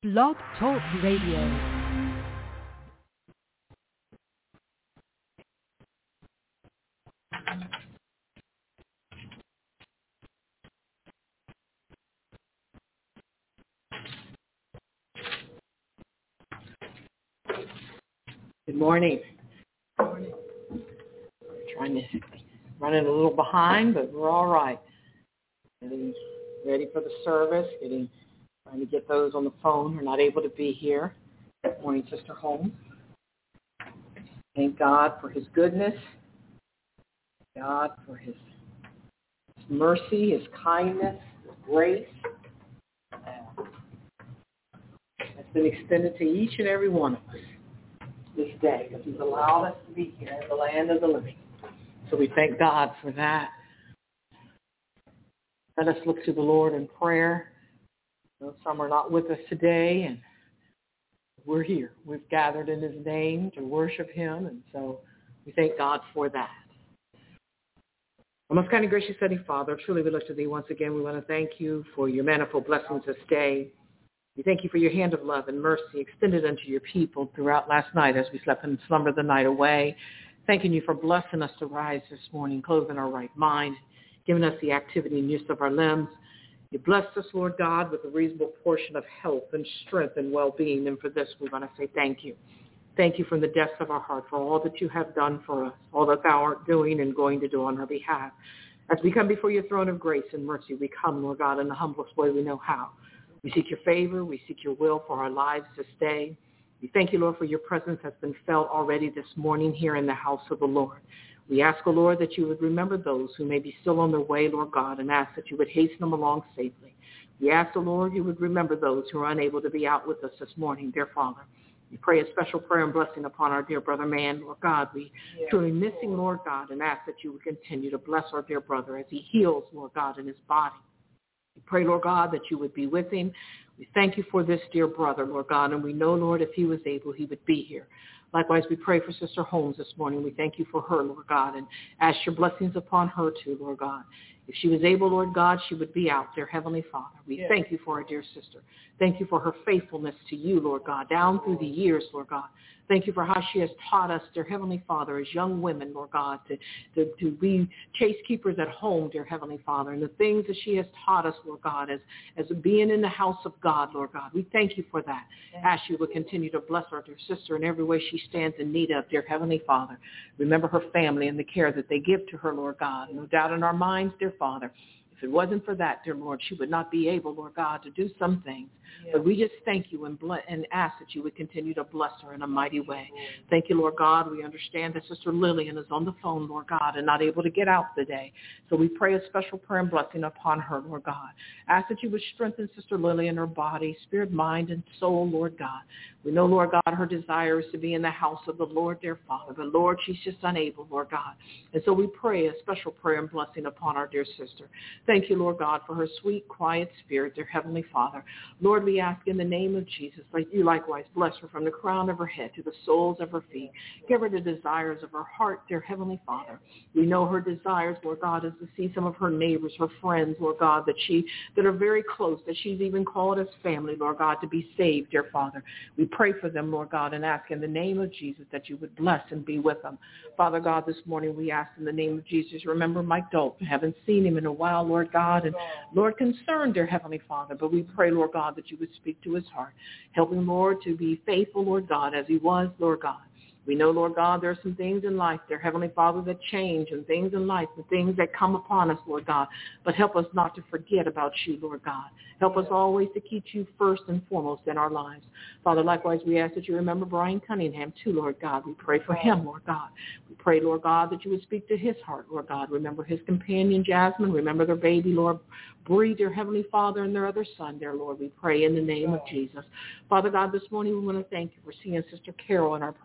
Blog Talk Radio. Good morning. Running a little behind, but we're all right. Getting ready for the service, trying to get those on the phone who are not able to be here. Good morning, Sister Holmes. Thank God for his goodness, God for his mercy, his kindness, his grace. That's been extended to each and every one of us this day, because he's allowed us to be here in the land of the living. So we thank God for that. Let us look to the Lord in prayer. Some are not with us today, and we're here. We've gathered in his name to worship him, and so we thank God for that. Our most kind and gracious Heavenly Father, truly we look to thee once again. We want to thank you for your manifold blessings this day. We thank you for your hand of love and mercy extended unto your people throughout last night as we slept and slumbered the night away. Thanking you for blessing us to rise this morning, clothing our right mind, giving us the activity and use of our limbs. You blessed us, Lord God, with a reasonable portion of health and strength and well-being. And for this, we want to say thank you. Thank you from the depths of our heart for all that you have done for us, all that thou art doing and going to do on our behalf. As we come before your throne of grace and mercy, we come, Lord God, in the humblest way we know how. We seek your favor. We seek your will for our lives this day. We thank you, Lord, for your presence has been felt already this morning here in the house of the Lord. We ask, O Lord, that you would remember those who may be still on their way, Lord God, and ask that you would hasten them along safely. We ask, O Lord, you would remember those who are unable to be out with us this morning, dear Father. We pray a special prayer and blessing upon our dear brother man, Lord God. We truly missing, Lord God, and ask that you would continue to bless our dear brother as he heals, Lord God, in his body. We pray, Lord God, that you would be with him. We thank you for this dear brother, Lord God, and we know, Lord, if he was able, he would be here. Likewise, we pray for Sister Holmes this morning. We thank you for her, Lord God, and ask your blessings upon her too, Lord God. If she was able, Lord God, she would be out there, Heavenly Father. We thank you for our dear sister. Thank you for her faithfulness to you, Lord God, down through the years, Lord God. Thank you for how she has taught us, dear Heavenly Father, as young women, Lord God, to be chase keepers at home, dear Heavenly Father, and the things that she has taught us, Lord God, as being in the house of God, Lord God. We thank you for that. Ask you would continue to bless our dear sister in every way she stands in need of, dear Heavenly Father. Remember her family and the care that they give to her, Lord God. No doubt in our minds, dear Father, if it wasn't for that, dear Lord, she would not be able, Lord God, to do some things. But we just thank you and ask that you would continue to bless her in a mighty way. Thank you, Lord God. We understand that Sister Lillian is on the phone, Lord God, and not able to get out today. So we pray a special prayer and blessing upon her, Lord God. Ask that you would strengthen Sister Lillian, her body, spirit, mind, and soul, Lord God. We know, Lord God, her desire is to be in the house of the Lord, dear Father. But, Lord, she's just unable, Lord God. And so we pray a special prayer and blessing upon our dear sister. Thank you, Lord God, for her sweet, quiet spirit, dear Heavenly Father. Lord, we ask in the name of Jesus, like you likewise bless her from the crown of her head to the soles of her feet. Give her the desires of her heart, dear Heavenly Father. We know her desires, Lord God, is to see some of her neighbors, her friends, Lord God, that are very close, that she's even called as family, Lord God, to be saved, dear Father. We pray for them, Lord God, and ask in the name of Jesus that you would bless and be with them. Father God, this morning we ask in the name of Jesus, remember Mike Dalton. Haven't seen him in a while, Lord God, and Lord, concerned, dear Heavenly Father, but we pray, Lord God, that you would speak to his heart. Help him, Lord, to be faithful, Lord God, as he was, Lord God. We know, Lord God, there are some things in life, dear Heavenly Father, that change, and things in life, the things that come upon us, Lord God. But help us not to forget about you, Lord God. Help us always to keep you first and foremost in our lives. Father, likewise, we ask that you remember Brian Cunningham too, Lord God. We pray for him, Lord God. We pray, Lord God, that you would speak to his heart, Lord God. Remember his companion, Jasmine. Remember their baby, Lord, Bree, dear Heavenly Father, and their other son, dear Lord. We pray in the name of Jesus. Father God, this morning we want to thank you for seeing Sister Carol in our presence. And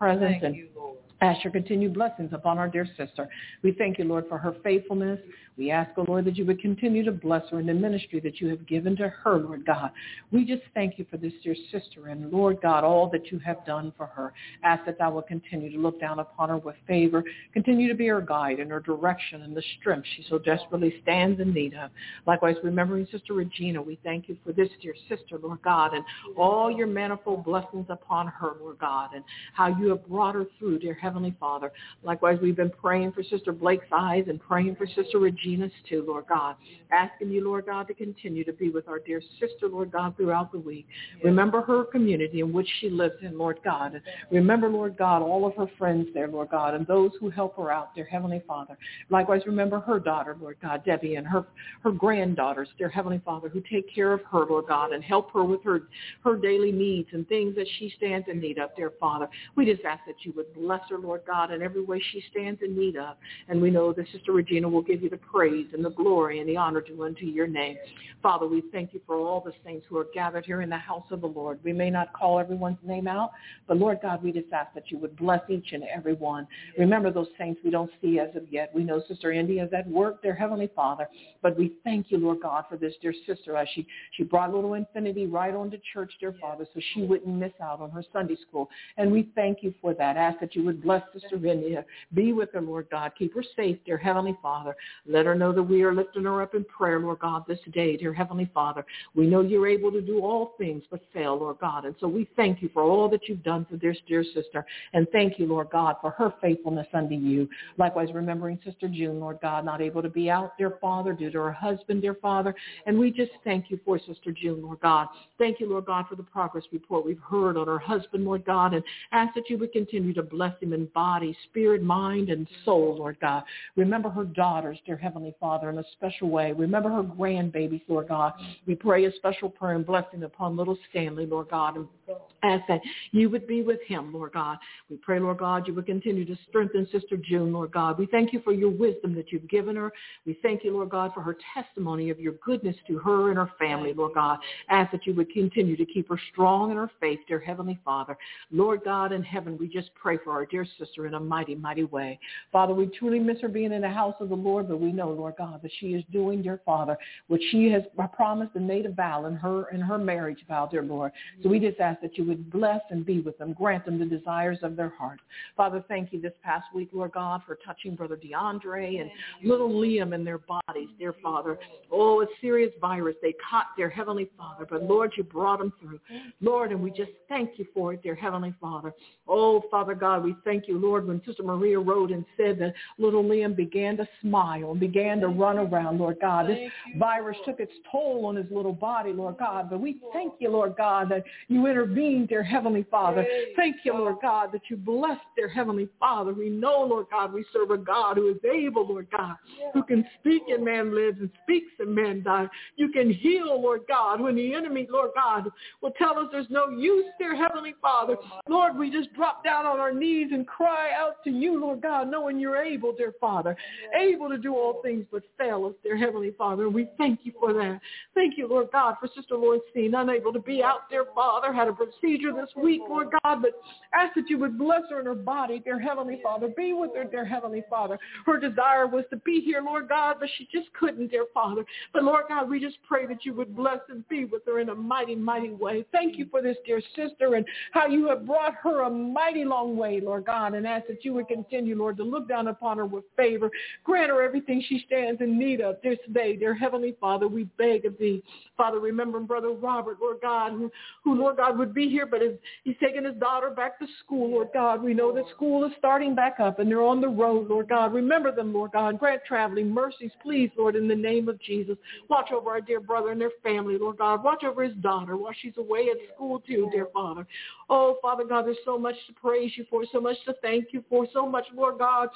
and ask your continued blessings upon our dear sister. We thank you, Lord, for her faithfulness. We ask, oh Lord, that you would continue to bless her in the ministry that you have given to her, Lord God. We just thank you for this dear sister and, Lord God, all that you have done for her. Ask that thou will continue to look down upon her with favor, continue to be her guide and her direction and the strength she so desperately stands in need of. Likewise, remembering Sister Regina, we thank you for this dear sister, Lord God, and all your manifold blessings upon her, Lord God, and how you have brought her through, dear Heavenly Father. Likewise, we've been praying for Sister Blake's eyes and praying for Sister Regina's too, Lord God. Asking you, Lord God, to continue to be with our dear sister, Lord God, throughout the week. Remember her community in which she lives in, Lord God. And remember, Lord God, all of her friends there, Lord God, and those who help her out, dear Heavenly Father. Likewise, remember her daughter, Lord God, Debbie, and her granddaughters, dear Heavenly Father, who take care of her, Lord God, and help her with her daily needs and things that she stands in need of, dear Father. We just ask that you would bless her, Lord God, in every way she stands in need of. And we know that Sister Regina will give you the praise and the glory and the honor due unto your name. Father, we thank you for all the saints who are gathered here in the house of the Lord. We may not call everyone's name out, but Lord God, we just ask that you would bless each and every one. Remember those saints we don't see as of yet. We know Sister Indy is at work, dear Heavenly Father, but we thank you, Lord God, for this dear sister as she brought little Infinity right on to church, dear Father, so she wouldn't miss out on her Sunday school. And we thank you for that. Ask that you would bless Sister Indy. Be with her, Lord God. Keep her safe, dear Heavenly Father. Let her know that we are lifting her up in prayer, Lord God, this day, dear Heavenly Father. We know you're able to do all things but fail, Lord God. And so we thank you for all that you've done for this dear sister. And thank you, Lord God, for her faithfulness unto you. Likewise, remembering Sister June, Lord God, not able to be out, dear Father, due to her husband, dear Father. And we just thank you for Sister June, Lord God. Thank you, Lord God, for the progress report we've heard on her husband, Lord God, and ask that you would continue to bless him in body, spirit, mind, and soul, Lord God. Remember her daughters, dear Heavenly Father, in a special way. Remember her grandbabies, Lord God. We pray a special prayer and blessing upon little Stanley, Lord God, and ask that you would be with him, Lord God. We pray, Lord God, you would continue to strengthen Sister June, Lord God. We thank you for your wisdom that you've given her. We thank you, Lord God, for her testimony of your goodness to her and her family, Lord God. Ask that you would continue to keep her strong in her faith, dear Heavenly Father. Lord God in heaven, we just pray for our dear sister in a mighty, mighty way. Father, we truly miss her being in the house of the Lord, but we know, Lord God, that she is doing, dear Father, what she has promised and made a vow in her marriage vow, dear Lord. So we just ask that you would bless and be with them, grant them the desires of their heart. Father, thank you this past week, Lord God, for touching Brother DeAndre and little Liam in their bodies, dear Father. Oh, a serious virus they caught, dear Heavenly Father, but Lord, you brought them through. Lord, and we just thank you for it, dear Heavenly Father. Oh, Father God, we thank you, Lord, when Sister Maria wrote and said that little Liam began to smile and began to run around, Lord God. This virus took its toll on his little body, Lord God, but we thank you, Lord God, that you intervened, dear Heavenly Father. Thank you, Lord God, that you blessed, dear Heavenly Father. We know, Lord God, we serve a God who is able, Lord God, who can speak and man lives and speaks and man dies. You can heal, Lord God, when the enemy, Lord God, will tell us there's no use, dear Heavenly Father. Lord, we just drop down on our knees and cry out to you, Lord God, knowing you're able, dear Father, able to do all things but fail us, dear Heavenly Father. And we thank you for that. Thank you, Lord God, for Sister Loisine, unable to be out, dear Father, had a procedure this week, Lord God, but ask that you would bless her in her body, dear Heavenly Father. Be with her, dear Heavenly Father. Her desire was to be here, Lord God, but she just couldn't, dear Father. But Lord God, we just pray that you would bless and be with her in a mighty, mighty way. Thank you for this dear sister and how you have brought her a mighty long way, Lord God, and ask that you would continue, Lord, to look down upon her with favor. Grant her everything she stands in need of this day, dear Heavenly Father. We beg of thee. Father, remember Brother Robert, Lord God, who Lord God, would be here, but he's taking his daughter back to school, Lord God. We know that school is starting back up, and they're on the road, Lord God. Remember them, Lord God. Grant traveling mercies, please, Lord, in the name of Jesus. Watch over our dear brother and their family, Lord God. Watch over his daughter while she's away at school, too, dear Father. Oh, Father God, there's so much to praise you for, so much to thank you for, so much, Lord God, to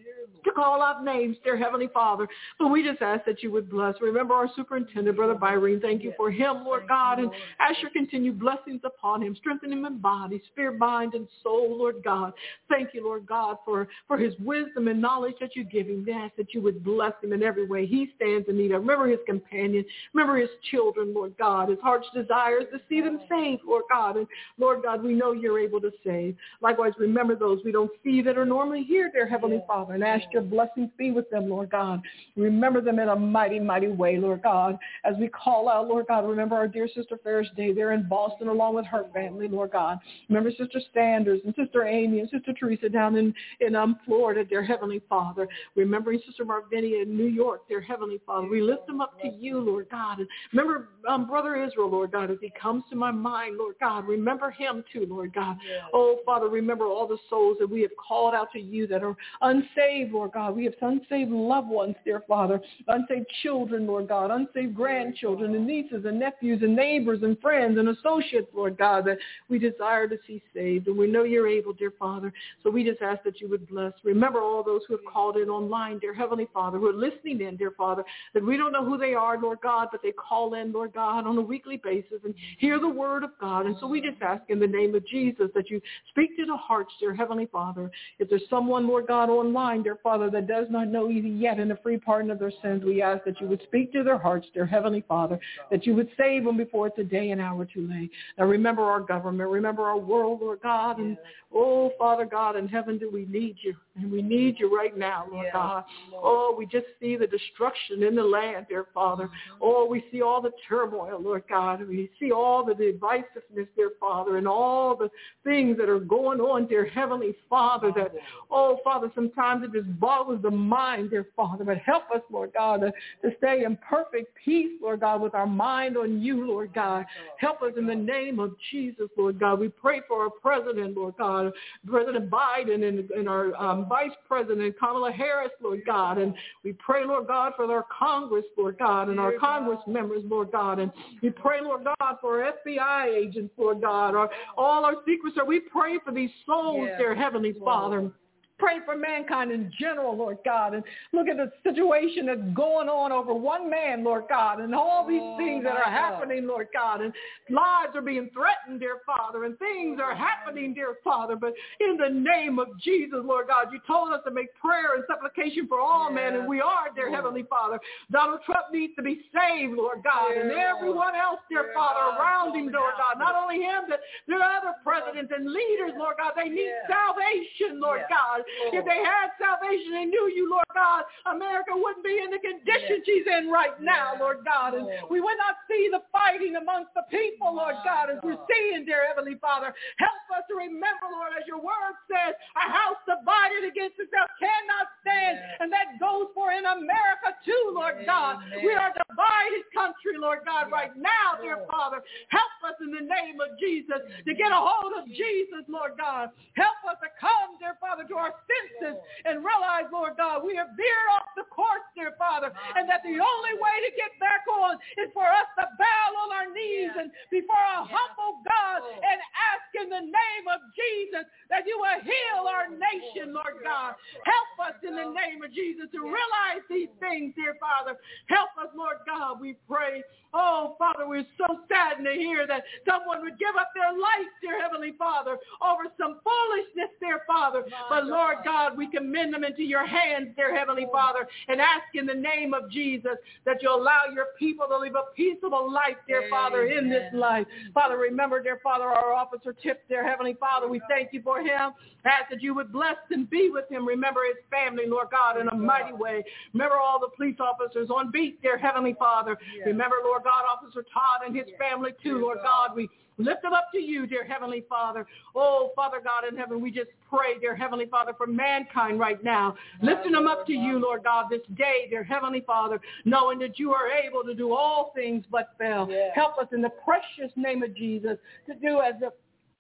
to call out names, dear Heavenly Father. But we just ask that you would bless. Remember our superintendent, Brother Byron. Thank you for him, Lord God, and ask your continued blessings upon him. Strengthen him in body, spirit, mind, and soul, Lord God. Thank you, Lord God, for his wisdom and knowledge that you give him. We ask that you would bless him in every way he stands in need of. Remember his companion. Remember his children, Lord God. His heart's desire is to see them saved, Lord God. And Lord God, we know you're able to save. Likewise, remember those we don't see that are normally here, dear Heavenly Father, and ask your blessings be with them, Lord God. Remember them in a mighty, mighty way, Lord God. As we call out, Lord God, remember our dear Sister Ferris Day there in Boston along with her family, Lord God. Remember Sister Sanders and Sister Amy and Sister Teresa down in Florida, dear Heavenly Father. Remembering Sister Marvinia in New York, dear Heavenly Father. We lift them up to you, Lord God. And remember Brother Israel, Lord God, as he comes to my mind, Lord God. Remember him too, Lord God. Yes. Oh, Father, remember all the souls that we have called out to you that are unsaved, Lord God. We have unsaved loved ones, dear Father. Unsaved children, Lord God. Unsaved grandchildren and nieces and nephews and neighbors and friends and associates, Lord God, that we desire to see saved. And we know you're able, dear Father. So we just ask that you would bless. Remember all those who have called in online, dear Heavenly Father, who are listening in, dear Father, that we don't know who they are, Lord God, but they call in, Lord God, on a weekly basis and hear the word of God. And so we just ask in the name of Jesus that you speak to the hearts, dear Heavenly Father. If there's someone, Lord God, online, dear Father, that does not know you yet in the free pardon of their sins, we ask that you would speak to their hearts, dear Heavenly Father, that you would save them before it's a day and hour too late. Now remember our government, remember our world, Lord God, and oh, Father God, in heaven, do we need you? And we need you right now, Lord God. Oh, we just see the destruction in the land, dear Father. Oh, we see all the turmoil, Lord God. We see all the divisiveness, dear Father, and all the things that are going on, dear Heavenly Father, that, oh, Father, sometimes it just boggles the mind, dear Father. But help us, Lord God, to stay in perfect peace, Lord God, with our mind on you, Lord God. Help us in the name of Jesus, Lord God. We pray for our president, Lord God, President Biden and our Vice President Kamala Harris, Lord God. And we pray, Lord God, for our Congress, Lord God, and our Congress members, Lord God. And we pray, Lord God, for our FBI agents, Lord God, all our Secret Service. We pray for these souls, dear Heavenly Father. Pray for mankind in general, Lord God, and look at the situation that's going on over one man, Lord God, and all these things that are happening, Lord God, and lives are being threatened, dear Father, and things are happening, dear Father, but in the name of Jesus, Lord God, you told us to make prayer and supplication for all men, and we are, dear Heavenly Father. Donald Trump needs to be saved, Lord God, and everyone else, dear Father, around him, Lord God, not only him, but there are other presidents and leaders, Lord God, they need salvation, Lord God. If they had salvation, they knew you, Lord God, America wouldn't be in the condition she's in right now, Lord God. And we would not see the fighting amongst the people, Lord God, as we're seeing, dear Heavenly Father. Help us to remember, Lord, as your word says, a house divided against itself cannot stand. And that goes for in America too, Lord God. We are a divided country, Lord God, right now, dear Father. Help us in the name of Jesus to get a hold of Jesus, Lord God. Help us to come, dear Father, to our senses and realize, Lord God, we have veered off the course, dear Father, and that the only way to get back on is for us to bow on our knees and before our humble God and ask in the name of Jesus that you will heal our nation, Lord God. Help us in the name of Jesus to realize these things, dear Father. Help us, Lord God, we pray. Oh, Father, we're so saddened to hear that someone would give up their life, dear Heavenly Father, over some foolishness, dear Father. But, Lord God, we commend them into your hands, dear Heavenly Father, and ask in the name of Jesus that you allow your people to live a peaceable life, dear Father, in this life. Father, remember, dear Father, our officer Tip, dear Heavenly Father, we thank you for him. Ask that you would bless and be with him. Remember his family, Lord God, in a mighty way. Remember all the police officers on beat, dear Heavenly Father. Remember, Lord God, Officer Todd and his family too, Lord God. We lift them up to you, dear Heavenly Father. Oh, Father God in heaven, we just pray, dear Heavenly Father, for mankind right now. Lifting them up to you, Lord God, this day, dear Heavenly Father, knowing that you are able to do all things but fail. Help us in the precious name of Jesus to do as the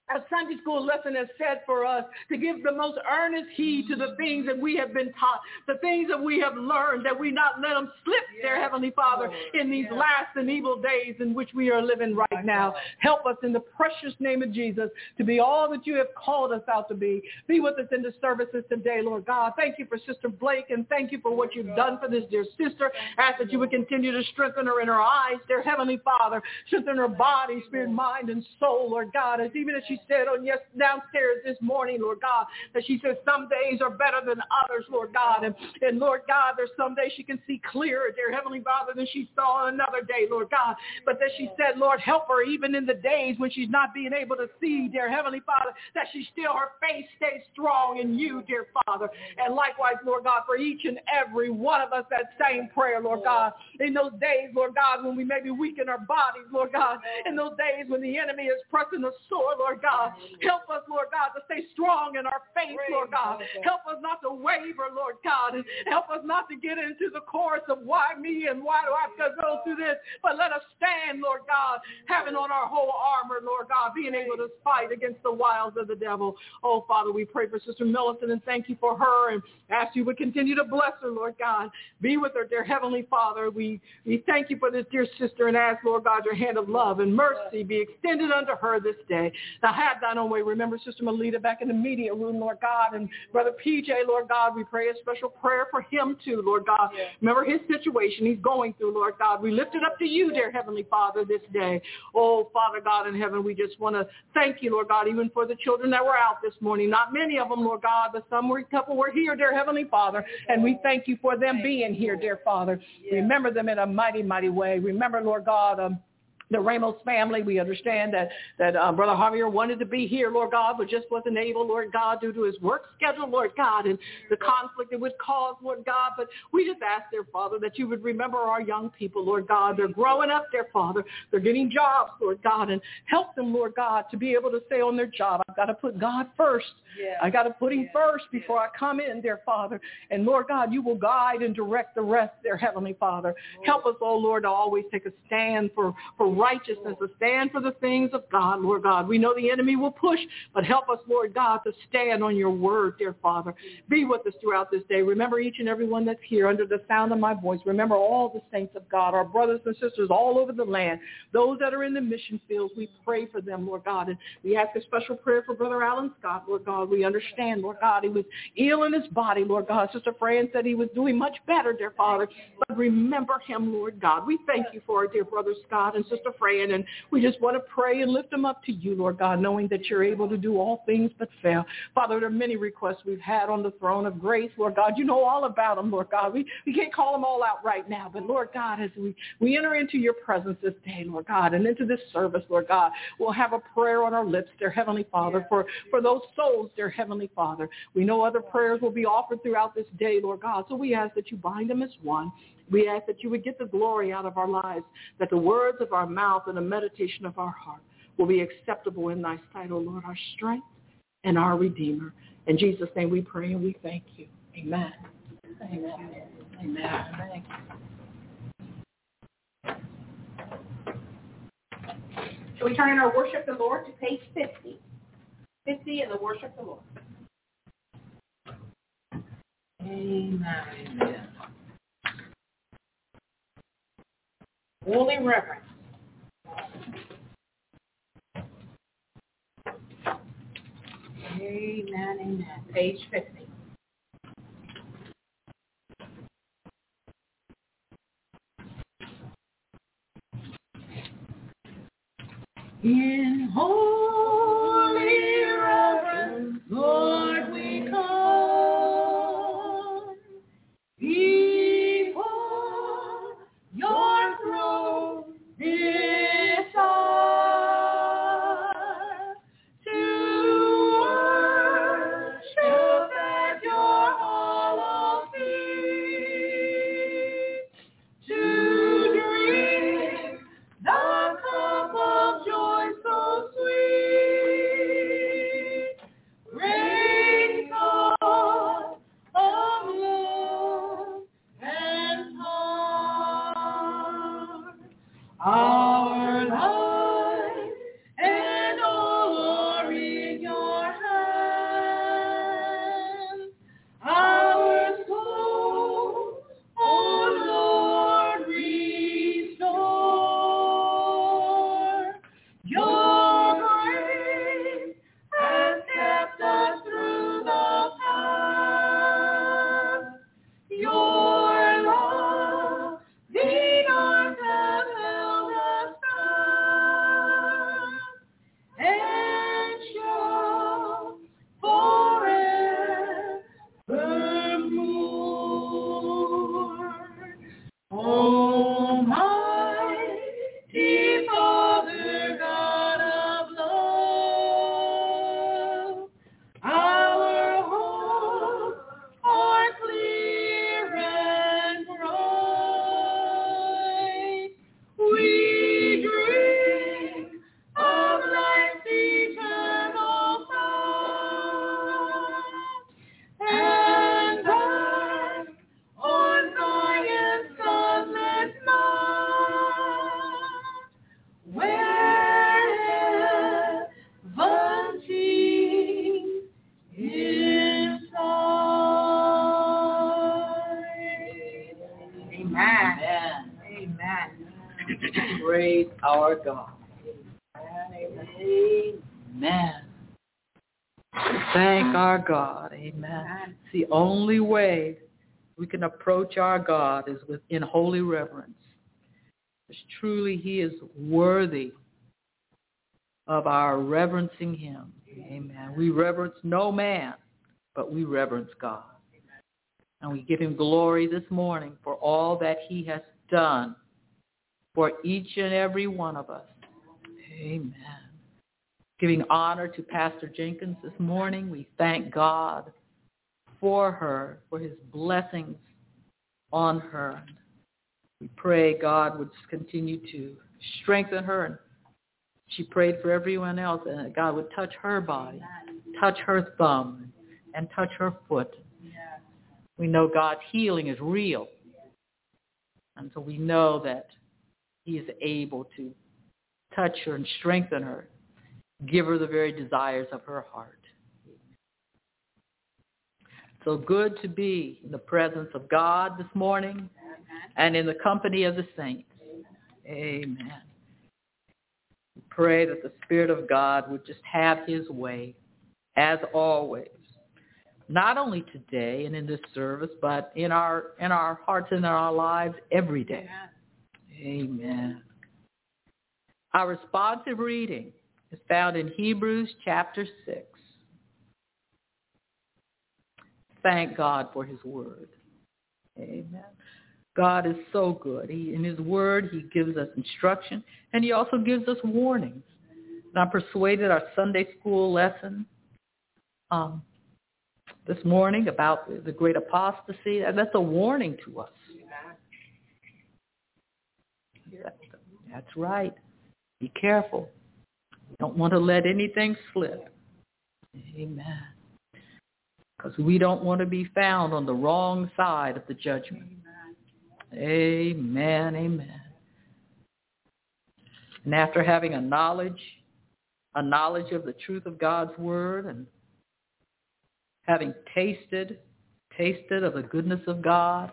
A Sunday school lesson has said for us to give the most earnest heed to the things that we have been taught, the things that we have learned, that we not let them slip, dear Heavenly Father, in these last and evil days in which we are living right now. Help us in the precious name of Jesus to be all that you have called us out to be. Be with us in the services today, Lord God. Thank you for Sister Blake, and thank you for what you've done for this dear sister. Ask that you would continue to strengthen her in her eyes, dear Heavenly Father. Strengthen her body, spirit, mind, and soul, Lord God. As even as she said downstairs this morning, Lord God, that she says some days are better than others, Lord God. And Lord God, there's some days she can see clearer, dear Heavenly Father, than she saw another day, Lord God. But that she said, Lord, help her even in the days when she's not being able to see, dear Heavenly Father, that her faith stays strong in you, dear Father. And likewise, Lord God, for each and every one of us, that same prayer, Lord God. In those days, Lord God, when we may be weak in our bodies, Lord God, in those days when the enemy is pressing us sore, Lord God, help us, Lord God, to stay strong in our faith, Lord God. Help us not to waver, Lord God. And help us not to get into the chorus of why me and why do I have to go through this. But let us stand, Lord God, having on our whole armor, Lord God, being able to fight against the wiles of the devil. Oh, Father, we pray for Sister Millicent and thank you for her and ask you would continue to bless her, Lord God. Be with her, dear Heavenly Father. We thank you for this dear sister and ask, Lord God, your hand of love and mercy be extended unto her this day. Now have thine own way. Remember Sister Melita back in the media room, Lord God, and Brother PJ, Lord God, we pray a special prayer for him too, Lord God. Remember his situation he's going through, Lord God. We lift it up to you, dear Heavenly Father, this day. Oh, Father God in heaven, we just want to thank you, Lord God, even for the children that were out this morning. Not many of them, Lord God, but a couple were here, dear Heavenly Father, and we thank you for them being here, dear Father. Remember them in a mighty, mighty way. Remember, Lord God, the Ramos family, we understand that Brother Javier wanted to be here, Lord God, but just wasn't able, Lord God, due to his work schedule, Lord God, and the conflict it would cause, Lord God. But we just ask, dear Father, that you would remember our young people, Lord God. They're growing up, dear Father. They're getting jobs, Lord God, and help them, Lord God, to be able to stay on their job. I've got to put God first. I got to put him first before I come in, dear Father. And, Lord God, you will guide and direct the rest, dear Heavenly Father. Help us, oh Lord, to always take a stand for righteousness, a stand for the things of God, Lord God. We know the enemy will push, but help us, Lord God, to stand on your word, dear Father. Be with us throughout this day. Remember each and every one that's here under the sound of my voice. Remember all the saints of God, our brothers and sisters all over the land, those that are in the mission fields. We pray for them, Lord God. And we ask a special prayer for Brother Alan Scott, Lord God. We understand, Lord God, he was ill in his body, Lord God. Sister Fran said he was doing much better, dear Father. But remember him, Lord God. We thank you for our dear Brother Scott and Sister Fran, and we just want to pray and lift them up to you, Lord God, knowing that you're able to do all things but fail. Father, there are many requests we've had on the throne of grace, Lord God. You know all about them, Lord God. We can't call them all out right now, but Lord God, as we enter into your presence this day, Lord God, and into this service, Lord God, we'll have a prayer on our lips, dear Heavenly Father, for those souls, dear Heavenly Father. We know other prayers will be offered throughout this day, Lord God, so we ask that you bind them as one. We ask that you would get the glory out of our lives, that the words of our mouth and the meditation of our heart will be acceptable in thy sight, O Lord, our strength and our Redeemer. In Jesus' name we pray and we thank you. Amen. Amen. Amen. Shall we turn in our Worship the Lord to page 50? 50 in the Worship the Lord. Amen. Holy reverence. Amen, amen. Page 50. In holy reverence, Lord, we come before your throne this hour to worship Praise our God. Amen. Thank our God. Amen. It's the only way we can approach our God is in holy reverence. Because truly he is worthy of our reverencing him. Amen. We reverence no man, but we reverence God. And we give him glory this morning for all that he has done for each and every one of us. Amen. Giving honor to Pastor Jenkins this morning, we thank God for her, for his blessings on her. We pray God would continue to strengthen her, and she prayed for everyone else, and God would touch her body, touch her thumb, and touch her foot. We know God's healing is real, and so we know that he is able to touch her and strengthen her, give her the very desires of her heart. So good to be in the presence of God this morning and in the company of the saints. Amen. We pray that the Spirit of God would just have his way, as always, not only today and in this service, but in our hearts and in our lives every day. Amen. Our responsive reading is found in Hebrews chapter 6. Thank God for his word. Amen. God is so good. In his word, he gives us instruction, and he also gives us warnings. And I'm persuaded our Sunday school lesson this morning about the great apostasy, that's a warning to us. That's right. Be careful. Don't want to let anything slip. Amen. Because we don't want to be found on the wrong side of the judgment. Amen. Amen. And after having a knowledge of the truth of God's word, and having tasted of the goodness of God,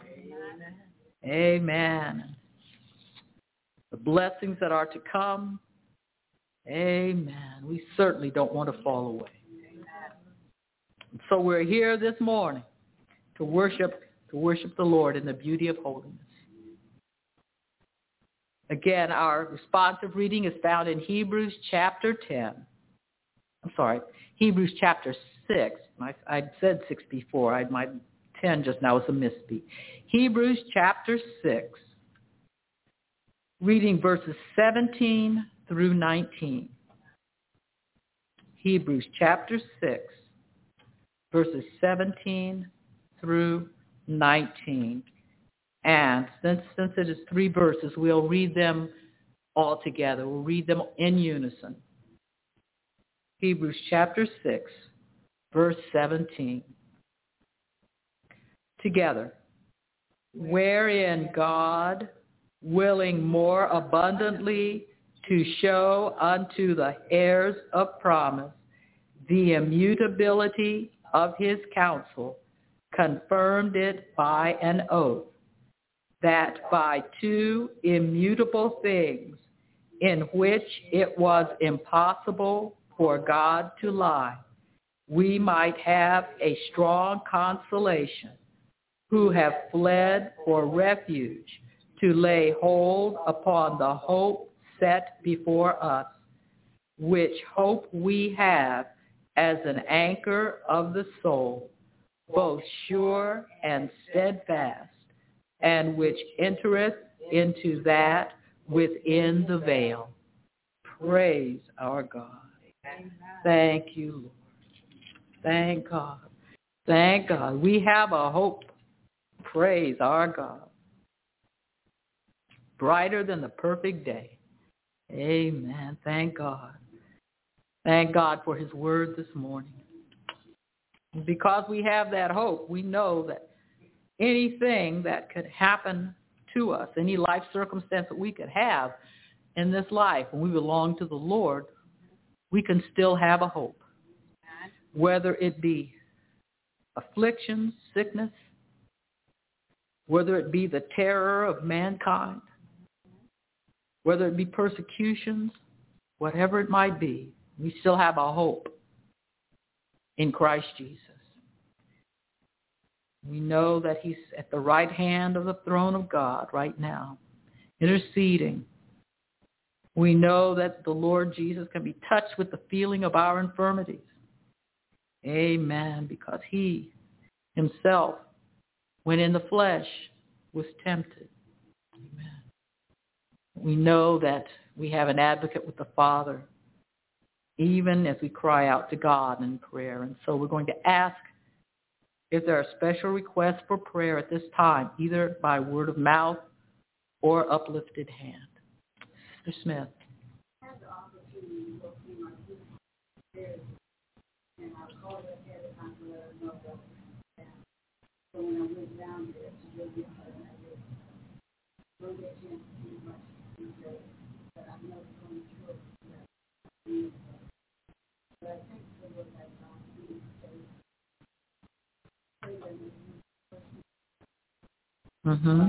amen. The blessings that are to come, amen. We certainly don't want to fall away. So we're here this morning to worship the Lord in the beauty of holiness. Again, our responsive reading is found in Hebrews chapter 6. I said 6 before. My 10 just now was a misspeak. Hebrews chapter 6, reading verses 17 through 19. Hebrews chapter 6, verses 17 through 19. And since it is 3 verses, we'll read them all together. We'll read them in unison. Hebrews chapter 6, verse 17. Together. Wherein God, willing more abundantly to show unto the heirs of promise the immutability of his counsel, confirmed it by an oath, that by 2 immutable things in which it was impossible for God to lie, we might have a strong consolation, who have fled for refuge to lay hold upon the hope set before us, which hope we have as an anchor of the soul, both sure and steadfast, and which entereth into that within the veil. Praise our God. Thank you, Lord. Thank God. Thank God. We have a hope. Praise our God. Brighter than the perfect day. Amen. Thank God. Thank God for his word this morning. Because we have that hope, we know that anything that could happen to us, any life circumstance that we could have in this life, when we belong to the Lord, we can still have a hope. Whether it be affliction, sickness, whether it be the terror of mankind, whether it be persecutions, whatever it might be, we still have a hope in Christ Jesus. We know that he's at the right hand of the throne of God right now, interceding. We know that the Lord Jesus can be touched with the feeling of our infirmities. Amen. Because he himself, when in the flesh, was tempted. Amen. We know that we have an advocate with the Father, even as we cry out to God in prayer. And so we're going to ask if there are special requests for prayer at this time, either by word of mouth or uplifted hand. Mr. Smith. I had the opportunity to go see my sister, and I called her ahead of time to let her know that was down. So when I went down there to go get her, and I did not get a chance to see much detail, but I know it's going to work. But I think it was like Mm-hmm.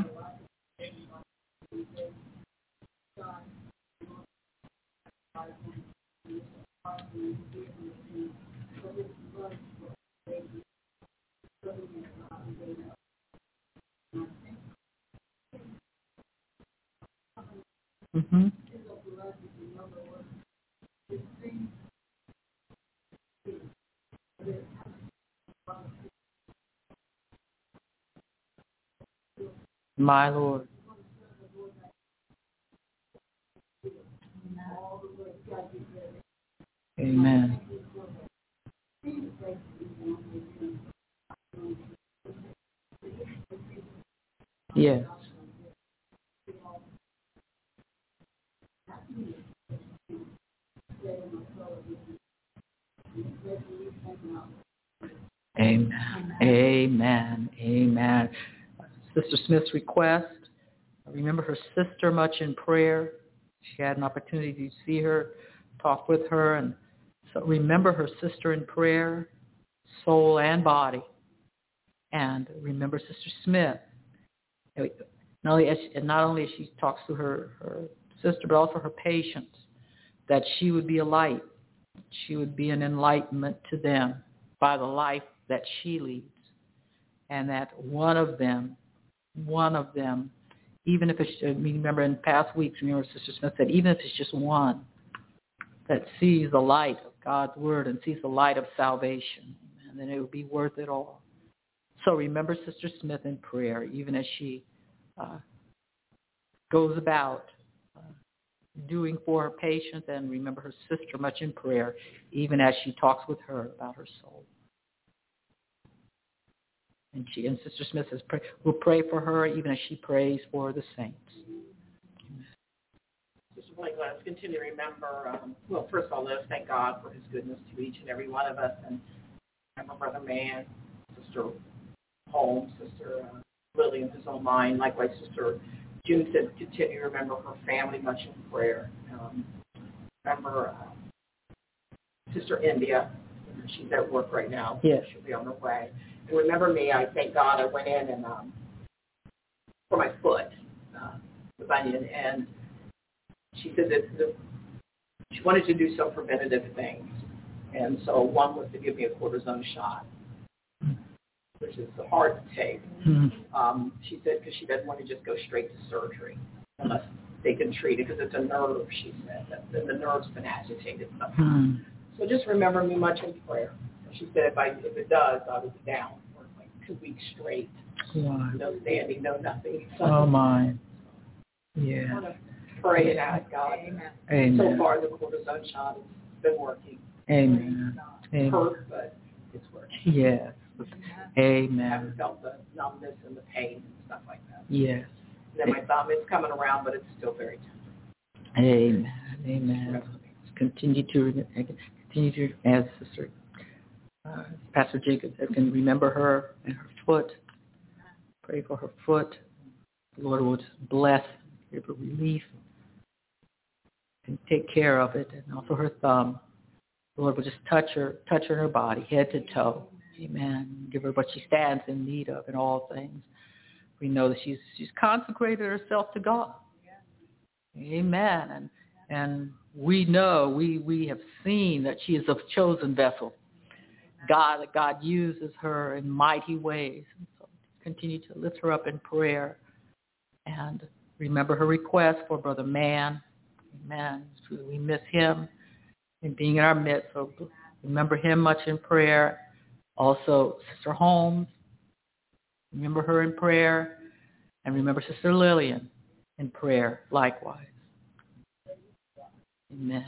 Mm-hmm. My Lord. Amen. Yes. Amen. Amen. Amen. Sister Smith's request. Remember her sister much in prayer. She had an opportunity to see her, talk with her, and so remember her sister in prayer, soul and body. And remember Sister Smith. Not only as she talks to her sister, but also her patients, that she would be a light. She would be an enlightenment to them by the life that she leads. And that one of them, even if it's, remember in past weeks, remember Sister Smith said, even if it's just one that sees the light of God's word and sees the light of salvation, and then it would be worth it all. So remember Sister Smith in prayer, even as she goes about doing for her patients, and remember her sister much in prayer, even as she talks with her about her soul. And Sister Smith says, we'll pray for her even as she prays for the saints. Sister Blake, let us continue to remember, first of all, let us thank God for his goodness to each and every one of us. And remember Brother Mann, Sister Holmes, Sister Lily in his own mind. Likewise, Sister June said, continue to remember her family much in prayer. Remember Sister India. She's at work right now. Yes. She'll be on her way. And remember me, I thank God I went in and for my foot, the bunion, and she said that she wanted to do some preventative things. And so one was to give me a cortisone shot, which is hard to take. Mm-hmm. She said because she doesn't want to just go straight to surgery unless they can treat it, because it's a nerve, she said. The nerve's been agitated somehow. Mm-hmm. So just remember me much in prayer. She said if it does, I was down for like 2 weeks straight. Wow. No standing, no nothing. So, oh, my. Yeah. I want to pray and ask God. Amen. So far, the cortisone shot has been working. Amen. It's hurt, but it's working. Yes. Amen. I haven't felt the numbness and the pain and stuff like that. Yes. And then my thumb is coming around, but it's still very tender. Amen. Amen. Continue to, as Sister Pastor Jacob can remember her and her foot. Pray for her foot. The Lord will just bless, give her relief, and take care of it. And also her thumb. The Lord will just touch her in her body, head to toe. Amen. Give her what she stands in need of in all things. We know that she's consecrated herself to God. Amen. And we know, we have seen that she is a chosen vessel. God uses her in mighty ways. And so continue to lift her up in prayer and remember her request for Brother Mann. Amen. We miss him and being in our midst. So remember him much in prayer. Also, Sister Holmes, remember her in prayer. And remember Sister Lillian in prayer likewise. Amen.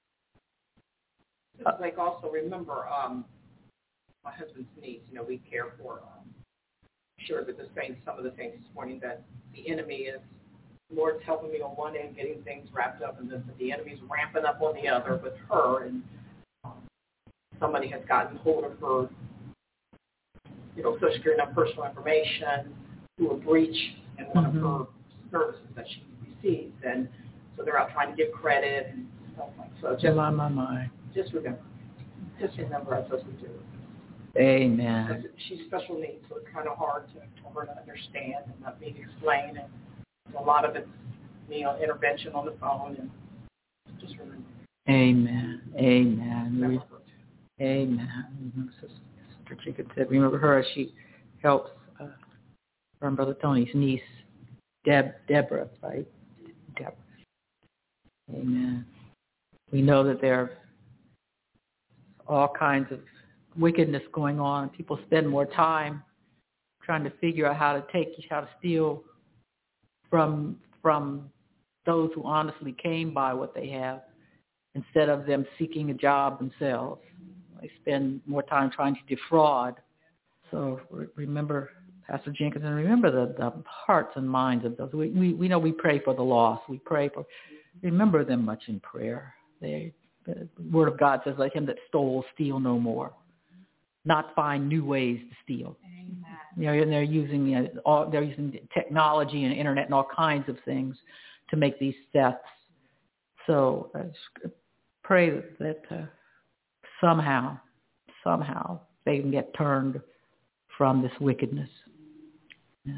Like also remember my husband's niece. You know, we care for sure that some of the things this morning that the enemy is, Lord's helping me on one end, getting things wrapped up, and then the enemy's ramping up on the other with her, and somebody has gotten hold of her, Social Security and personal information through a breach in one of her services that she receives, and so they're out trying to give credit and stuff like that. So just remember us as we do. Amen. She's special needs, so it's kind of hard for her to understand and not me to explain. And a lot of it's intervention on the phone, and just remember. Amen. Amen. Amen. Sister Chicken said, remember her as she helps her and Brother Tony's niece, Deborah, right? Deborah. Amen. We know that there are all kinds of wickedness going on. People spend more time trying to figure out how to steal from those who honestly came by what they have instead of them seeking a job themselves. They spend more time trying to defraud. So remember, Pastor Jenkins, and remember the hearts and minds of those. We know we pray for the lost. Remember them much in prayer. The Word of God says, let him that stole steal no more, not find new ways to steal. Amen. And they're using technology and internet and all kinds of things to make these thefts. So pray that somehow they can get turned from this wickedness. Yeah.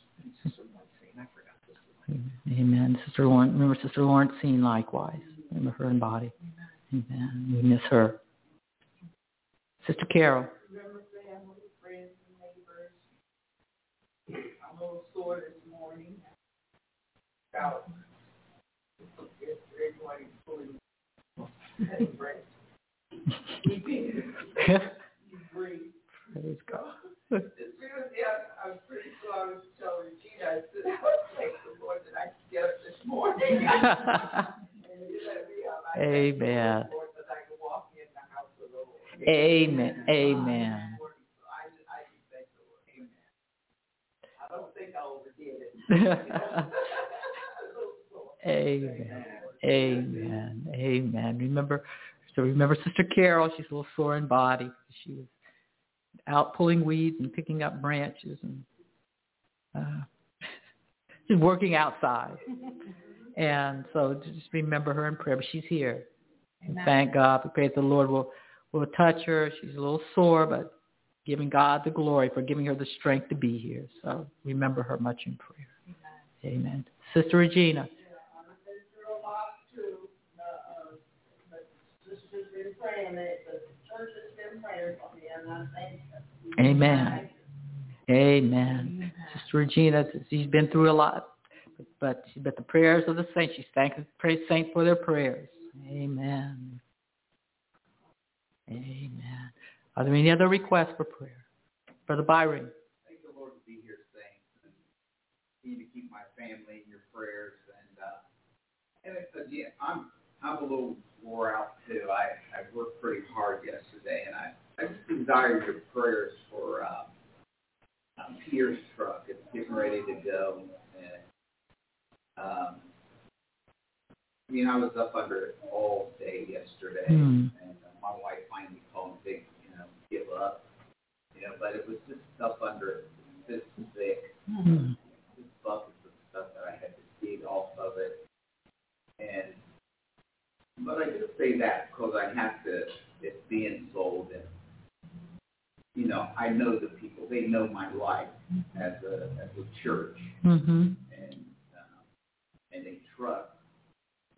Amen. Sister Lawrence, remember Sister Lawrencine likewise. Remember her in body. Amen. We miss her. Sister Carol. Remember family, friends, and neighbors. I'm a little sore this morning. About everybody fully break. Praise God. I was pretty sure I was telling Regina, I said, I would thank the Lord that I could get up this morning. Amen. That I could walk in the house of the Lord. Amen. Amen. I just thank the Lord. Amen. I don't think I overdid it. Amen. Amen. Amen. Remember Sister Carol, she's a little sore in body. She was out pulling weeds and picking up branches and just working outside. And so just remember her in prayer. But she's here. And thank God. We pray that the Lord will touch her. She's a little sore, but giving God the glory for giving her the strength to be here. So remember her much in prayer. Amen. Sister Regina. Amen. Amen. Sister Regina, she's been through a lot, but the prayers of the saints, she's thanking praise saints for their prayers. Amen. Amen. Are there any other requests for prayer? Brother Byron. Thank the Lord to be here, saints, and need to keep my family in your prayers. And again, I'm a little wore out too. I worked pretty hard yesterday, and I just desire your prayers for Peter's truck. It's getting ready to go, and I was up under it all day yesterday, and my wife finally called me, give up, but it was just stuff under it, this thick, just buckets of stuff that I had to dig off of it, but I just say that because I have to, it's being sold, and I know the people, they know my life as a church, and they trust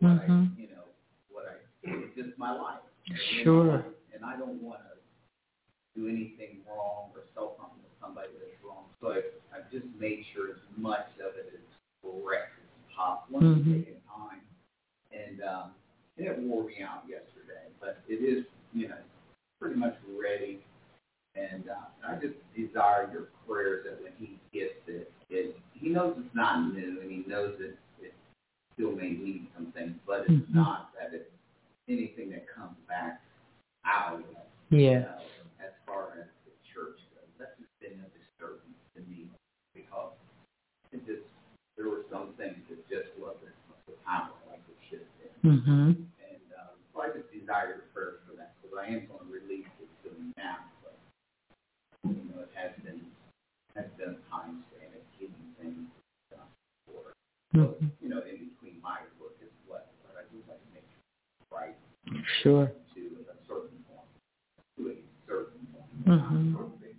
it's just my life. Sure. And I don't want to do anything wrong or sell something to somebody that's wrong. So I've just made sure as much of it is correct as possible and taking time. And it wore me out yesterday, but it is, pretty much ready. And I just desire your prayers that when he gets it, he knows it's not new, and he knows that it still may need some things, but it's not that it's anything that comes back out of it. Yeah. As far as the church goes, that's just been a disturbance to me because there were some things that just wasn't the power like it should have been. And so I just desire your prayers for that because I am going to release it to him now. But it has been a time span of getting things done for. So, in between my work as well, but I do like to make it right. Sure. To a certain point. To a certain point.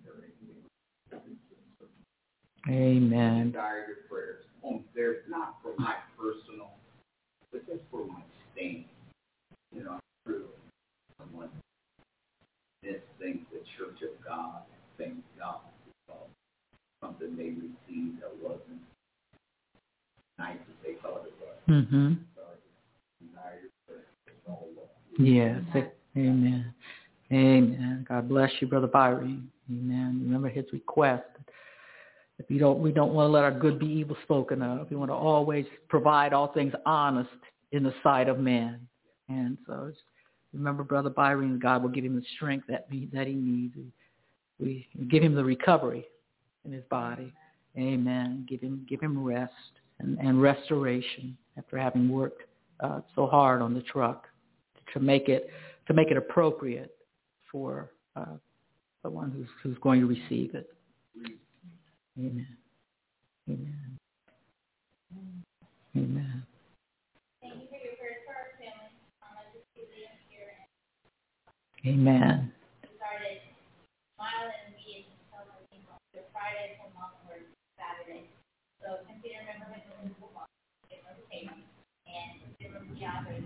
Amen. Desire your prayers. They're not for my personal, but just for my stand. I'm true. Someone thinks the Church of God, thank God, because something they received that wasn't nice as they thought it was. So I desire your prayers. All yes. Amen. Amen. God bless you, Brother Byron. Amen. Remember his request. If we don't want to let our good be evil spoken of. We want to always provide all things honest in the sight of man. And so remember, Brother Byron, God will give him the strength that he needs. We give him the recovery in his body. Amen. Give him rest and restoration after having worked so hard on the truck to make it appropriate for the one who's going to receive it. Amen. Amen. Amen. Thank you for your prayers for our family. Amen. We started smiling and being celebrating on Friday from onward Saturday. So continue to remember him in the book and remember the other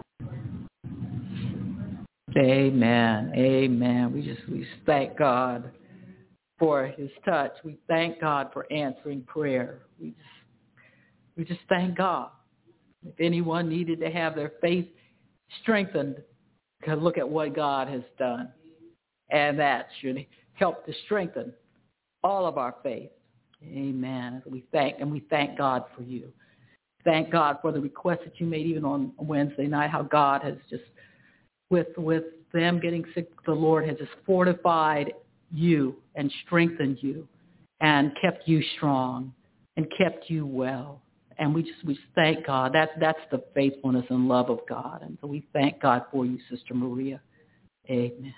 Amen. Amen. We thank God for his touch. We thank God for answering prayer. We just thank God. If anyone needed to have their faith strengthened, look at what God has done. And that should help to strengthen all of our faith. Amen. We thank God for you. Thank God for the request that you made even on Wednesday night, how God has just, with them getting sick, the Lord has just fortified you and strengthened you and kept you strong and kept you well. And we thank God. That's the faithfulness and love of God. And so we thank God for you, Sister Maria. Amen.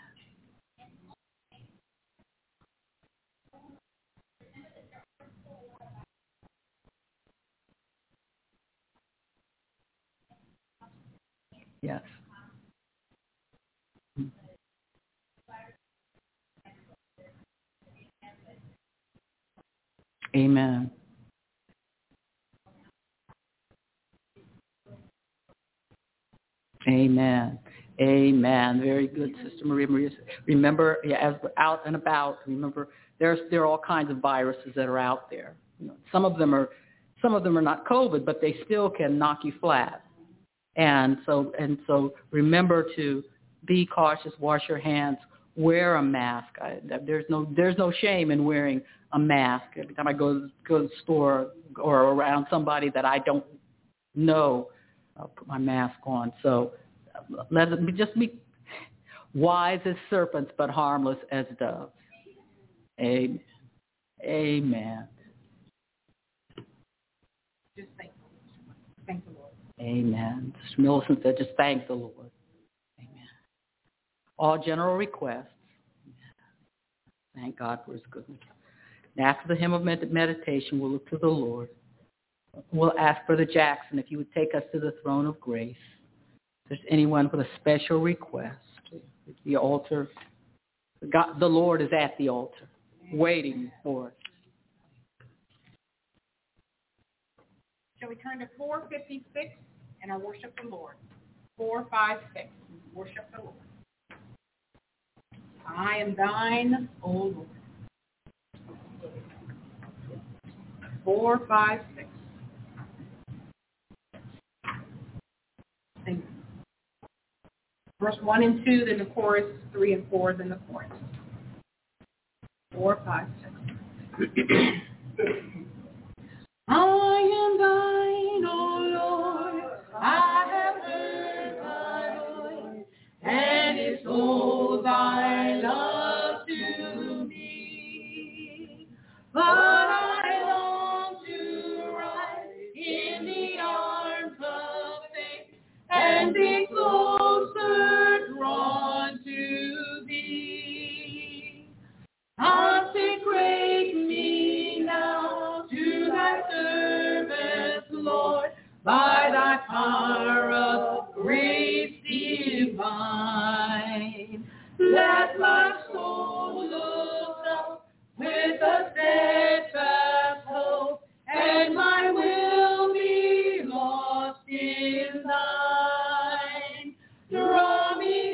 Yes. Amen. Amen. Amen. Very good, Sister Maria. Remember, as we're out and about, remember there are all kinds of viruses that are out there. Some of them are not COVID, but they still can knock you flat. And so remember to be cautious, wash your hands, wear a mask. There's no shame in wearing a mask. Every time I go to the store or around somebody that I don't know, I'll put my mask on. So let it just be wise as serpents, but harmless as doves. Amen. Amen. Just thank the Lord. Amen. Sister Millicent said, just thank the Lord. Amen. All general requests. Thank God for his goodness. And after the hymn of meditation, we'll look to the Lord. We'll ask Brother Jackson if he would take us to the throne of grace. If there's anyone with a special request, the altar, the Lord is at the altar, waiting for us. Shall we turn to 456? and our worship the Lord. 4, 5, 6. Worship the Lord. I am thine, O Lord. 4, 5, 6. Sing. Verse 1 and 2, then the chorus, 3 and 4, then the chorus. 4, 5, 6. I am thine, O Lord. I have heard thy voice, and it told thy love to me. But I long to rise in the arms of faith and be closer drawn to thee. Consecrate me now to thy service, Lord, by thy power of grace divine. Let my soul look up with a steadfast hope, and my will be lost in thine. Draw me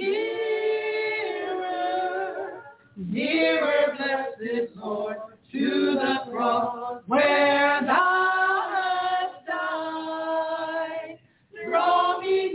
nearer, nearer, blessed Lord, to the cross where thou hast died. Draw me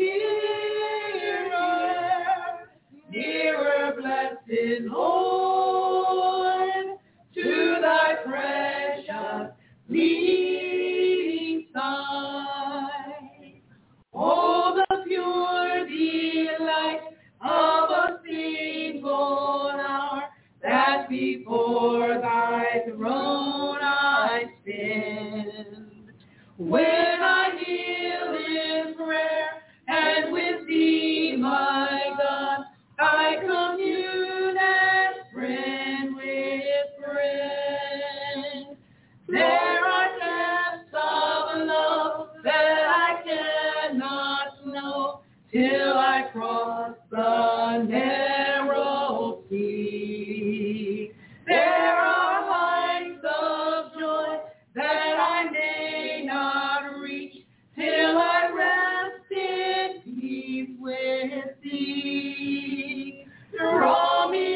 nearer, nearer, blessed Lord, to thy precious leading side. Oh, the pure delight of a single hour, that before thy throne I stand. When I kneel in prayer and with thee, my God, I commune as friend with friend. There are depths of love that I cannot know till I cross the narrow sea. There are heights of joy that I may not reach till I rest in peace with thee. Draw me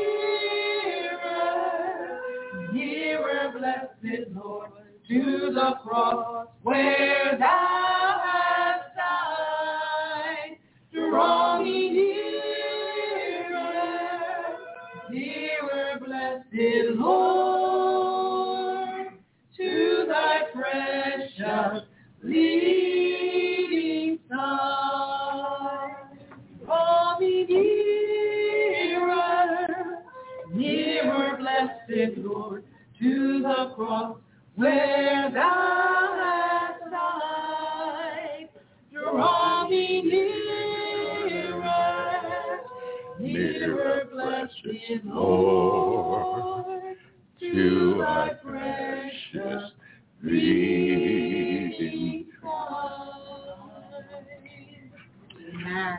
nearer, nearer, blessed Lord, to the cross where thou hast died. Draw me nearer, nearer, blessed Lord, to thy precious leading side. Draw me nearer, nearer, blessed Lord, to the cross where thou hast died. Draw me nearer, nearer, blessed Lord, to thy precious leading side. Amen.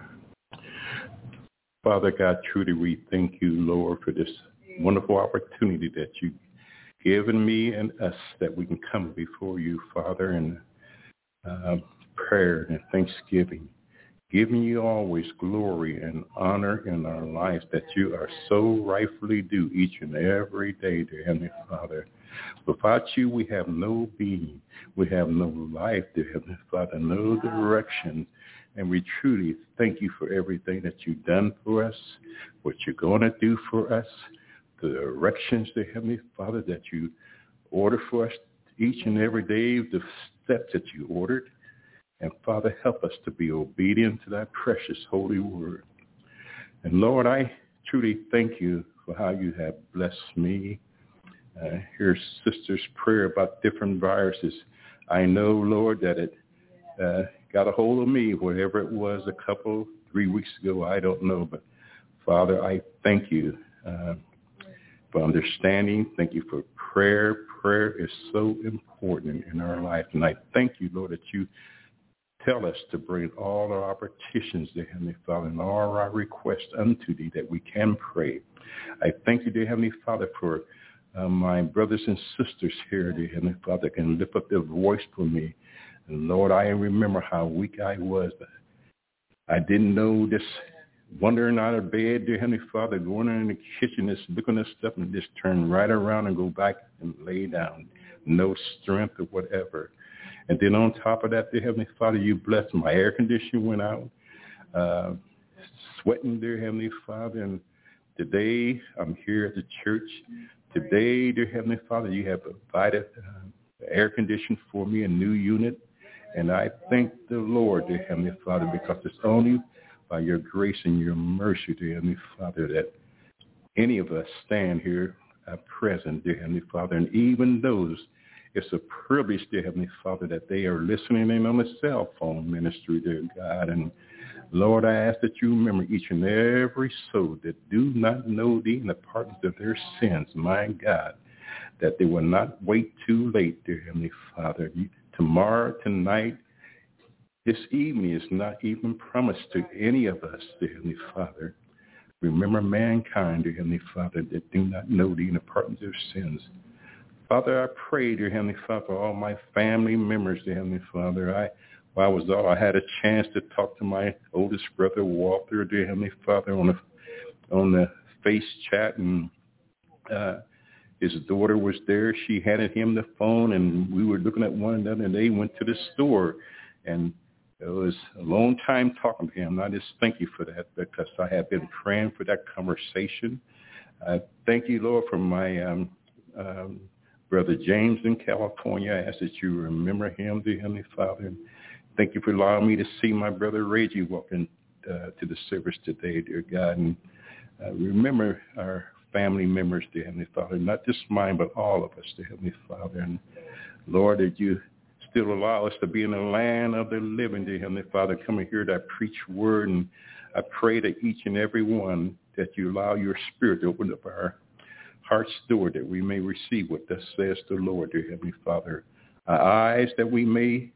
Father God, truly we thank you, Lord, for this wonderful opportunity that you've given me and us, that we can come before you, Father, in prayer and thanksgiving, giving you always glory and honor in our lives that you are so rightfully due each and every day, dear Heavenly Father. Without you, we have no being. We have no life, dear Heavenly Father, no direction. And we truly thank you for everything that you've done for us, what you're going to do for us, the directions, dear Heavenly Father, that you order for us each and every day, the steps that you ordered. And Father, help us to be obedient to that precious holy word. And Lord, I truly thank you for how you have blessed me. Here's sister's prayer about different viruses. I know, Lord, that it got a hold of me, whatever it was 3 weeks ago, I don't know. But Father, I thank you for understanding. Thank you for prayer. Prayer is so important in our life. And I thank you, Lord, that you tell us to bring all our petitions, dear Heavenly Father, and all our requests unto thee, that we can pray. I thank you, dear Heavenly Father, for my brothers and sisters here, dear Heavenly Father, can lift up their voice for me. And Lord, I remember how weak I was. I didn't know this, wandering out of bed, dear Heavenly Father, going in the kitchen, just looking at stuff and just turn right around and go back and lay down. No strength or whatever. And then on top of that, dear Heavenly Father, you blessed my air conditioner went out, sweating, dear Heavenly Father. And today I'm here at the church. Today, dear Heavenly Father, you have provided air conditioning for me, a new unit. And I thank the Lord, dear Heavenly Father, because it's only by your grace and your mercy, dear Heavenly Father, that any of us stand here present, dear Heavenly Father. And even those, it's a privilege, dear Heavenly Father, that they are listening in on the cell phone ministry, dear God. And Lord, I ask that you remember each and every soul that do not know thee and the pardon of their sins, my God, that they will not wait too late, dear Heavenly Father. Tomorrow, tonight, this evening is not even promised to any of us, dear Heavenly Father. Remember mankind, dear Heavenly Father, that do not know thee and the pardon of their sins. Father, I pray, dear Heavenly Father, for all my family members, dear Heavenly Father. I had a chance to talk to my oldest brother, Walter, dear Heavenly Father, on the face chat, and his daughter was there. She handed him the phone, and we were looking at one another, and they went to the store. And it was a long time talking to him. And I just thank you for that, because I have been praying for that conversation. Thank you, Lord, for my brother James in California. I ask that you remember him, dear Heavenly Father. And thank you for allowing me to see my brother Reggie walking to the service today, dear God. And remember our family members, dear Heavenly Father, not just mine, but all of us, dear Heavenly Father. And Lord, that you still allow us to be in the land of the living, dear Heavenly Father. Come and hear that preach word. And I pray that each and every one, that you allow your spirit to open up our heart's door, that we may receive what thus says the Lord, dear Heavenly Father. Our eyes that we may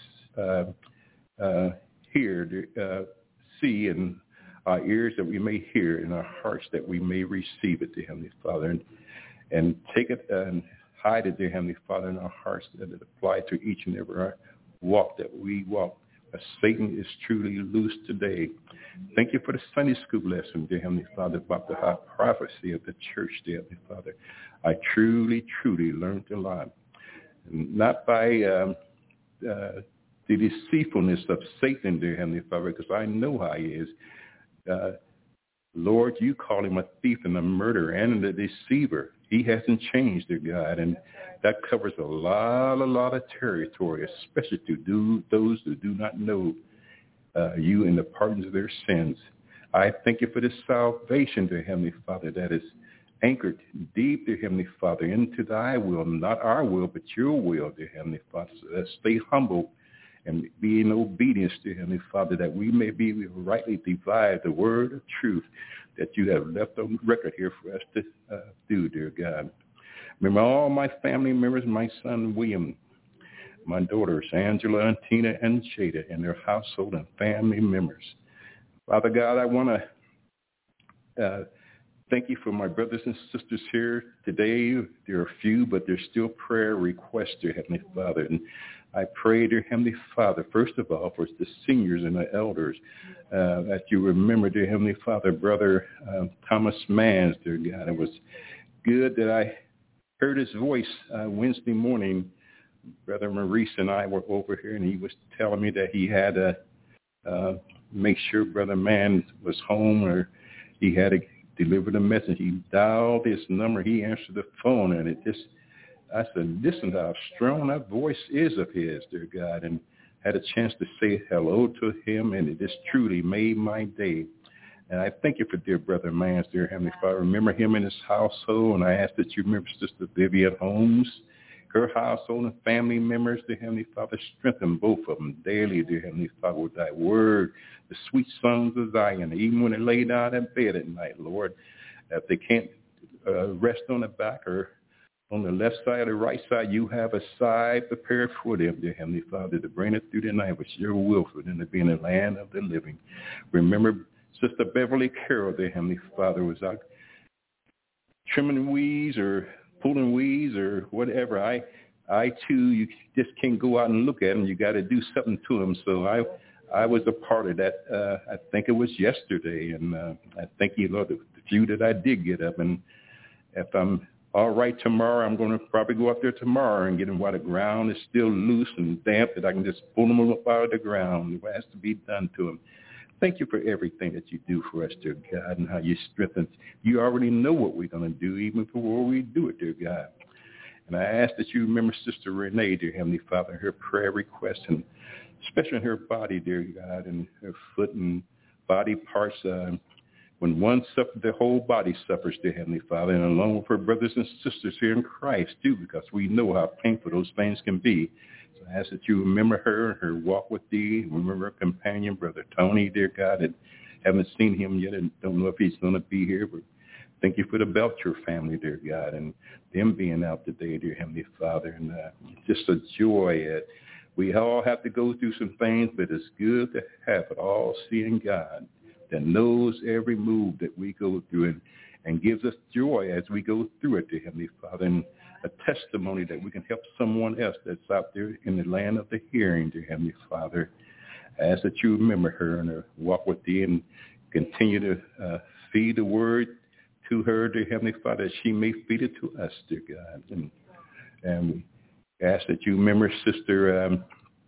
see, and our ears that we may hear, and our hearts that we may receive it, dear Heavenly Father, and take it and hide it, dear Heavenly Father, in our hearts, that it apply to each and every walk that we walk. As Satan is truly loose today. Thank you for the Sunday school lesson, dear Heavenly Father, about the high prophecy of the church, dear Heavenly Father. I truly, truly learned a lot. And not by the deceitfulness of Satan, dear Heavenly Father, because I know how he is. Lord, you call him a thief and a murderer and a deceiver. He hasn't changed, dear God, and that covers a lot of territory, especially to those who do not know you and the pardons of their sins. I thank you for this salvation, dear Heavenly Father, that is anchored deep, dear Heavenly Father, into thy will, not our will, but your will, dear Heavenly Father. So let's stay humble and be in obedience, dear Heavenly Father, that we may be rightly divide the word of truth that you have left on record here for us to do, dear God. Remember all my family members, my son William, my daughters Angela and Tina and Jada, and their household and family members. Father God, I want to thank you for my brothers and sisters here today. There are few, but there's still prayer requests, dear Heavenly Father. And I pray, dear Heavenly Father, first of all, for the seniors and the elders, that you remember, dear Heavenly Father, Brother Thomas Manns, dear God. It was good that I heard his voice Wednesday morning. Brother Maurice and I were over here, and he was telling me that he had to make sure Brother Mann was home, or he had to deliver the message. He dialed his number. He answered the phone, and I said, listen to how strong that voice is of his, dear God, and had a chance to say hello to him, and it just truly made my day. And I thank you for dear Brother Manns, dear Heavenly Father. Remember him and his household, and I ask that you remember Sister Vivian Holmes, her household and family members, dear Heavenly Father. Strengthen both of them daily, dear Heavenly Father, with thy word, the sweet songs of Zion, even when they lay down in bed at night, Lord. If they can't rest on the back or on the left side or the right side, you have a side prepared for them, dear Heavenly Father, to bring it through the night, which your will for them to be in the land of the living. Remember Sister Beverly Carroll, dear Heavenly Father, was out trimming weeds or pulling weeds or whatever. I I too, you just can't go out and look at them. You got to do something to them. So I was a part of that. I think it was yesterday, and I thank you, Lord, the few that I did get up. And if I'm all right tomorrow, I'm going to probably go up there tomorrow and get them while the ground is still loose and damp, that I can just pull them up out of the ground. What has to be done to them. Thank you for everything that you do for us, dear God, and how you strengthen. You already know what we're going to do, even before we do it, dear God. And I ask that you remember Sister Renee, dear Heavenly Father, her prayer request, and especially in her body, dear God, and her foot and body parts. When one suffers, the whole body suffers, dear Heavenly Father, and along with her brothers and sisters here in Christ, too, because we know how painful those things can be. So I ask that you remember her and her walk with thee. Remember her companion, Brother Tony, dear God, that haven't seen him yet and don't know if he's going to be here, but thank you for the Belcher family, dear God, and them being out today, dear Heavenly Father. And just a joy. We all have to go through some things, but it's good to have an all-seeing God that knows every move that we go through and gives us joy as we go through it, dear Heavenly Father, and a testimony that we can help someone else that's out there in the land of the hearing, dear Heavenly Father. I ask that you remember her and her walk with thee and continue to feed the word to her, dear Heavenly Father, that she may feed it to us, dear God. And we ask that you remember Sister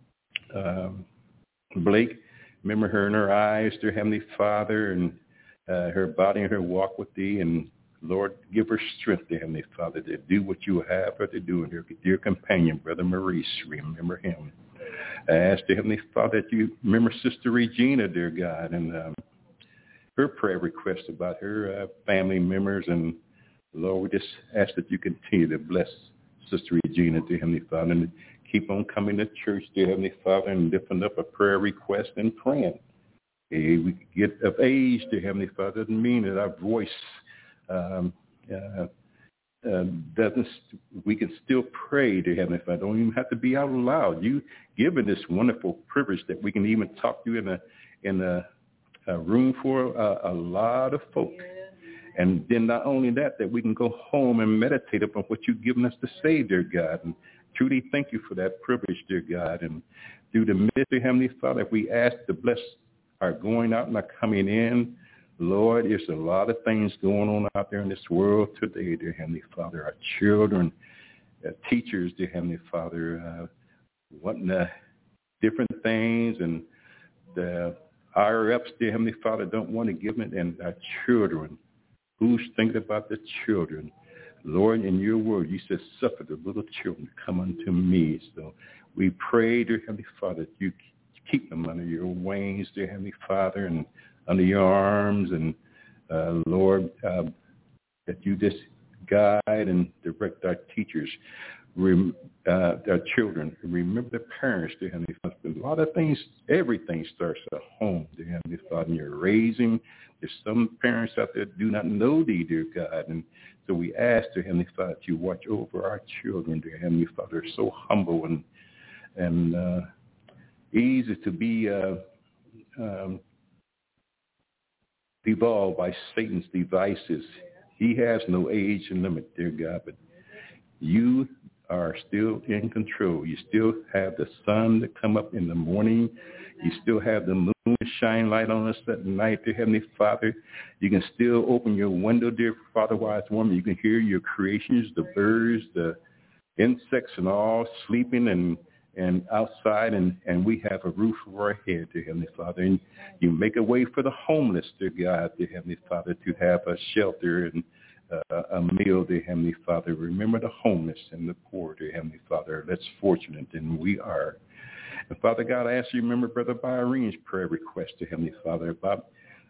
Blake, remember her in her eyes, dear Heavenly Father, and her body and her walk with thee. And Lord, give her strength, dear Heavenly Father, to do what you have her to do. And her dear companion, Brother Maurice, remember him. I ask, dear Heavenly Father, that you remember Sister Regina, dear God, and her prayer request about her family members. And Lord, we just ask that you continue to bless Sister Regina, dear Heavenly Father, and keep on coming to church, dear Heavenly Father, and lifting up a prayer request and praying. We get of age, dear Heavenly Father, doesn't mean that our voice we can still pray, dear Heavenly Father. Don't even have to be out loud. You given this wonderful privilege that we can even talk to you in a room for a lot of folk. And then not only that we can go home and meditate upon what you've given us to say, dear God. And truly thank you for that privilege, dear God. And through the midst, dear Heavenly Father, we ask to bless our going out and our coming in. Lord, there's a lot of things going on out there in this world today, dear Heavenly Father. Our children, teachers, dear Heavenly Father, wanting different things, and the higher ups, dear Heavenly Father, don't want to give it, and our children. Who's thinking about the children? Lord, in your word, you said, suffer the little children to come unto me. So we pray, dear Heavenly Father, that you keep them under your wings, dear Heavenly Father, and under your arms. And Lord, that you just guide and direct our teachers, our children. Remember the parents, dear Heavenly Father. A lot of things, everything starts at home, dear Heavenly Father. And you're raising. There's some parents out there that do not know thee, dear God. And so we ask, dear Heavenly Father, that you watch over our children, dear Heavenly Father. They're so humble and easy to be devolved by Satan's devices. He has no age and limit, dear God, but you are still in control. You still have the sun to come up in the morning. You still have the moon to shine light on us at night, dear Heavenly Father. You can still open your window, dear Father, wise woman. You can hear your creations, the birds, the insects, and all sleeping and outside, and we have a roof over our head, dear Heavenly Father. And you make a way for the homeless, dear God, dear Heavenly Father, to have a shelter and a meal, dear Heavenly Father. Remember the homeless and the poor, dear Heavenly Father. That's fortunate, and we are. And Father God, I ask you to remember Brother Byron's prayer request, dear Heavenly Father, about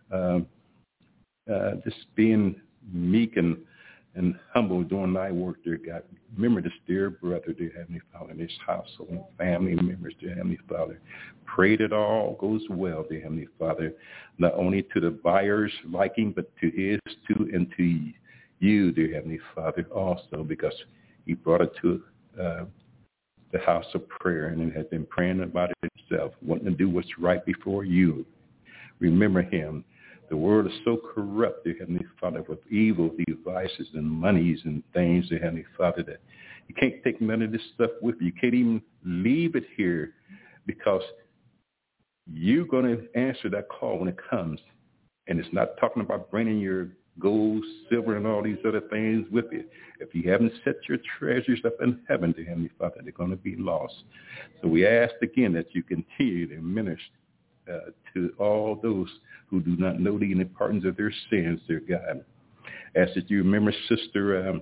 just being meek and humble doing thy work, dear God. Remember this dear brother, dear Heavenly Father, in this household and family members, dear Heavenly Father. Pray that all goes well, dear Heavenly Father, not only to the buyer's liking, but to his too, and to you, dear Heavenly Father, also, because he brought it to the house of prayer and has been praying about it himself, wanting to do what's right before you. Remember him. The world is so corrupt, dear Heavenly Father, with evil devices and monies and things, dear Heavenly Father, that you can't take none of this stuff with you. You can't even leave it here because you're going to answer that call when it comes. And it's not talking about bringing your gold, silver, and all these other things with you. If you haven't set your treasures up in heaven, dear Heavenly Father, they're going to be lost. So we ask again that you continue to minister to all those who do not know the pardons of their sins, dear God. Ask that you remember Sister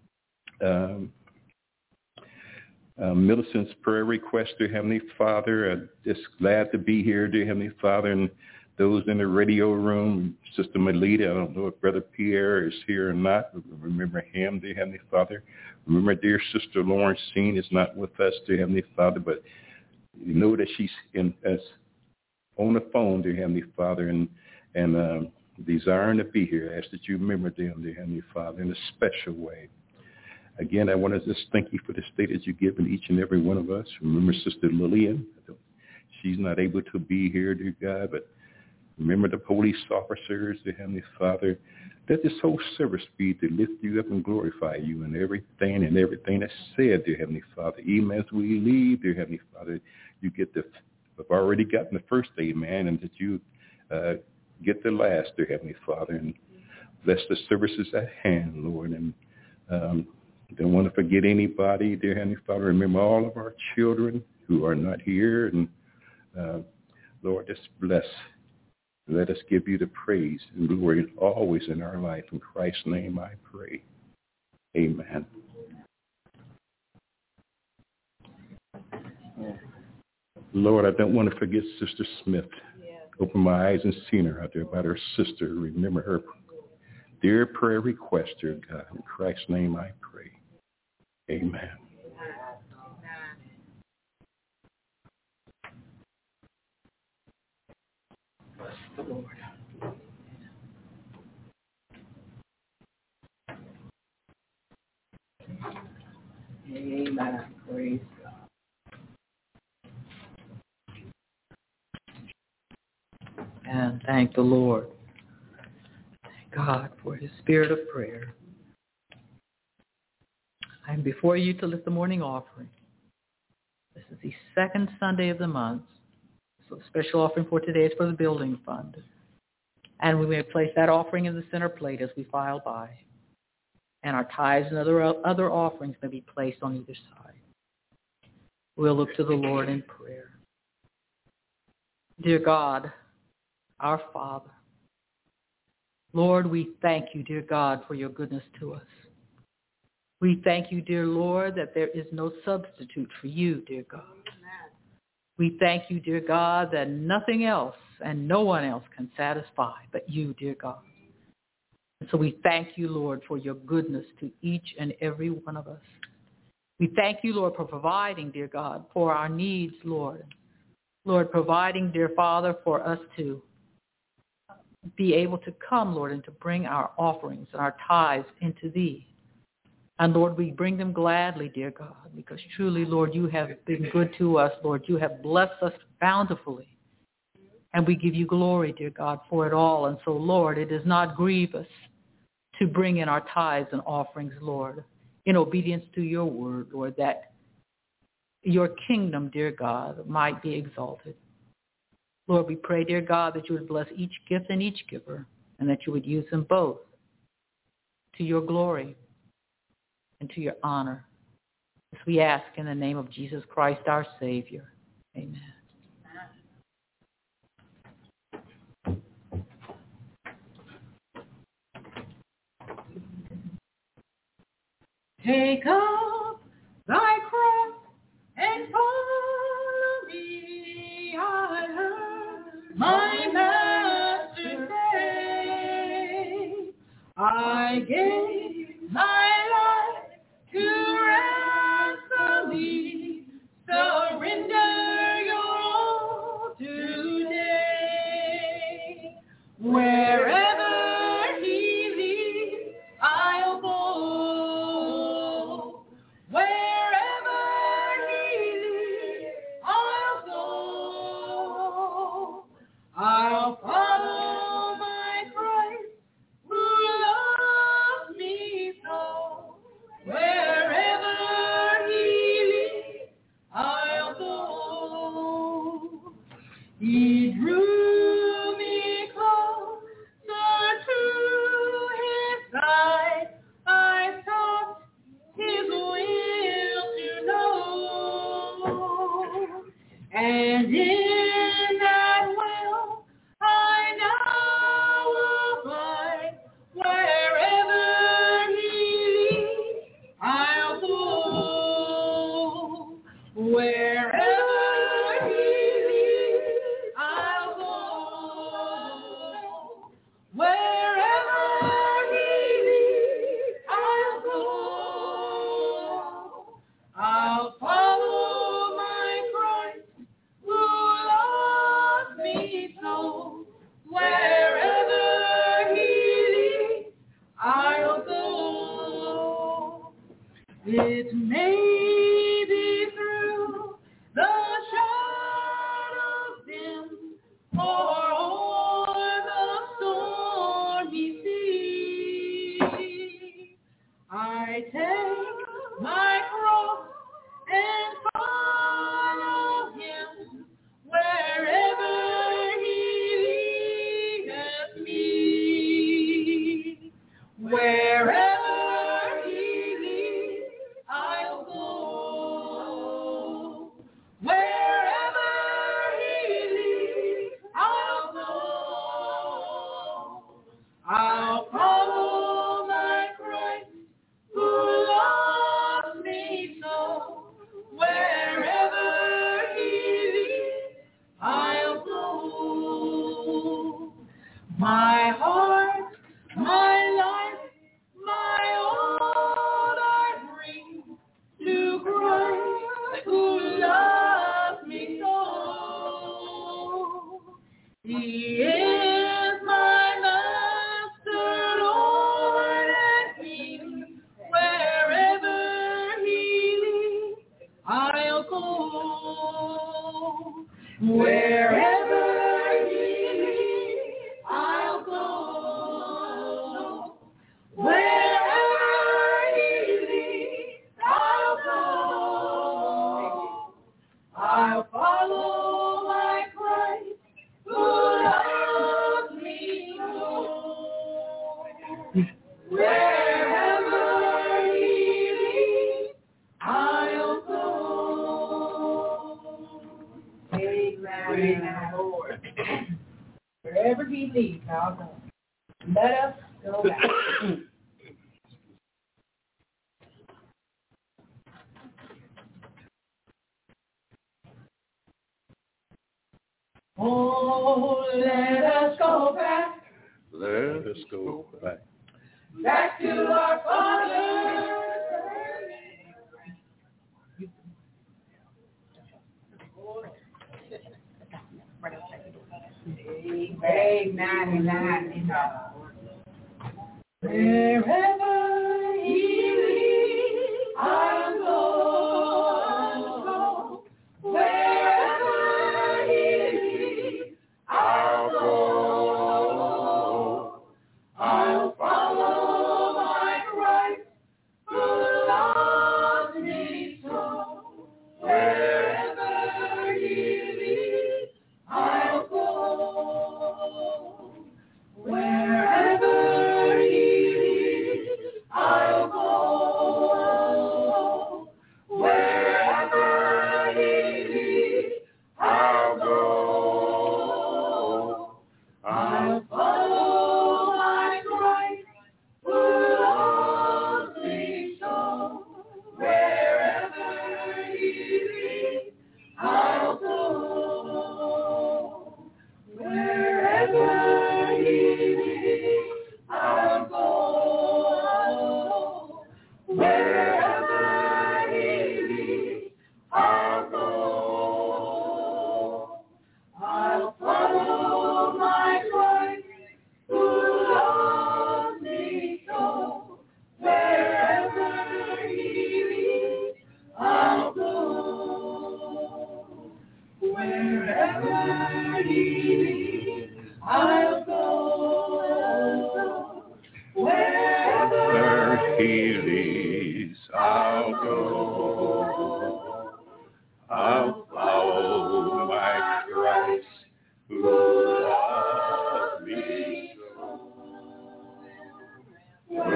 Millicent's prayer request, dear Heavenly Father. Just glad to be here, dear Heavenly Father, and those in the radio room, Sister Melita, I don't know if Brother Pierre is here or not. Remember him, dear Heavenly Father. Remember dear Sister Lawrence Seen is not with us, dear Heavenly Father, but you know that she's on the phone, dear Heavenly Father, and desiring to be here. I ask that you remember them, dear Heavenly Father, in a special way. Again, I want to just thank you for the state that you've given each and every one of us. Remember Sister Lillian. She's not able to be here, dear God, but remember the police officers, dear Heavenly Father. Let this whole service be to lift you up and glorify you in everything that's said, dear Heavenly Father. Even as we leave, dear Heavenly Father, you get I've already gotten the first amen, and that you get the last, dear Heavenly Father, and bless the services at hand, Lord. And don't want to forget anybody, dear Heavenly Father. Remember all of our children who are not here, and Lord, just bless. Let us give you the praise and glory always in our life. In Christ's name I pray. Amen. Lord, I don't want to forget Sister Smith. Open my eyes and seen her out there about her sister. Remember her dear prayer request, dear God. In Christ's name I pray. Amen. Bless the Lord. Amen. Praise God. And thank the Lord. Thank God for his spirit of prayer. I'm before you to lift the morning offering. This is the second Sunday of the month. So the special offering for today is for the building fund. And we may place that offering in the center plate as we file by. And our tithes and other offerings may be placed on either side. We'll look to the Lord in prayer. Dear God, our Father, Lord, we thank you, dear God, for your goodness to us. We thank you, dear Lord, that there is no substitute for you, dear God. We thank you, dear God, that nothing else and no one else can satisfy but you, dear God. And so we thank you, Lord, for your goodness to each and every one of us. We thank you, Lord, for providing, dear God, for our needs, Lord. Lord, providing, dear Father, for us to be able to come, Lord, and to bring our offerings and our tithes into thee. And Lord, we bring them gladly, dear God, because truly, Lord, you have been good to us, Lord. You have blessed us bountifully. And we give you glory, dear God, for it all. And so, Lord, it is not grievous to bring in our tithes and offerings, Lord, in obedience to your word, Lord, that your kingdom, dear God, might be exalted. Lord, we pray, dear God, that you would bless each gift and each giver, and that you would use them both to your glory and to your honor. As we ask in the name of Jesus Christ, our Savior. Amen. Take up thy cross and follow me. I heard my master say, I gave my life to ransom thee. Surrender your all today. Wherever he leads, I'll go. Wherever he leads, I'll go. I'll follow my side, I sought his will to know, and in that will I now abide. Wherever he leads, I'll go. Wherever he leads, I'll go. Wherever he leads, I'll go. I'll follow my Christ who loves me so. Wherever he leads, I'll go. It may be through the shadows dim or o'er the stormy sea. I take my cross and follow him wherever he leadeth me. Wherever he leads, I'll go. Wherever he leads, I'll go. I'll follow my Christ who loves me so. Wherever he leads, I'll go. My heart, my life, my all I bring to Christ who loves me so. He is my master, Lord, and King. Wherever he leads, I'll go. Wherever he leads, I'll go. Wherever he leads, I'll go. I'll follow my Christ who loves me so. Wherever he leads, I'll go. Amen, Lord. Wherever he leads, I'll go. Let us go back. Oh, let us go back. Let us go back. Back to our Father. Amen. Wherever he leads, I'll go. Wherever he leads, I'll go. I'll follow my Christ who loves me so. Wherever he leads, I'll go. Wherever he leads, I'll go. Wherever he leads, I'll go. I'll follow my Christ who loves me so. Wherever he leads, I'll go. Wherever he leads, I'll go. Wherever he leads, I'll go. I'll follow my Christ who loves me so. Wherever he leads, I'll go. Wherever he leads, I'll go. Wherever he leads, I'll go. I'll follow my Christ who loves me so.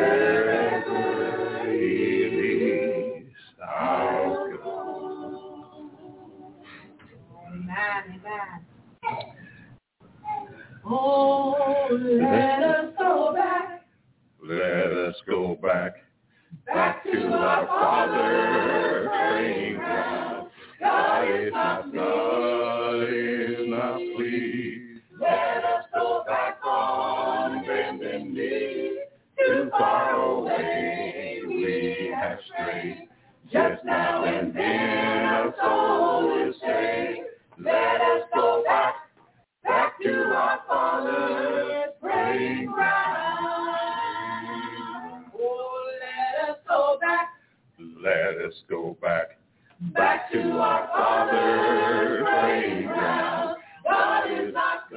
Let us go back to our Father, praying ground. God is not pleased. Let us go back on bending knee. Too far away we have strayed. Just now and then our soul is saved. Let us go back to our Father's praying ground. Oh, let us go back. Let us go back to our Father's praying ground. God is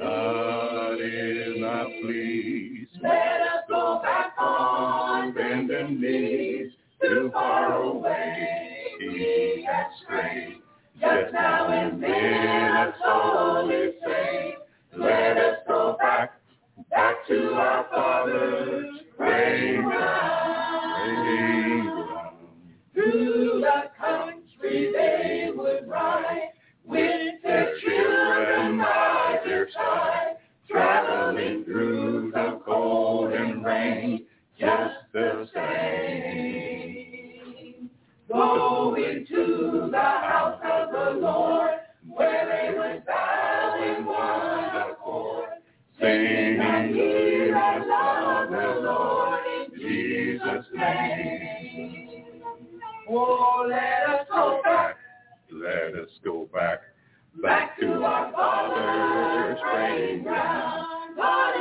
not pleased. Let us go back on bending knees. Too far away we have strayed. Just now and then our soul is saved. Let us go back to our Father's praying ground. Through the country they would ride, with their children by their side, Traveling through the cold and rain, just the same. going to the house of the Lord, where they would bow in one accord, Sing and hear and love the Lord in Jesus' name. Oh, let us go back. Let us go back To our Father's praying ground. God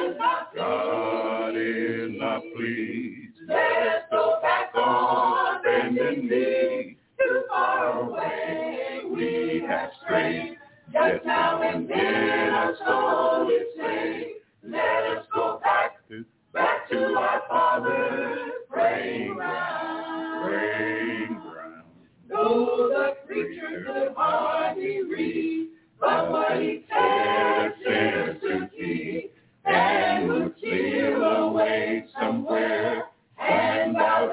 is not pleased. Let us go back on bending knee. Too far away we have strayed. Just now and then our soul is saved. Let us go back to our Father's praying ground. Though the preacher could hardly read, but what he said sinners to keep, and would steal away somewhere and bow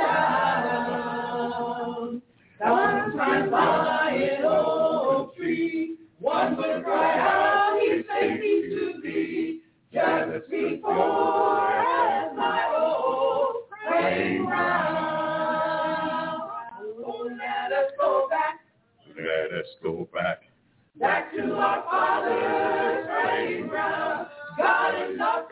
down. Sometimes by an old tree, one would cry out, he takes me to thee, just before as my old praying ground. Oh, let us go back. Let us go back To our Father's praying ground. God is not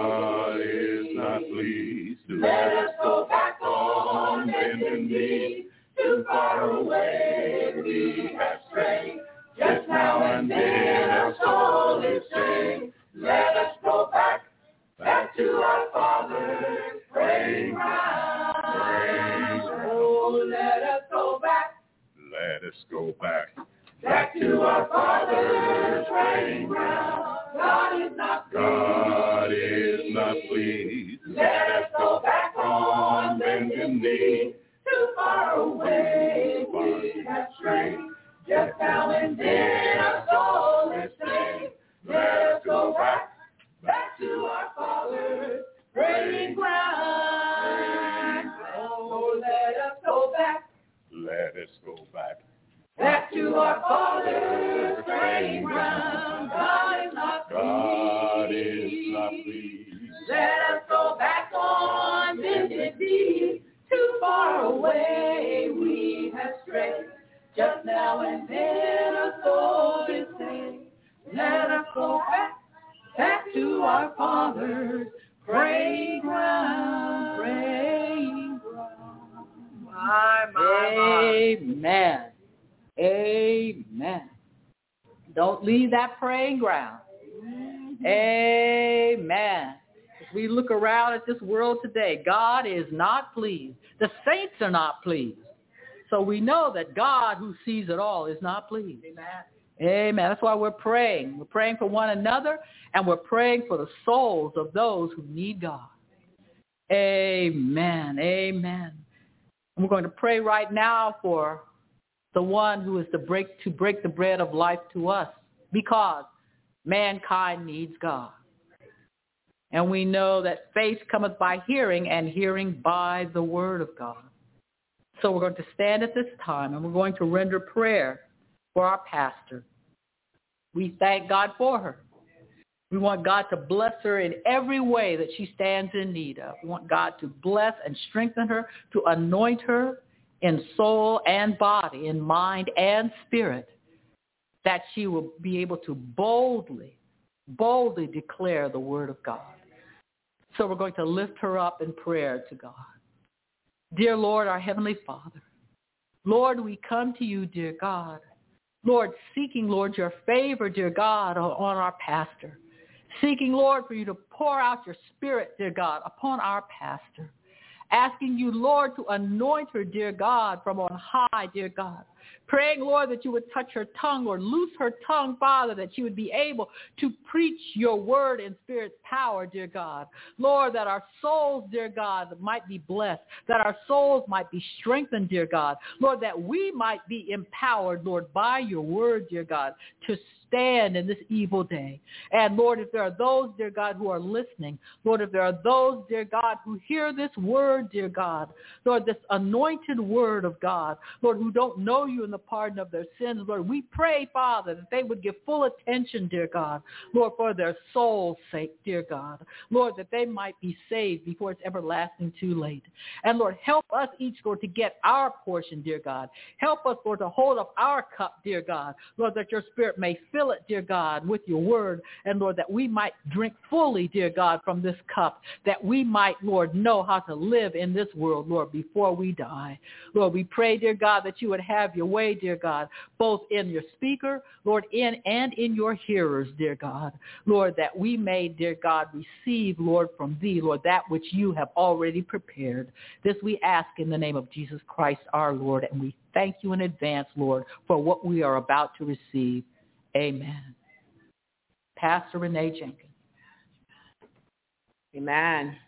pleased. Let us go back on bending knee. Too far away we have strayed. Just now and then our soul is saved. Let us go back to our Father's praying ground. Oh, let us go back. Let us go back To our Father's praying ground. God is not pleased. Let us go back on bending knee. Too far away we have strayed. Just now and then our soul is saved. Let us go back to our Father's praying ground. Oh, let us go back. Let us go back To our Father's praying ground. God is not pleased. Let us go back on bended knee. Too far away we have strayed. Just now and then our soul is saved. Let us go back to our Father's praying ground. Praying ground. Amen. Amen. Don't leave that praying ground. Amen. As we look around at this world today, God is not pleased. The saints are not pleased. So we know that God, who sees it all, is not pleased. Amen. Amen. That's why we're praying. We're praying for one another, and we're praying for the souls of those who need God. Amen. Amen. And we're going to pray right now for the one who is to break the bread of life to us, because mankind needs God. And we know that faith cometh by hearing, and hearing by the word of God. So we're going to stand at this time, and we're going to render prayer for our pastor. We thank God for her. We want God to bless her in every way that she stands in need of. We want God to bless and strengthen her, to anoint her in soul and body, in mind and spirit, that she will be able to boldly declare the word of God. So we're going to lift her up in prayer to God. Dear Lord, our Heavenly Father, Lord, we come to you, dear God. Lord, seeking, Lord, your favor, dear God, on our pastor. Seeking, Lord, for you to pour out your spirit, dear God, upon our pastor. Asking you, Lord, to anoint her, dear God, from on high, dear God. Praying, Lord, that you would touch her tongue, or loose her tongue, Father, that she would be able to preach your word in spirit's power, dear God. Lord, that our souls, dear God, might be blessed, that our souls might be strengthened, dear God. Lord, that we might be empowered, Lord, by your word, dear God, to stand in this evil day. And Lord, if there are those, dear God, who are listening, Lord, if there are those, dear God, who hear this word, dear God, Lord, this anointed word of God, Lord, who don't know you in the pardon of their sins, Lord, we pray, Father, that they would give full attention, dear God, Lord, for their soul's sake, dear God, Lord, that they might be saved before it's everlasting too late. And Lord, help us each, Lord, to get our portion, dear God. Help us, Lord, to hold up our cup, dear God, Lord, that your spirit may fill it, dear God, with your word, and Lord, that we might drink fully, dear God, from this cup, that we might, Lord, know how to live in this world, Lord, before we die. Lord, we pray, dear God, that you would have your way, dear God, both in your speaker, Lord, in your hearers, dear God. Lord, that we may, dear God, receive, Lord, from thee, Lord, that which you have already prepared. This we ask in the name of Jesus Christ, our Lord, and we thank you in advance, Lord, for what we are about to receive. Amen. Pastor Renee Jenkins. Amen.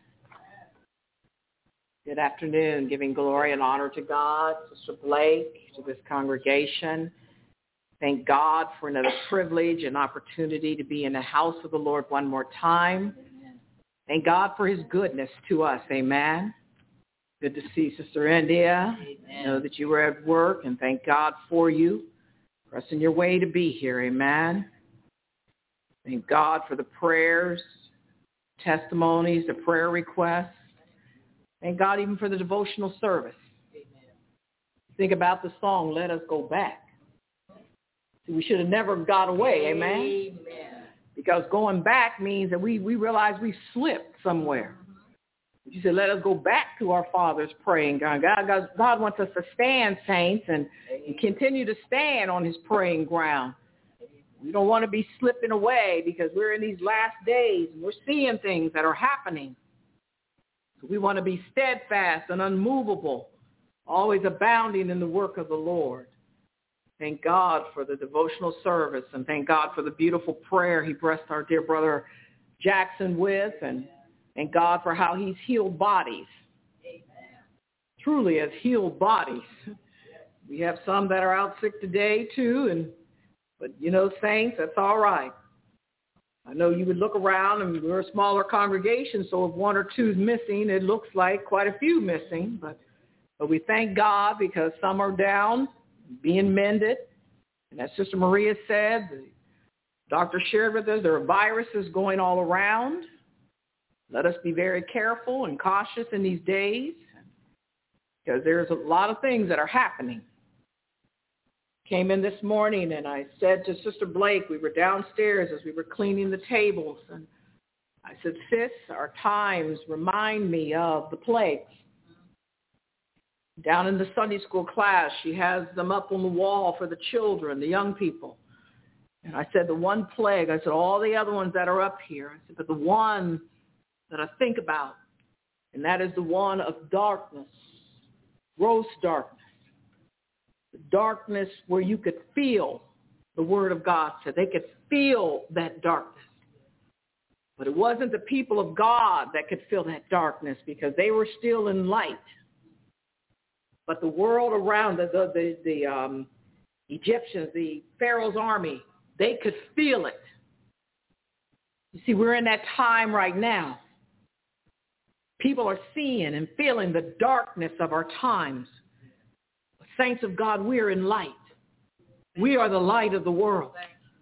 Good afternoon. Giving glory and honor to God, Sister Blake, to this congregation. Thank God for another privilege and opportunity to be in the house of the Lord one more time. Thank God for his goodness to us. Amen. Good to see Sister India. I know that you were at work, and thank God for you. Pressing your way to be here. Amen. Thank God for the prayers, testimonies, the prayer requests. Thank God even for the devotional service. Amen. Think about the song, Let Us Go Back. See, we should have never got away. Amen. Amen. Because going back means that we realize we slipped somewhere. You said, let us go back to our Father's praying ground. God wants us to stand, saints, and continue to stand on his praying ground. We don't want to be slipping away because we're in these last days and we're seeing things that are happening. So we want to be steadfast and unmovable, always abounding in the work of the Lord. Thank God for the devotional service, and thank God for the beautiful prayer he blessed our dear brother Jackson with, and thank God for how he's healed bodies. Amen. Truly has healed bodies. We have some that are out sick today too, but you know, saints, that's all right. I know you would look around, and we're a smaller congregation, so if one or two is missing, it looks like quite a few missing. But we thank God because some are down, being mended. And as Sister Maria said, the doctor shared with us, there are viruses going all around. Let us be very careful and cautious in these days because there's a lot of things that are happening. Came in this morning and I said to Sister Blake, we were downstairs as we were cleaning the tables, and I said, sis, our times remind me of the plagues. Down in the Sunday school class, she has them up on the wall for the children, the young people. And I said, the one plague, I said, all the other ones that are up here, I said, but the one that I think about, and that is the one of darkness, gross darkness. The darkness where you could feel, the word of God said, they could feel that darkness. But it wasn't the people of God that could feel that darkness because they were still in light. But the world around, the Egyptians, the Pharaoh's army, they could feel it. You see, we're in that time right now. People are seeing and feeling the darkness of our times. Saints of God, we are in light. We are the light of the world.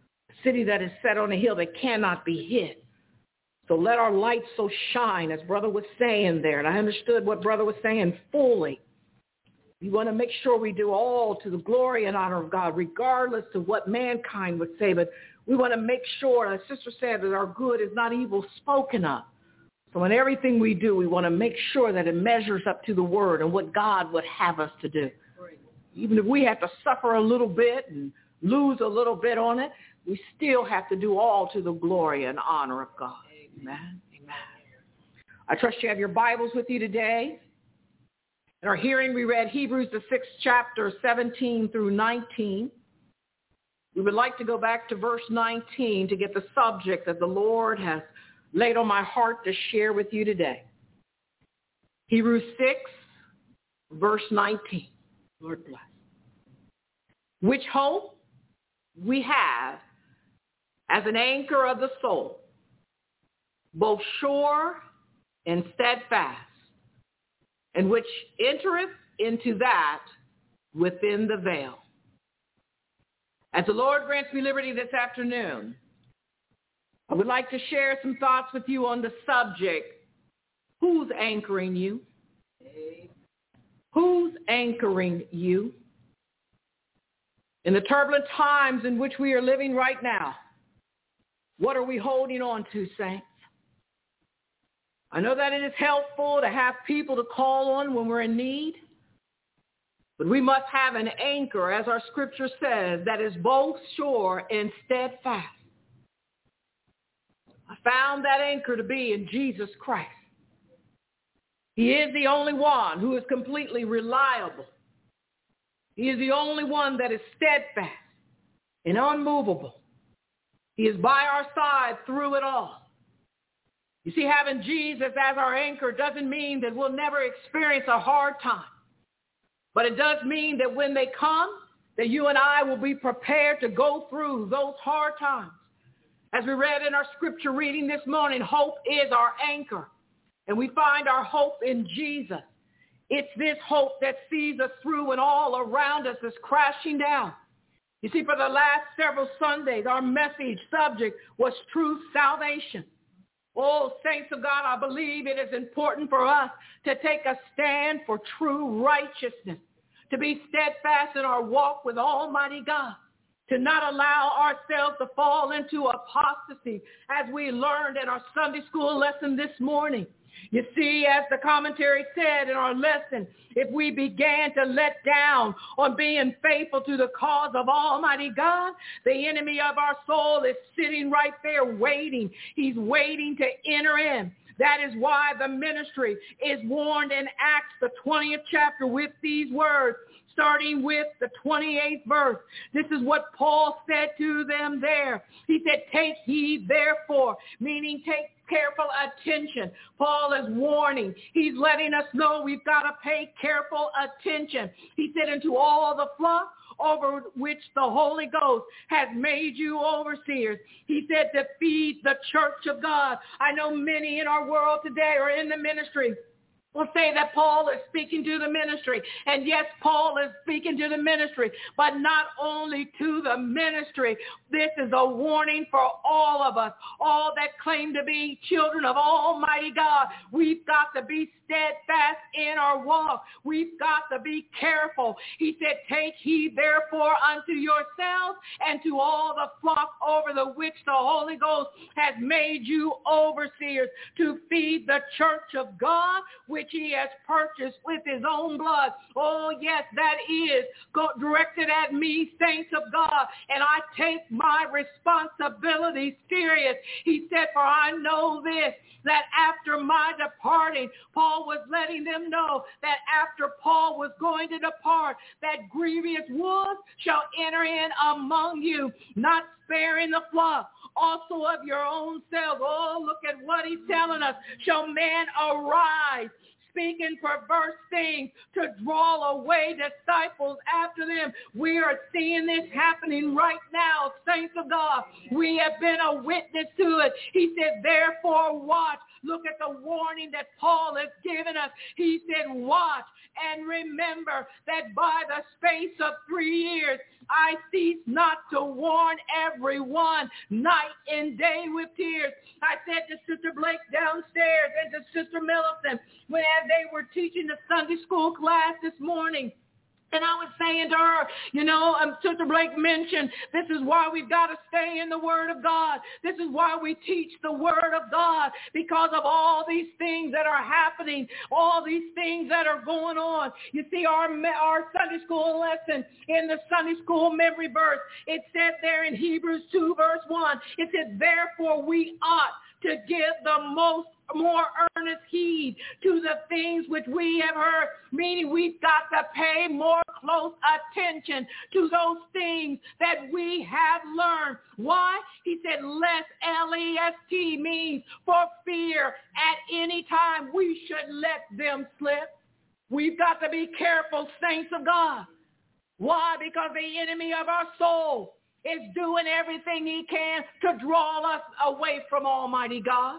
city that is set on a hill that cannot be hid. So let our light so shine, as Brother was saying there, and I understood what Brother was saying fully. We want to make sure we do all to the glory and honor of God, regardless of what mankind would say. But we want to make sure, as Sister said, that our good is not evil spoken of. So in everything we do, we want to make sure that it measures up to the word and what God would have us to do. Even if we have to suffer a little bit and lose a little bit on it, we still have to do all to the glory and honor of God. Amen. Amen. I trust you have your Bibles with you today. In our hearing, we read Hebrews, the 6th chapter, 17 through 19. We would like to go back to verse 19 to get the subject that the Lord has laid on my heart to share with you today. Hebrews 6, verse 19. Lord bless. Which hope we have as an anchor of the soul, both sure and steadfast, and which entereth into that within the veil. As the Lord grants me liberty this afternoon, I would like to share some thoughts with you on the subject, who's anchoring you? Who's anchoring you? In the turbulent times in which we are living right now, what are we holding on to, saints? I know that it is helpful to have people to call on when we're in need, but we must have an anchor, as our scripture says, that is both sure and steadfast. I found that anchor to be in Jesus Christ. He is the only one who is completely reliable. He is the only one that is steadfast and unmovable. He is by our side through it all. You see, having Jesus as our anchor doesn't mean that we'll never experience a hard time. But it does mean that when they come, that you and I will be prepared to go through those hard times. As we read in our scripture reading this morning, hope is our anchor. And we find our hope in Jesus. It's this hope that sees us through when all around us is crashing down. You see, for the last several Sundays, our message subject was true salvation. Oh, saints of God, I believe it is important for us to take a stand for true righteousness, to be steadfast in our walk with Almighty God, to not allow ourselves to fall into apostasy, as we learned in our Sunday school lesson this morning. You see, as the commentary said in our lesson, if we began to let down on being faithful to the cause of Almighty God, the enemy of our soul is sitting right there waiting. He's waiting to enter in. That is why the ministry is warned in Acts, the 20th chapter, with these words, starting with the 28th verse. This is what Paul said to them there. He said, take heed therefore, meaning take careful attention. Paul is warning. He's letting us know we've got to pay careful attention. He said, into all the flock over which the Holy Ghost has made you overseers. He said to feed the church of God. I know many in our world today are in the ministry will say that Paul is speaking to the ministry. And yes, Paul is speaking to the ministry, but not only to the ministry. This is a warning for all of us, all that claim to be children of Almighty God. We've got to be steadfast in our walk. We've got to be careful. He said, take heed therefore unto yourselves and to all the flock over the which the Holy Ghost has made you overseers, to feed the church of God, which he has purchased with his own blood. Oh, yes, that is directed at me, saints of God, and I take my responsibility serious. He said, for I know this, that after my departing, Paul was letting them know that after Paul was going to depart, that grievous wolves shall enter in among you, not sparing the flock, also of your own selves. Oh, look at what he's telling us. Shall man arise, speaking perverse things to draw away disciples after them. We are seeing this happening right now, saints of God. We have been a witness to it. He said, therefore watch. Look at the warning that Paul has given us. He said, watch and remember that by the space of 3 years, I cease not to warn everyone night and day with tears. I said to Sister Blake downstairs and to Sister Millicent when they were teaching the Sunday school class this morning, and I was saying to her, Sister Blake mentioned, this is why we've got to stay in the Word of God. This is why we teach the Word of God, because of all these things that are happening, all these things that are going on. You see, our Sunday school lesson in the Sunday school memory verse, it said there in Hebrews 2 verse 1, it said, therefore we ought to give the more earnest heed to the things which we have heard, meaning we've got to pay more close attention to those things that we have learned. Why? He said, lest, L-E-S-T, means for fear at any time we should let them slip. We've got to be careful, saints of God. Why? Because the enemy of our soul is doing everything he can to draw us away from Almighty God.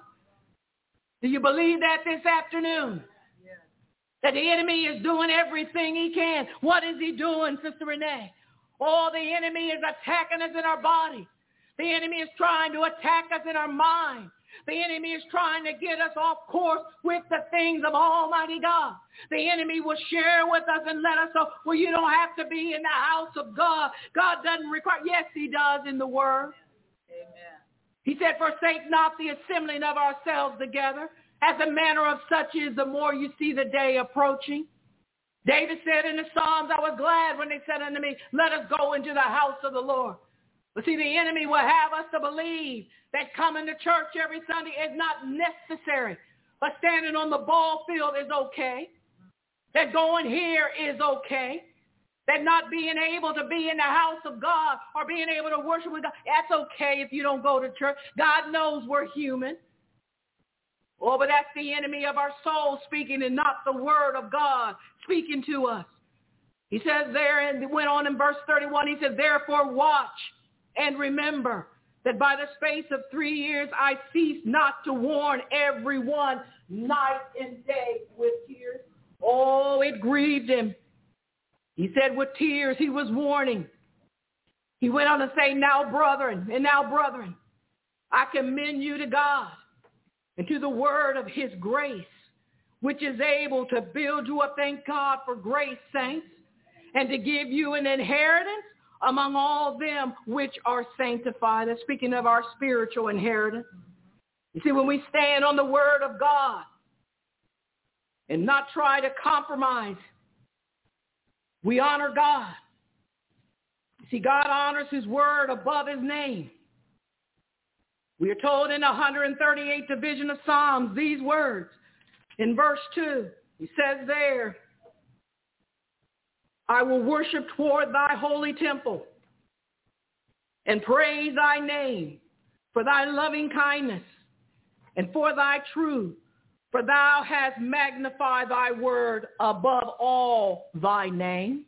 Do you believe that this afternoon? Yes. That the enemy is doing everything he can. What is he doing, Sister Renee? Oh, the enemy is attacking us in our body. The enemy is trying to attack us in our mind. The enemy is trying to get us off course with the things of Almighty God. The enemy will share with us and let us know, well, you don't have to be in the house of God. God doesn't require. Yes, he does in the Word. Amen. He said, forsake not the assembling of ourselves together, as the manner of such is the more you see the day approaching. David said in the Psalms, I was glad when they said unto me, let us go into the house of the Lord. But see, the enemy will have us to believe that coming to church every Sunday is not necessary. But standing on the ball field is okay. That going here is okay. That not being able to be in the house of God or being able to worship with God, that's okay if you don't go to church. God knows we're human. Oh, but that's the enemy of our soul speaking and not the Word of God speaking to us. He says there, and went on in verse 31, he said, therefore watch and remember that by the space of 3 years I cease not to warn everyone night and day with tears. Oh, it grieved him. He said with tears he was warning. He went on to say, now brethren, I commend you to God and to the word of his grace, which is able to build you up, thank God for grace, saints, and to give you an inheritance among all them which are sanctified. That's speaking of our spiritual inheritance. You see, when we stand on the Word of God and not try to compromise, we honor God. You see, God honors his Word above his name. We are told in the 138th division of Psalms these words. In verse 2, he says there, I will worship toward thy holy temple and praise thy name for thy loving kindness and for thy truth, for thou hast magnified thy word above all thy name.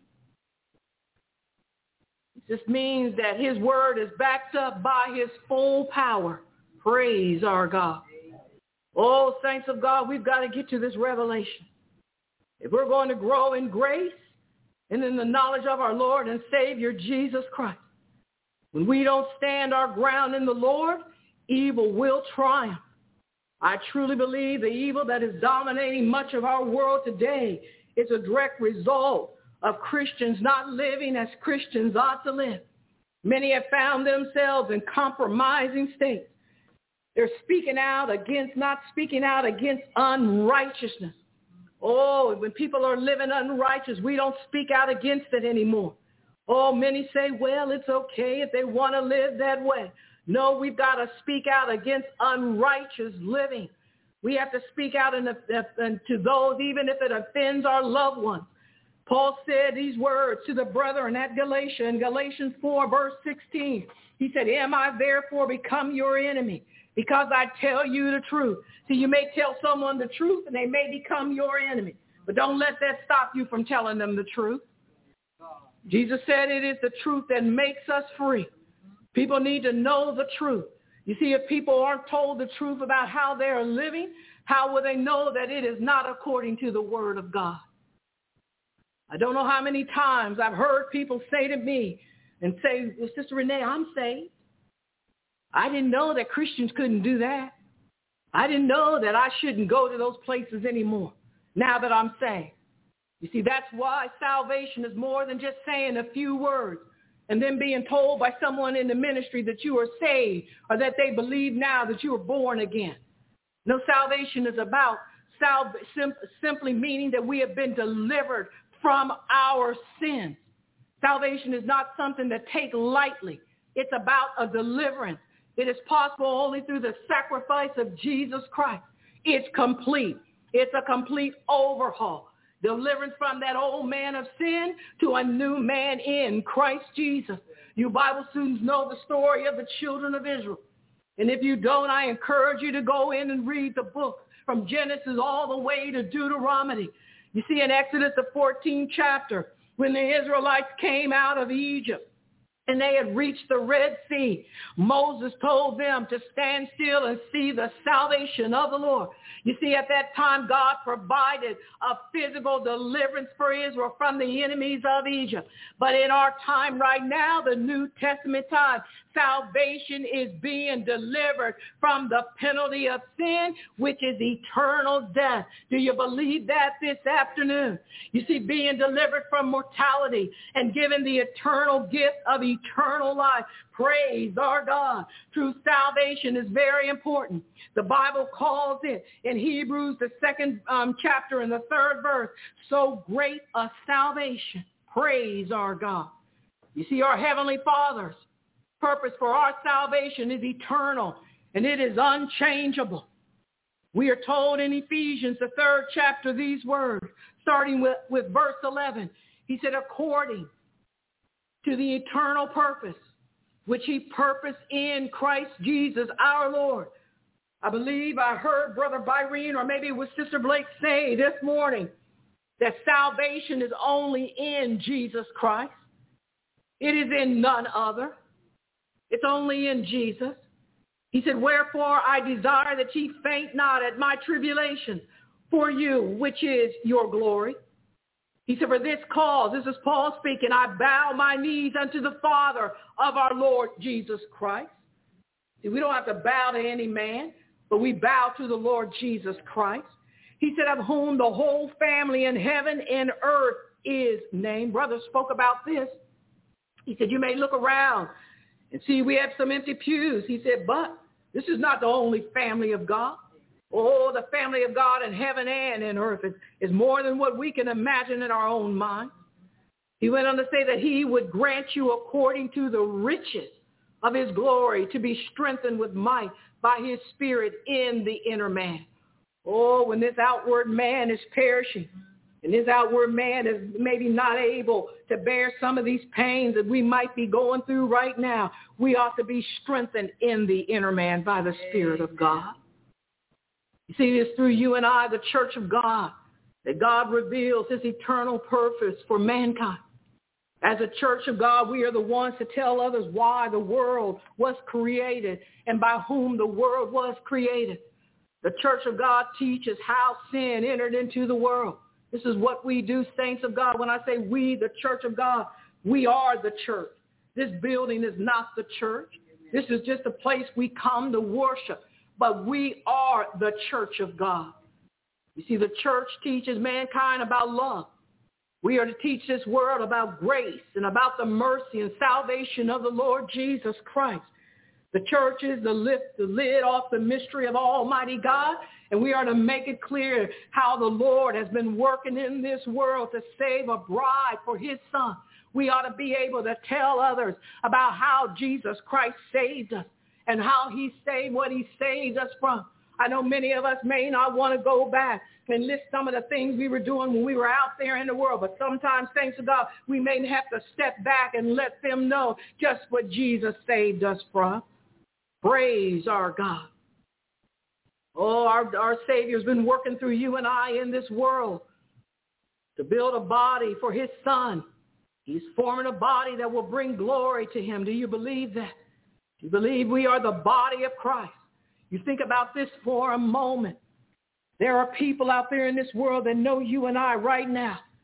This means that his word is backed up by his full power. Praise our God. Oh, saints of God, we've got to get to this revelation. If we're going to grow in grace and in the knowledge of our Lord and Savior Jesus Christ, when we don't stand our ground in the Lord, evil will triumph. I truly believe the evil that is dominating much of our world today is a direct result of Christians not living as Christians ought to live. Many have found themselves in compromising states. They're speaking out against, not speaking out against unrighteousness. Oh, when people are living unrighteous, we don't speak out against it anymore. Oh, many say, well, it's okay if they want to live that way. No, we've got to speak out against unrighteous living. We have to speak out to those, even if it offends our loved ones. Paul said these words to the brethren at Galatia, in Galatians 4, verse 16. He said, am I therefore become your enemy because I tell you the truth? So you may tell someone the truth and they may become your enemy. But don't let that stop you from telling them the truth. Jesus said it is the truth that makes us free. People need to know the truth. You see, if people aren't told the truth about how they are living, how will they know that it is not according to the word of God? I don't know how many times I've heard people say to me and say, well, Sister Renee, I'm saved. I didn't know that Christians couldn't do that. I didn't know that I shouldn't go to those places anymore now that I'm saved. You see, that's why salvation is more than just saying a few words and then being told by someone in the ministry that you are saved or that they believe now that you are born again. No, salvation is about simply meaning that we have been delivered from our sins. Salvation is not something to take lightly. It's about a deliverance. It is possible only through the sacrifice of Jesus Christ. It's complete. It's a complete overhaul. Deliverance from that old man of sin to a new man in Christ Jesus. You Bible students know the story of the children of Israel. And if you don't, I encourage you to go in and read the book from Genesis all the way to Deuteronomy. You see in Exodus, the 14th chapter, when the Israelites came out of Egypt, and they had reached the Red Sea, Moses told them to stand still and see the salvation of the Lord. You see, at that time, God provided a physical deliverance for Israel from the enemies of Egypt. But in our time right now, the New Testament time, salvation is being delivered from the penalty of sin, which is eternal death. Do you believe that this afternoon? You see, being delivered from mortality and given the eternal gift of eternal life. Praise our God. True salvation is very important. The Bible calls it in Hebrews, the 2nd chapter and the 3rd verse, so great a salvation. Praise our God. You see, our Heavenly Father's purpose for our salvation is eternal, and it is unchangeable. We are told in Ephesians, the 3rd chapter, these words, starting with verse 11. He said, according to the eternal purpose which he purposed in Christ Jesus our Lord. I believe I heard Brother Byron, or maybe it was Sister Blake, say this morning that salvation is only in Jesus Christ. It is in none other. It's only in Jesus. He said, wherefore I desire that ye faint not at my tribulation for you, which is your glory. He said, for this cause, this is Paul speaking, I bow my knees unto the Father of our Lord Jesus Christ. See, we don't have to bow to any man, but we bow to the Lord Jesus Christ. He said, of whom the whole family in heaven and earth is named. Brother spoke about this. He said, you may look around and see we have some empty pews. He said, but this is not the only family of God. Oh, the family of God in heaven and in earth is more than what we can imagine in our own mind. He went on to say that he would grant you according to the riches of his glory to be strengthened with might by his Spirit in the inner man. Oh, when this outward man is perishing and this outward man is maybe not able to bear some of these pains that we might be going through right now, we ought to be strengthened in the inner man by the Spirit of God. You see, it's through you and I, the church of God, that God reveals his eternal purpose for mankind. As a church of God, we are the ones to tell others why the world was created and by whom the world was created. The church of God teaches how sin entered into the world. This is what we do, saints of God. When I say we, the church of God, we are the church. This building is not the church. This is just a place we come to worship. But we are the church of God. You see, the church teaches mankind about love. We are to teach this world about grace and about the mercy and salvation of the Lord Jesus Christ. The church is to lift the lid off the mystery of Almighty God, and we are to make it clear how the Lord has been working in this world to save a bride for his son. We ought to be able to tell others about how Jesus Christ saved us and how he saved what he saved us from. I know many of us may not want to go back and list some of the things we were doing when we were out there in the world, but sometimes, thanks to God, we may have to step back and let them know just what Jesus saved us from. Praise our God. Oh, our Savior's been working through you and I in this world to build a body for his son. He's forming a body that will bring glory to him. Do you believe that? Do you believe we are the body of Christ? You think about this for a moment. There are people out there in this world that know you and I right now.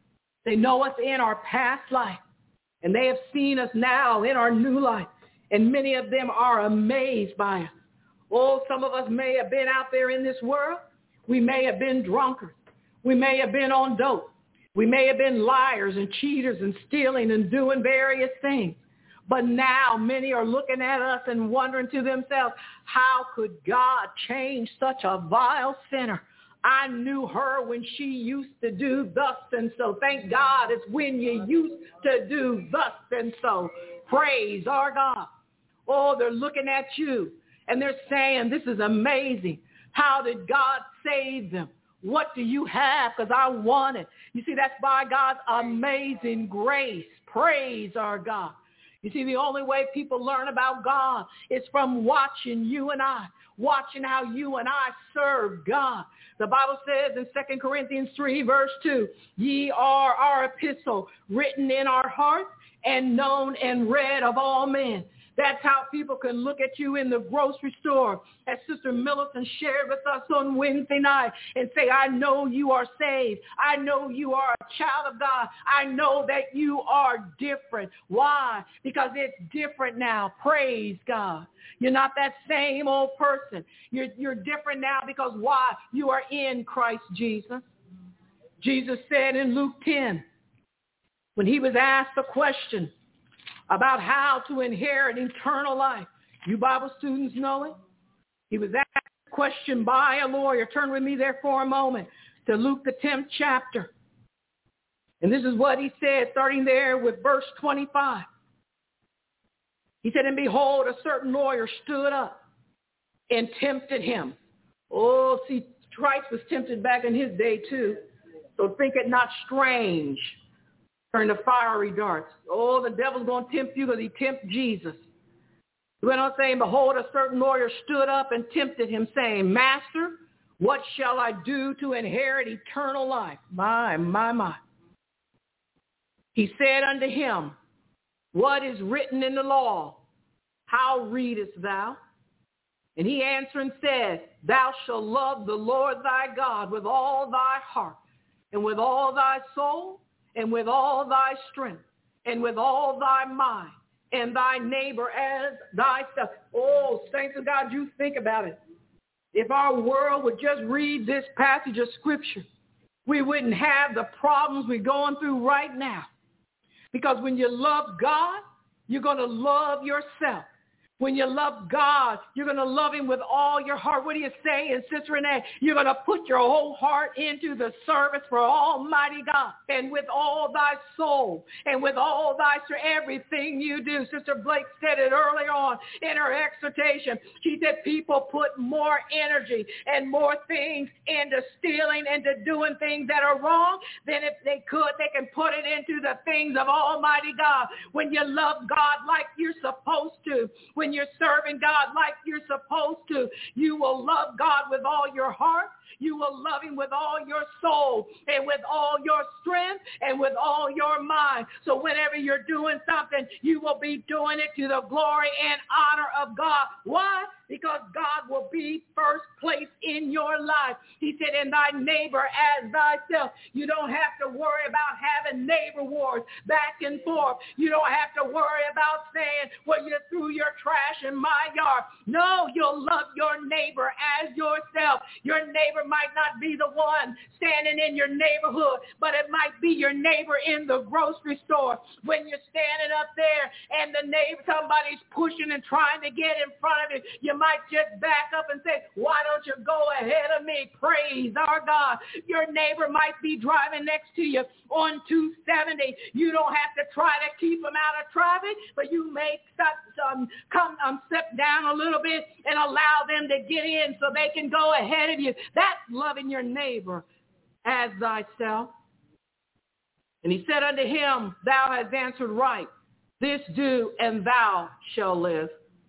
They know us in our past life, and they have seen us now in our new life, and many of them are amazed by us. Oh, some of us may have been out there in this world. We may have been drunkards. We may have been on dope. We may have been liars and cheaters and stealing and doing various things. But now many are looking at us and wondering to themselves, how could God change such a vile sinner? I knew her when she used to do thus and so. Thank God it's when you used to do thus and so. Praise our God. Oh, they're looking at you and they're saying, this is amazing. How did God save them? What do you have? Because I want it. You see, that's by God's amazing grace. Praise our God. You see, the only way people learn about God is from watching you and I, watching how you and I serve God. The Bible says in 2 Corinthians 3, verse 2, ye are our epistle, written in our hearts and known and read of all men. That's how people can look at you in the grocery store, as Sister Millicent shared with us on Wednesday night, and say, I know you are saved. I know you are a child of God. I know that you are different. Why? Because it's different now. Praise God. You're not that same old person. You're different now because why? You are in Christ Jesus. Jesus said in Luke 10, when he was asked a question about how to inherit eternal life. You Bible students know it. He was asked a question by a lawyer. Turn with me there for a moment to Luke the 10th chapter. And this is what he said, starting there with verse 25. He said, and behold, a certain lawyer stood up and tempted him. Oh, see, Christ was tempted back in his day too. So think it not strange. Turn the fiery darts. Oh, the devil's going to tempt you because he tempted Jesus. He went on saying, behold, a certain lawyer stood up and tempted him, saying, Master, what shall I do to inherit eternal life? My. He said unto him, what is written in the law? How readest thou? And he answering said, thou shalt love the Lord thy God with all thy heart, and with all thy soul, and with all thy strength, and with all thy mind, and thy neighbor as thyself. Oh, saints of God, you think about it. If our world would just read this passage of Scripture, we wouldn't have the problems we're going through right now. Because when you love God, you're going to love yourself. When you love God, you're going to love him with all your heart. What do you say, Sister Renee? You're going to put your whole heart into the service for Almighty God, and with all thy soul, and with all thy strength, everything you do. Sister Blake said it earlier on in her exhortation. She said people put more energy and more things into stealing, into doing things that are wrong, than if they can put it into the things of Almighty God. When you love God like you're supposed to, when you're serving God like you're supposed to, you will love God with all your heart. You will love him with all your soul, and with all your strength, and with all your mind. So whenever you're doing something, you will be doing it to the glory and honor of God. Why? Because God will be first place in your life. He said, and thy neighbor as thyself. You don't have to worry about having neighbor wars back and forth. You don't have to worry about saying, well, you threw your trash in my yard. No, you'll love your neighbor as yourself. Your neighbor might not be the one standing in your neighborhood, but it might be your neighbor in the grocery store. When you're standing up there and the neighbor, somebody's pushing and trying to get in front of you might just back up and say, why don't you go ahead of me? Praise our God. Your neighbor might be driving next to you on 270. You don't have to try to keep them out of traffic, but you may step down a little bit and allow them to get in so they can go ahead of you. That's loving your neighbor as thyself. And he said unto him, thou hast answered right. This do, and thou shalt live.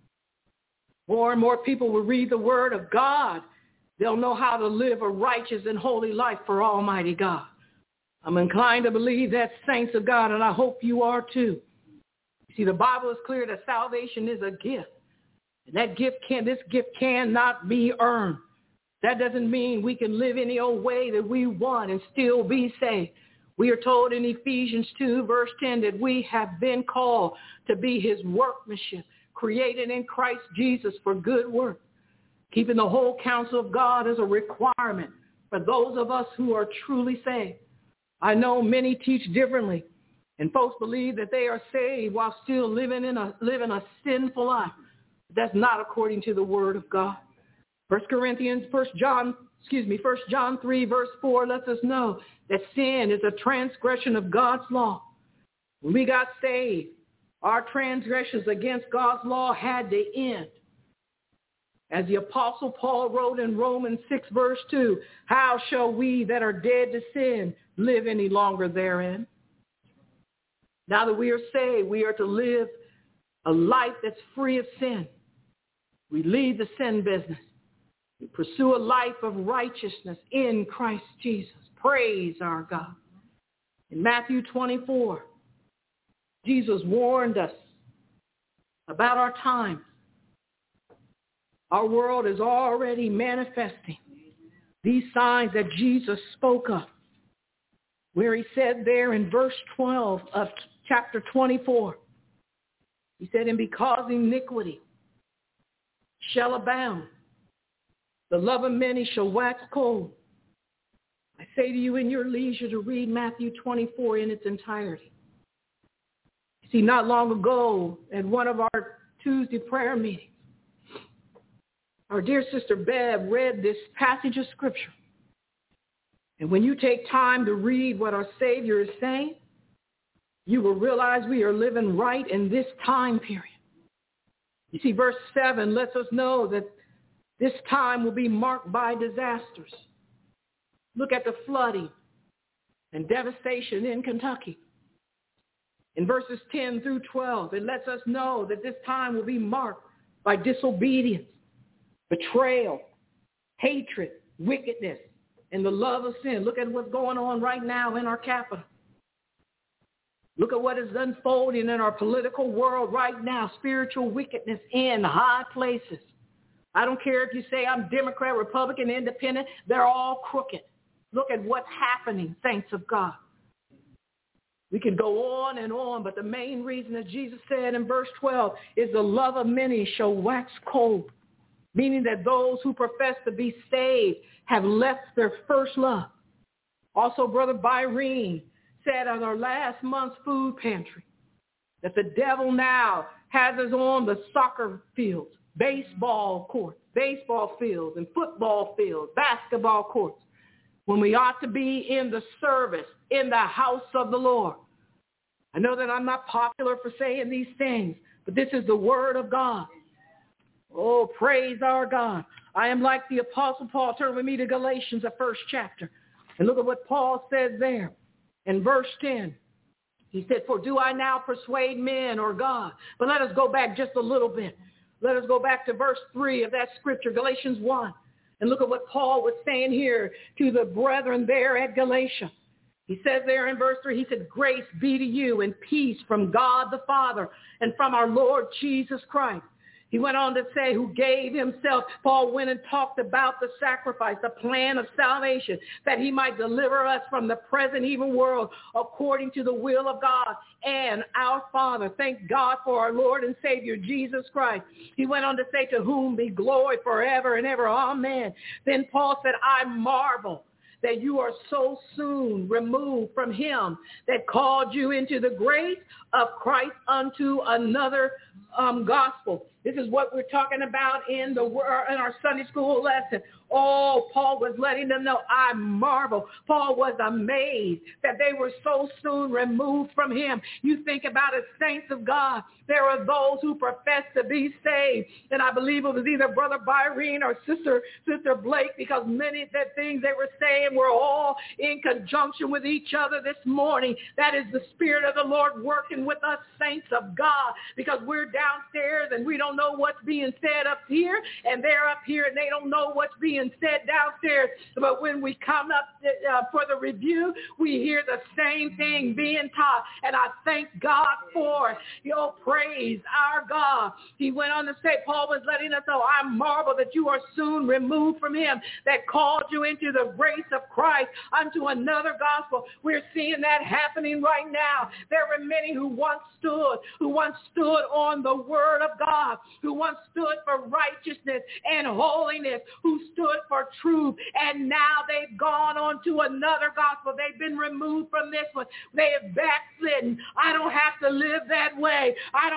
More and more people will read the word of God. They'll know how to live a righteous and holy life for Almighty God. I'm inclined to believe that, saints of God, and I hope you are too. See, the Bible is clear that salvation is a gift. And this gift cannot be earned. That doesn't mean we can live any old way that we want and still be saved. We are told in Ephesians 2, verse 10, that we have been called to be his workmanship, created in Christ Jesus for good work. Keeping the whole counsel of God is a requirement for those of us who are truly saved. I know many teach differently, and folks believe that they are saved while still living a sinful life. That's not according to the word of God. 1 John 3, verse 4 lets us know that sin is a transgression of God's law. When we got saved, our transgressions against God's law had to end. As the Apostle Paul wrote in Romans 6, verse 2, how shall we that are dead to sin live any longer therein? Now that we are saved, we are to live a life that's free of sin. We leave the sin business. We pursue a life of righteousness in Christ Jesus. Praise our God. In Matthew 24, Jesus warned us about our time. Our world is already manifesting these signs that Jesus spoke of, where he said there in verse 12 of chapter 24, he said, and because iniquity shall abound, the love of many shall wax cold. I say to you in your leisure to read Matthew 24 in its entirety. You see, not long ago at one of our Tuesday prayer meetings, our dear sister Bev read this passage of scripture. And when you take time to read what our Savior is saying, you will realize we are living right in this time period. You see, verse 7 lets us know that this time will be marked by disasters. Look at the flooding and devastation in Kentucky. In verses 10 through 12, it lets us know that this time will be marked by disobedience, betrayal, hatred, wickedness, and the love of sin. Look at what's going on right now in our capital. Look at what is unfolding in our political world right now. Spiritual wickedness in high places. I don't care if you say I'm Democrat, Republican, Independent. They're all crooked. Look at what's happening, saints of God. We can go on, but the main reason that Jesus said in verse 12 is the love of many shall wax cold, meaning that those who profess to be saved have left their first love. Also, Brother Byrene said on our last month's food pantry that the devil now has us on the soccer fields, baseball courts, baseball fields, and football fields, basketball courts, when we ought to be in the service, in the house of the Lord. I know that I'm not popular for saying these things, but this is the word of God. Oh, praise our God. I am like the Apostle Paul. Turn with me to Galatians, the first chapter. And look at what Paul says there in verse 10. He said, for do I now persuade men or God? But let us go back just a little bit. Let us go back to verse 3 of that scripture, Galatians 1. And look at what Paul was saying here to the brethren there at Galatia. He says there in verse 3, he said, grace be to you and peace from God the Father and from our Lord Jesus Christ. He went on to say, who gave himself. Paul went and talked about the sacrifice, the plan of salvation, that he might deliver us from the present evil world according to the will of God and our Father. Thank God for our Lord and Savior, Jesus Christ. He went on to say, to whom be glory forever and ever. Amen. Then Paul said, I marvel that you are so soon removed from him that called you into the grace of Christ unto another gospel. This is what we're talking about in our Sunday school lesson. Oh, Paul was letting them know, I marvel. Paul was amazed that they were so soon removed from him. You think about it, saints of God. There are those who profess to be saved. And I believe it was either Brother Byrene or Sister Blake, because many of the things they were saying were all in conjunction with each other this morning. That is the Spirit of the Lord working with us, saints of God, because we're downstairs and we don't don't know what's being said up here, and they're up here, and they don't know what's being said downstairs. But when we come up for the review, we hear the same thing being taught, and I thank God for it. Praise our God. He went on to say, Paul was letting us know, I marvel that you are soon removed from him that called you into the grace of Christ unto another gospel. We're seeing that happening right now. There were many who once stood on the word of God, who once stood for righteousness and holiness, who stood for truth, and now they've gone on to another gospel. They've been removed from this one. They have backslidden. I don't have to live that way.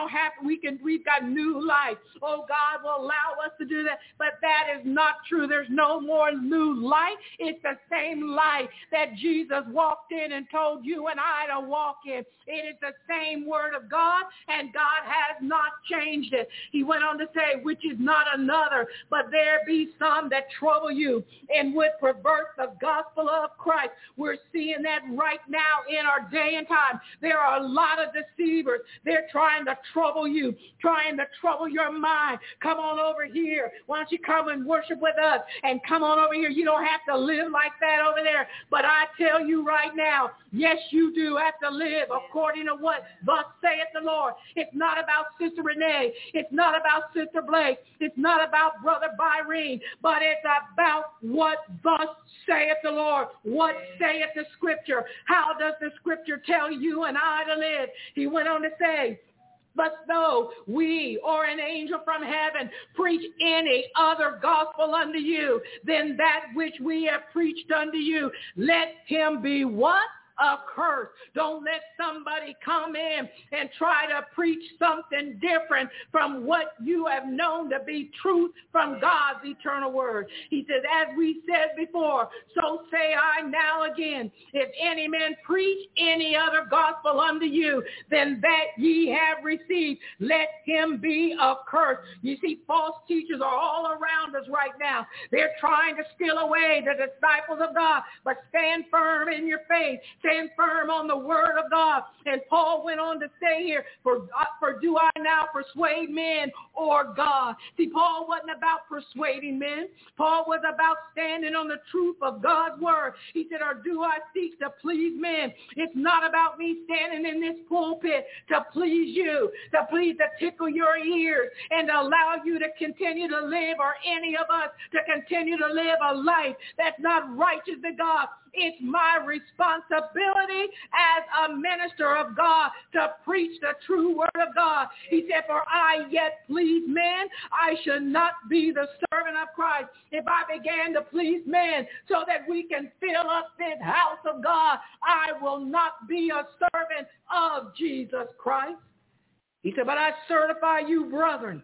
We've got new life. Oh, God will allow us to do that, but that is not true. There's no more new life. It's the same life that Jesus walked in and told you and I to walk in. It is the same word of God, and God has not changed it. He went on to say, which is not another, but there be some that trouble you and would pervert the gospel of Christ. We're seeing that right now in our day and time. There are a lot of deceivers. They're trying to trouble you, trying to trouble your mind. Come on over here. Why don't you come and worship with us? And come on over here. You don't have to live like that over there. But I tell you right now, yes, you do have to live according to what thus saith the Lord. It's not about Sister Renee. It's not about Sister Blake. It's not about Brother Byrene. But it's about what thus saith the Lord. What saith the Scripture? How does the Scripture tell you and I to live? He went on to say, but though we or an angel from heaven preach any other gospel unto you than that which we have preached unto you, let him be what? Accursed. Don't let somebody come in and try to preach something different from what you have known to be truth from God's eternal word. He says, as we said before, so say I now again, if any man preach any other gospel unto you than that ye have received, let him be accursed. You see, false teachers are all around us right now. They're trying to steal away the disciples of God, but stand firm in your faith. Stand firm on the word of God. And Paul went on to say here, for do I now persuade men or God? See, Paul wasn't about persuading men. Paul was about standing on the truth of God's word. He said, or do I seek to please men? It's not about me standing in this pulpit to please you, to tickle your ears and to allow you to continue to live, or any of us to continue to live a life that's not righteous to God. It's my responsibility as a minister of God to preach the true word of God. He said, for I yet please men, I should not be the servant of Christ. If I began to please men so that we can fill up this house of God, I will not be a servant of Jesus Christ. He said, but I certify you, brethren,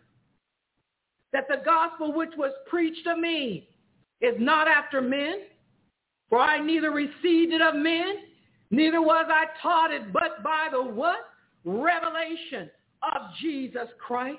that the gospel which was preached to me is not after men. For I neither received it of men, neither was I taught it, but by the what? Revelation of Jesus Christ.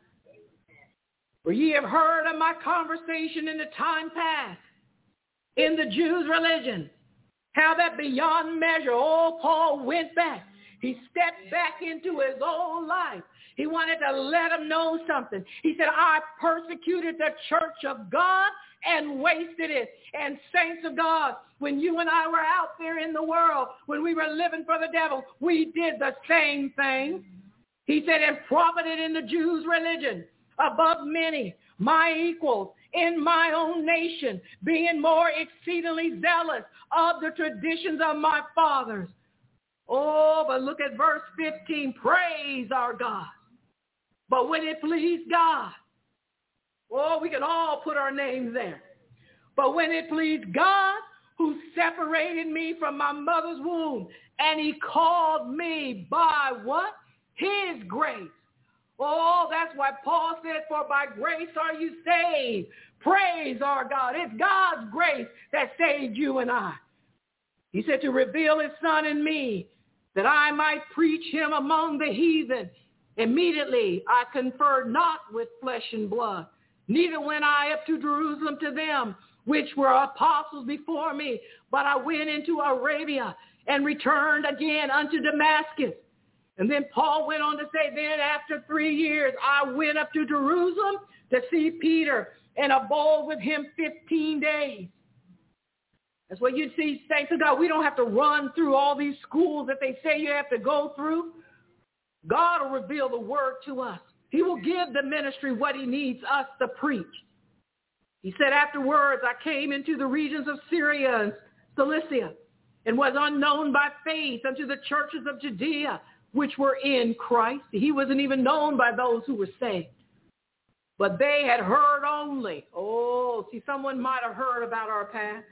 For ye have heard of my conversation in the time past in the Jews' religion, how that beyond measure, old Paul went back. He stepped back into his old life. He wanted to let them know something. He said, I persecuted the church of God and wasted it. And saints of God, when you and I were out there in the world, when we were living for the devil, we did the same thing. He said, and profited in the Jews' religion above many, my equals in my own nation, being more exceedingly zealous of the traditions of my fathers. Oh, but look at verse 15. Praise our God. But when it pleased God, oh, we can all put our names there. But when it pleased God, who separated me from my mother's womb, and he called me by what? His grace. Oh, that's why Paul said, for by grace are you saved. Praise our God. It's God's grace that saved you and I. He said to reveal his son in me, that I might preach him among the heathen. Immediately I conferred not with flesh and blood, neither went I up to Jerusalem to them, which were apostles before me, but I went into Arabia and returned again unto Damascus. And then Paul went on to say, then after 3 years, I went up to Jerusalem to see Peter and abode with him 15 days. That's what you see, saints of God. We don't have to run through all these schools that they say you have to go through. God will reveal the word to us. He will give the ministry what he needs us to preach. He said, afterwards, I came into the regions of Syria and Cilicia and was unknown by faith unto the churches of Judea, which were in Christ. He wasn't even known by those who were saved. But they had heard only. Oh, see, someone might have heard about our past.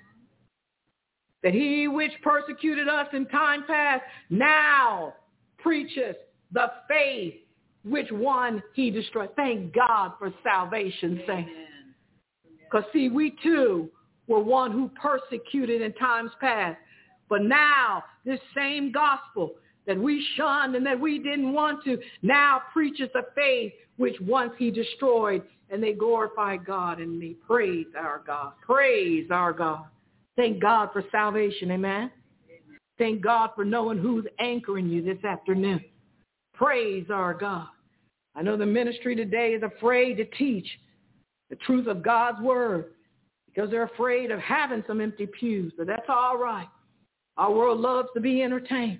That he which persecuted us in time past now preaches the faith which one he destroyed. Thank God for salvation, saints. Because see, we too were one who persecuted in times past. But now this same gospel that we shunned and that we didn't want to now preaches the faith which once he destroyed, and they glorify God in me. Praise our God. Praise our God. Thank God for salvation. Amen. Thank God for knowing who's anchoring you this afternoon. Praise our God. I know the ministry today is afraid to teach the truth of God's word because they're afraid of having some empty pews, but that's all right. Our world loves to be entertained.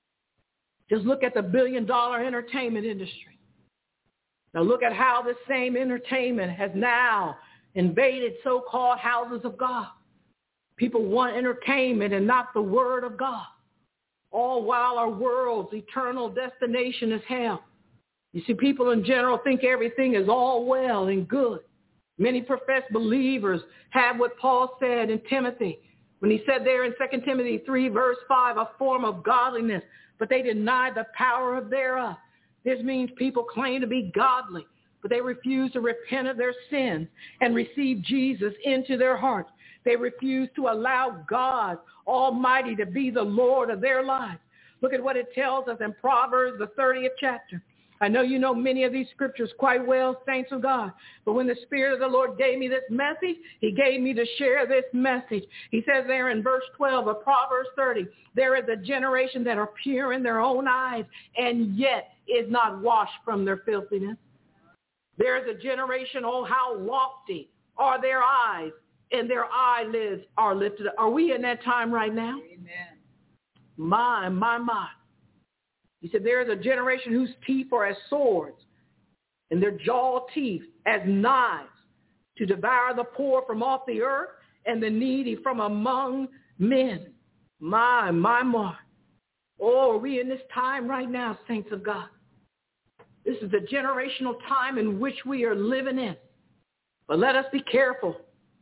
Just look at the billion-dollar entertainment industry. Now look at how this same entertainment has now invaded so-called houses of God. People want entertainment and not the word of God, all while our world's eternal destination is hell. You see, people in general think everything is all well and good. Many professed believers have what Paul said in Timothy when he said there in 2 Timothy 3, verse 5, a form of godliness, but they deny the power thereof. This means people claim to be godly, but they refuse to repent of their sins and receive Jesus into their hearts. They refuse to allow God Almighty to be the Lord of their lives. Look at what it tells us in Proverbs, the 30th chapter. I know you know many of these scriptures quite well, saints of God. But when the Spirit of the Lord gave me this message, he gave me to share this message. He says there in verse 12 of Proverbs 30, there is a generation that are pure in their own eyes and yet is not washed from their filthiness. There is a generation, oh, how lofty are their eyes, and their eyelids are lifted up. Are we in that time right now? Amen. My. He said, there is a generation whose teeth are as swords, and their jaw teeth as knives, to devour the poor from off the earth and the needy from among men. My. Oh, are we in this time right now, saints of God? This is the generational time in which we are living in. But let us be careful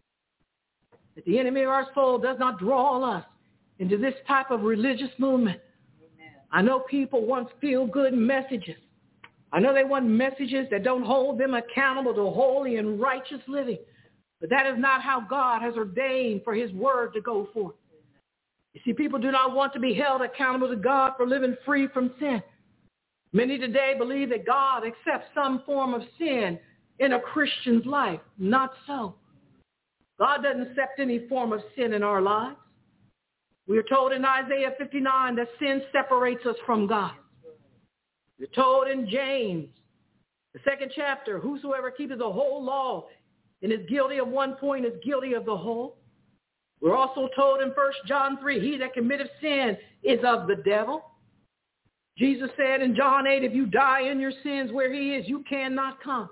that the enemy of our soul does not draw us into this type of religious movement. Amen. I know people want feel-good messages. I know they want messages that don't hold them accountable to holy and righteous living. But that is not how God has ordained for his word to go forth. You see, people do not want to be held accountable to God for living free from sin. Many today believe that God accepts some form of sin in a Christian's life. Not so. God doesn't accept any form of sin in our lives. We are told in Isaiah 59 that sin separates us from God. We're told in James, the 2nd chapter, whosoever keepeth the whole law and is guilty of one point is guilty of the whole. We're also told in 1 John 3, he that committeth sin is of the devil. Jesus said in John 8, if you die in your sins where he is, you cannot come.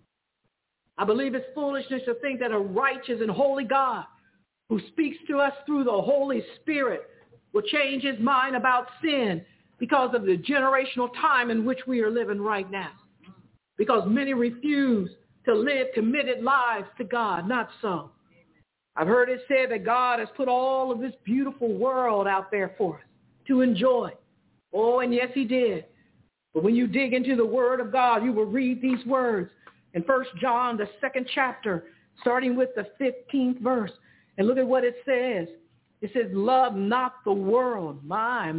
I believe it's foolishness to think that a righteous and holy God who speaks to us through the Holy Spirit will change his mind about sin because of the generational time in which we are living right now. Because many refuse to live committed lives to God. Not so. I've heard it said that God has put all of this beautiful world out there for us to enjoy. Oh, and yes, he did. But when you dig into the word of God, you will read these words in 1 John, the 2nd chapter, starting with the 15th verse. And look at what it says. It says, love not the world. My.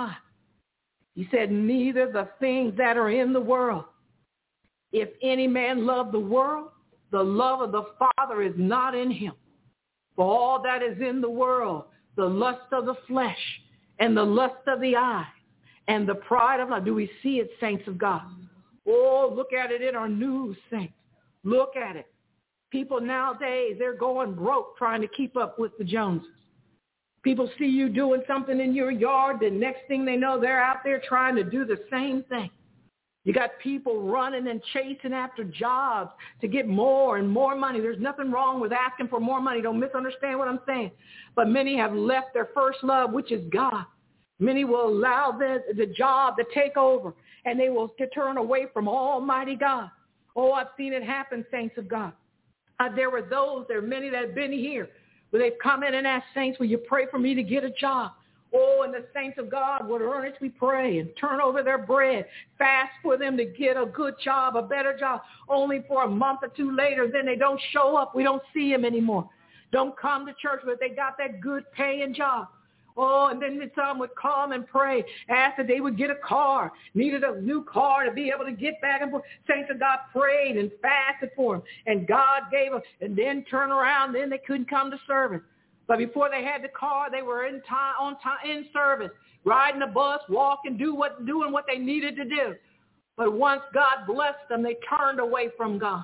He said, neither the things that are in the world. If any man love the world, the love of the Father is not in him. For all that is in the world, the lust of the flesh and the lust of the eye and the pride of life. Do we see it, saints of God? Oh, look at it in our news, saints. Look at it. People nowadays, they're going broke trying to keep up with the Joneses. People see you doing something in your yard, the next thing they know, they're out there trying to do the same thing. You got people running and chasing after jobs to get more and more money. There's nothing wrong with asking for more money. Don't misunderstand what I'm saying. But many have left their first love, which is God. Many will allow the job to take over, and they will turn away from Almighty God. Oh, I've seen it happen, saints of God. There are many that have been here, where they've come in and asked, saints, will you pray for me to get a job? Oh, and the saints of God would earnestly pray and turn over their bread, fast for them to get a good job, a better job, only for a month or two later. Then they don't show up. We don't see them anymore. Don't come to church, but they got that good paying job. Oh, and then some would come and pray, ask that they would get a car, needed a new car to be able to get back and forth. Saints of God prayed and fasted for them, and God gave them, and then turn around, then they couldn't come to service. But before they had the car, they were on time, in service, riding the bus, walking, doing what they needed to do. But once God blessed them, they turned away from God.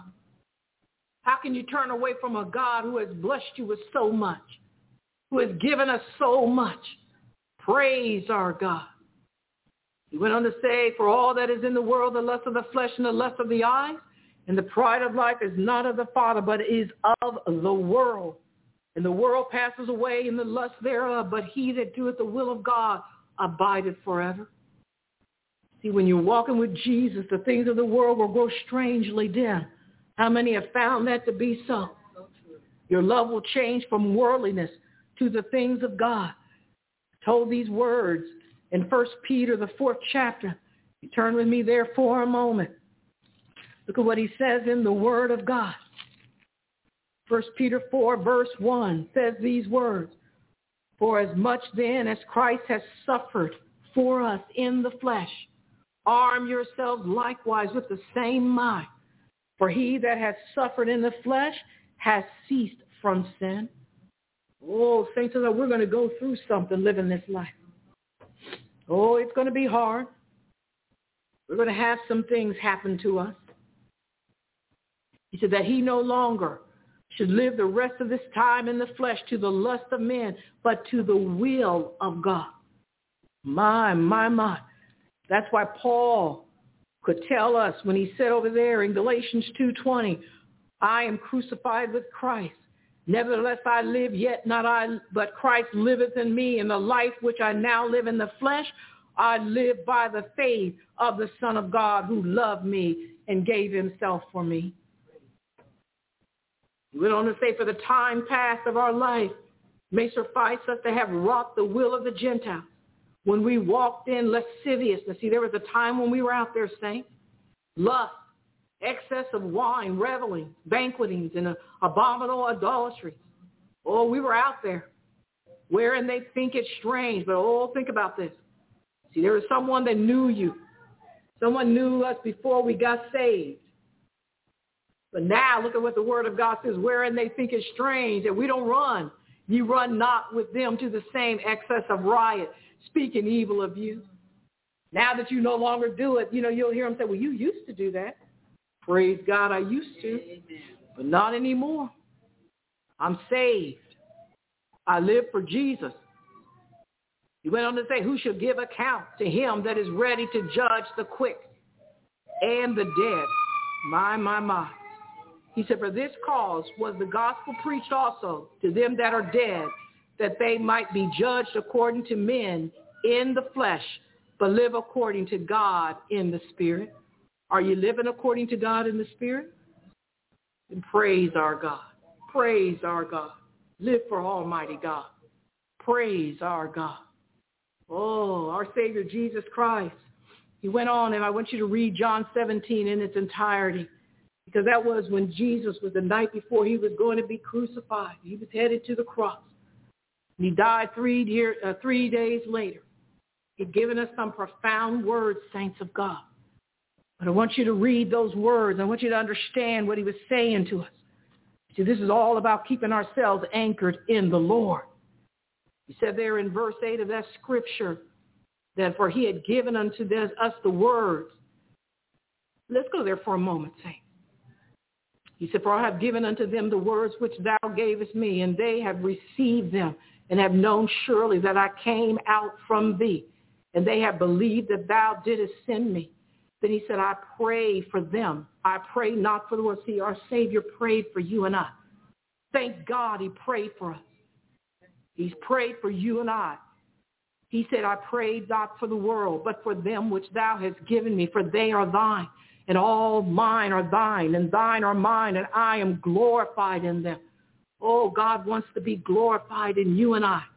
How can you turn away from a God who has blessed you with so much, who has given us so much? Praise our God. He went on to say, for all that is in the world, the lust of the flesh and the lust of the eyes, and the pride of life is not of the Father, but is of the world. And the world passes away and the lust thereof, but he that doeth the will of God abideth forever. See, when you're walking with Jesus, the things of the world will grow strangely dim. How many have found that to be so? Your love will change from worldliness to the things of God. I told these words in 1 Peter, the 4th chapter. You turn with me there for a moment. Look at what he says in the Word of God. 1 Peter 4, verse 1 says these words, for as much then as Christ has suffered for us in the flesh, arm yourselves likewise with the same mind. For he that has suffered in the flesh has ceased from sin. Oh, saints of God, we're going to go through something living this life. Oh, it's going to be hard. We're going to have some things happen to us. He said that he no longer should live the rest of this time in the flesh to the lust of men, but to the will of God. My. That's why Paul could tell us when he said over there in Galatians 2:20, I am crucified with Christ. Nevertheless I live, yet not I, but Christ liveth in me. And the life which I now live in the flesh, I live by the faith of the Son of God who loved me and gave himself for me. He went on to say, for the time past of our life may suffice us to have wrought the will of the Gentiles. When we walked in lasciviousness, see, there was a time when we were out there, saints, lust, excess of wine, reveling, banquetings, and abominable idolatry. Oh, we were out there, wherein they think it strange, but oh, think about this. See, there was someone that knew you. Someone knew us before we got saved. But now look at what the Word of God says, wherein they think it strange that we don't run. You run not with them to the same excess of riot, speaking evil of you. Now that you no longer do it, you'll hear them say, well, you used to do that. Praise God, I used to, but not anymore. I'm saved. I live for Jesus. He went on to say, who shall give account to him that is ready to judge the quick and the dead? My. He said, for this cause was the gospel preached also to them that are dead, that they might be judged according to men in the flesh, but live according to God in the Spirit. Are you living according to God in the Spirit? And praise our God. Praise our God. Live for Almighty God. Praise our God. Oh, our Savior Jesus Christ. He went on, and I want you to read John 17 in its entirety, because that was when Jesus was the night before he was going to be crucified. He was headed to the cross. And he died 3 days later. He'd given us some profound words, saints of God. But I want you to read those words. I want you to understand what he was saying to us. See, this is all about keeping ourselves anchored in the Lord. He said there in verse 8 of that scripture, that for he had given unto us the words. Let's go there for a moment, saints. He said, for I have given unto them the words which thou gavest me, and they have received them, and have known surely that I came out from thee, and they have believed that thou didst send me. Then he said, I pray for them. I pray not for the world. See, our Savior prayed for you and I. Thank God he prayed for us. He's prayed for you and I. He said, I prayed not for the world, but for them which thou hast given me, for they are thine, and all mine are thine, and thine are mine, and I am glorified in them. Oh, God wants to be glorified in you and I.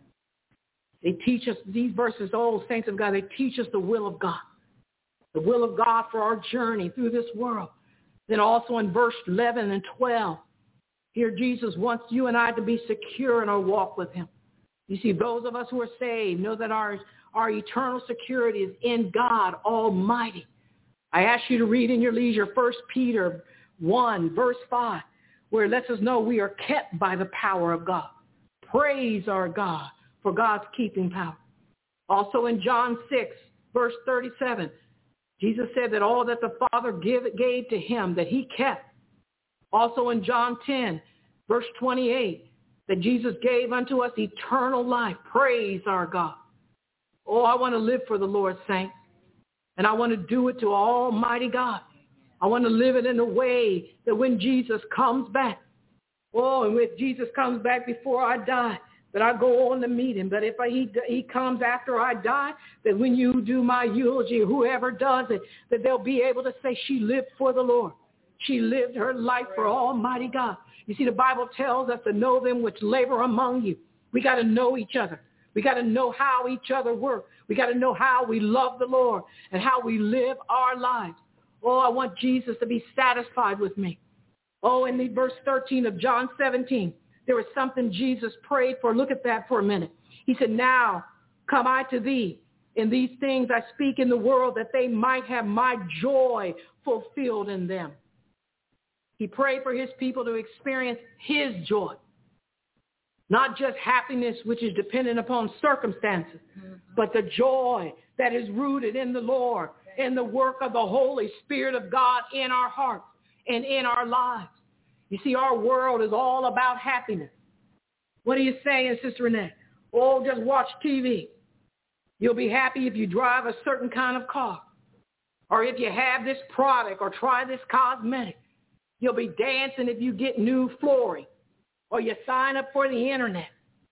They teach us these verses, oh, saints of God, they teach us the will of God. The will of God for our journey through this world. Then also in verse 11 and 12, here Jesus wants you and I to be secure in our walk with him. You see, those of us who are saved know that our eternal security is in God Almighty. I ask you to read in your leisure 1 Peter 1, verse 5, where it lets us know we are kept by the power of God. Praise our God for God's keeping power. Also in John 6, verse 37, Jesus said that all that the Father gave to him, that he kept. Also in John 10, verse 28, that Jesus gave unto us eternal life. Praise our God. Oh, I want to live for the Lord, saints. And I want to do it to Almighty God. I want to live it in a way that when Jesus comes back, oh, and when Jesus comes back before I die, that I go on to meet him. But if he comes after I die, that when you do my eulogy, whoever does it, that they'll be able to say she lived for the Lord. She lived her life for Almighty God. You see, the Bible tells us to know them which labor among you. We got to know each other. We got to know how each other work. We got to know how we love the Lord and how we live our lives. Oh, I want Jesus to be satisfied with me. Oh, in the verse 13 of John 17, there was something Jesus prayed for. Look at that for a minute. He said, now come I to thee. In these things I speak in the world, that they might have my joy fulfilled in them. He prayed for his people to experience his joy. Not just happiness, which is dependent upon circumstances, but the joy that is rooted in the Lord, in the work of the Holy Spirit of God in our hearts and in our lives. You see, our world is all about happiness. What are you saying, Sister Renee? Oh, just watch TV. You'll be happy if you drive a certain kind of car, or if you have this product or try this cosmetic. You'll be dancing if you get new flooring, or you sign up for the internet.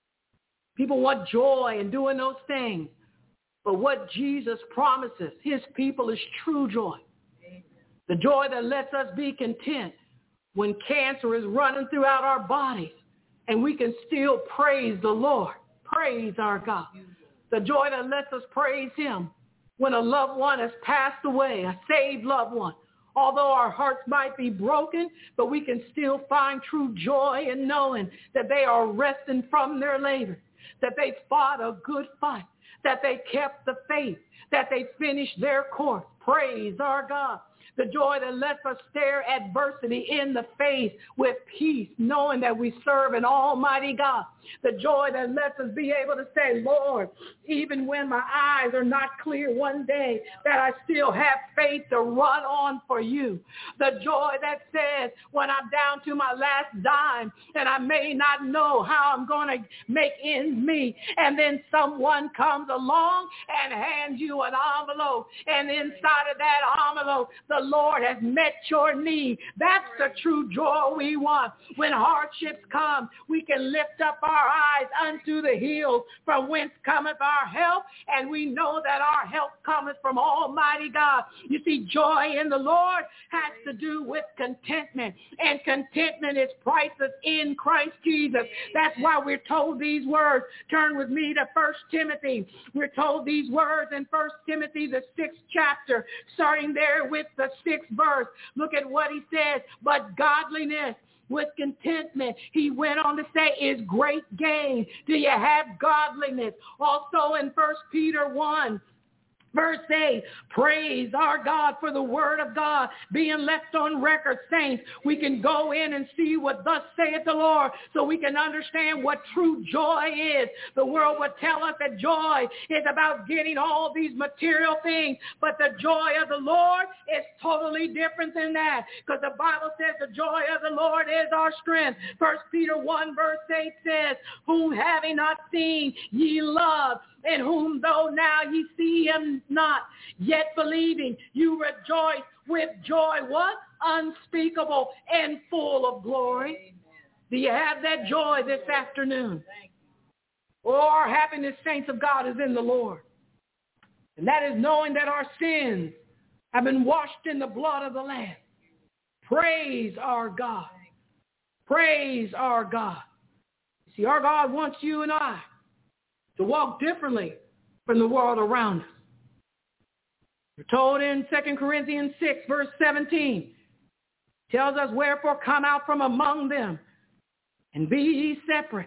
People want joy in doing those things. But what Jesus promises his people is true joy. The joy that lets us be content when cancer is running throughout our bodies and we can still praise the Lord. Praise our God. The joy that lets us praise him when a loved one has passed away, a saved loved one. Although our hearts might be broken, but we can still find true joy in knowing that they are resting from their labor, that they fought a good fight, that they kept the faith, that they finished their course. Praise our God. The joy that lets us stare adversity in the face with peace, knowing that we serve an almighty God. The joy that lets us be able to say, Lord, even when my eyes are not clear one day, that I still have faith to run on for you. The joy that says when I'm down to my last dime and I may not know how I'm going to make ends meet, and then someone comes along and hands you an envelope, and inside of that envelope, the Lord has met your need. That's the true joy we want. When hardships come, we can lift up our eyes unto the hills from whence cometh our help, and we know that our help cometh from Almighty God. You see, joy in the Lord has to do with contentment, and contentment is priceless in Christ Jesus. That's why we're told these words. Turn with me to 1 Timothy. We're told these words in 1 Timothy, the 6th chapter, starting there with the 6th verse. Look at what he says. But godliness with contentment, he went on to say, is great gain. Do you have godliness? Also in 1 Peter 1, Verse 8, praise our God for the word of God being left on record. Saints, we can go in and see what thus saith the Lord so we can understand what true joy is. The world would tell us that joy is about getting all these material things, but the joy of the Lord is totally different than that, because the Bible says the joy of the Lord is our strength. 1 Peter 1 verse 8 says, whom having not seen ye love, in whom though now ye see him not, yet believing, you rejoice with joy, what? Unspeakable and full of glory. Amen. Do you have that joy this afternoon? Or our happiness, saints of God, is in the Lord. And that is knowing that our sins have been washed in the blood of the Lamb. Praise our God. Praise our God. See, our God wants you and I to walk differently from the world around us. We're told in 2 Corinthians 6, verse 17, tells us, wherefore come out from among them, and be ye separate,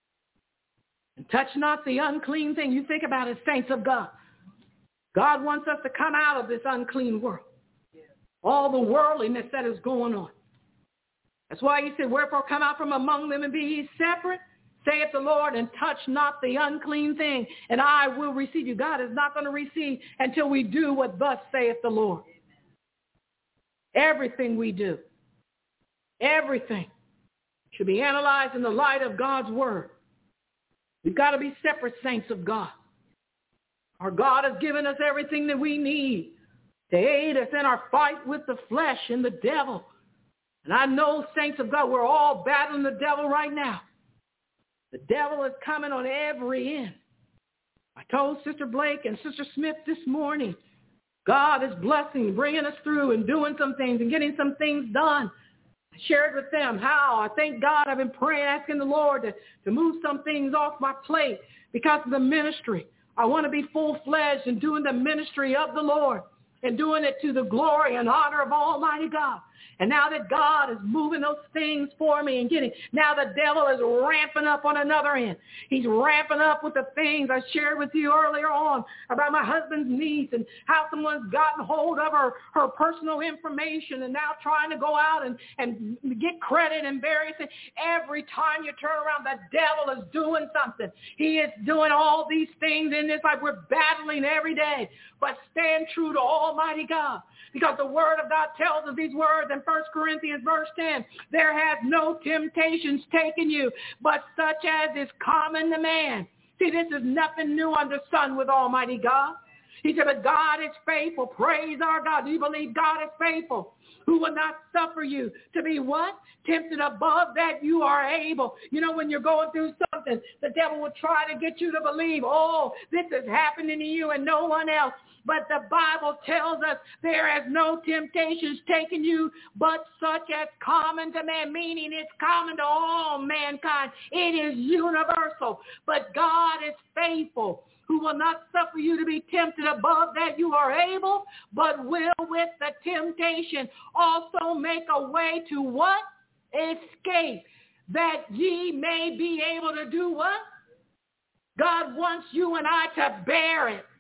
and touch not the unclean thing. You think about it, saints of God. God wants us to come out of this unclean world. All the worldliness that is going on. That's why he said, wherefore come out from among them and be ye separate, saith the Lord, and touch not the unclean thing, and I will receive you. God is not going to receive until we do what thus saith the Lord. Amen. Everything we do, everything should be analyzed in the light of God's word. We've got to be separate, saints of God. Our God has given us everything that we need to aid us in our fight with the flesh and the devil. And I know, saints of God, we're all battling the devil right now. The devil is coming on every end. I told Sister Blake and Sister Smith this morning, God is blessing, bringing us through and doing some things and getting some things done. I shared with them how I thank God I've been praying, asking the Lord to move some things off my plate because of the ministry. I want to be full-fledged in doing the ministry of the Lord and doing it to the glory and honor of Almighty God. And now that God is moving those things for me and getting, now the devil is ramping up on another end. He's ramping up with the things I shared with you earlier on about my husband's niece and how someone's gotten hold of her personal information and now trying to go out and get credit and various things. Every time you turn around, the devil is doing something. He is doing all these things in this life. We're battling every day. But stand true to Almighty God. Because the Word of God tells us these words in 1 Corinthians verse 10. There has no temptations taken you, but such as is common to man. See, this is nothing new under the sun with Almighty God. He said, but God is faithful. Praise our God. Do you believe God is faithful? Who will not suffer you to be what? Tempted above that you are able. You know, when you're going through something, the devil will try to get you to believe, oh, this is happening to you and no one else. But the Bible tells us there has no temptations taken you, but such as common to man, meaning it's common to all mankind. It is universal. But God is faithful, who will not suffer you to be tempted above that you are able, but will with the temptation also make a way to what? Escape, that ye may be able to do what? God wants you and I to bear it.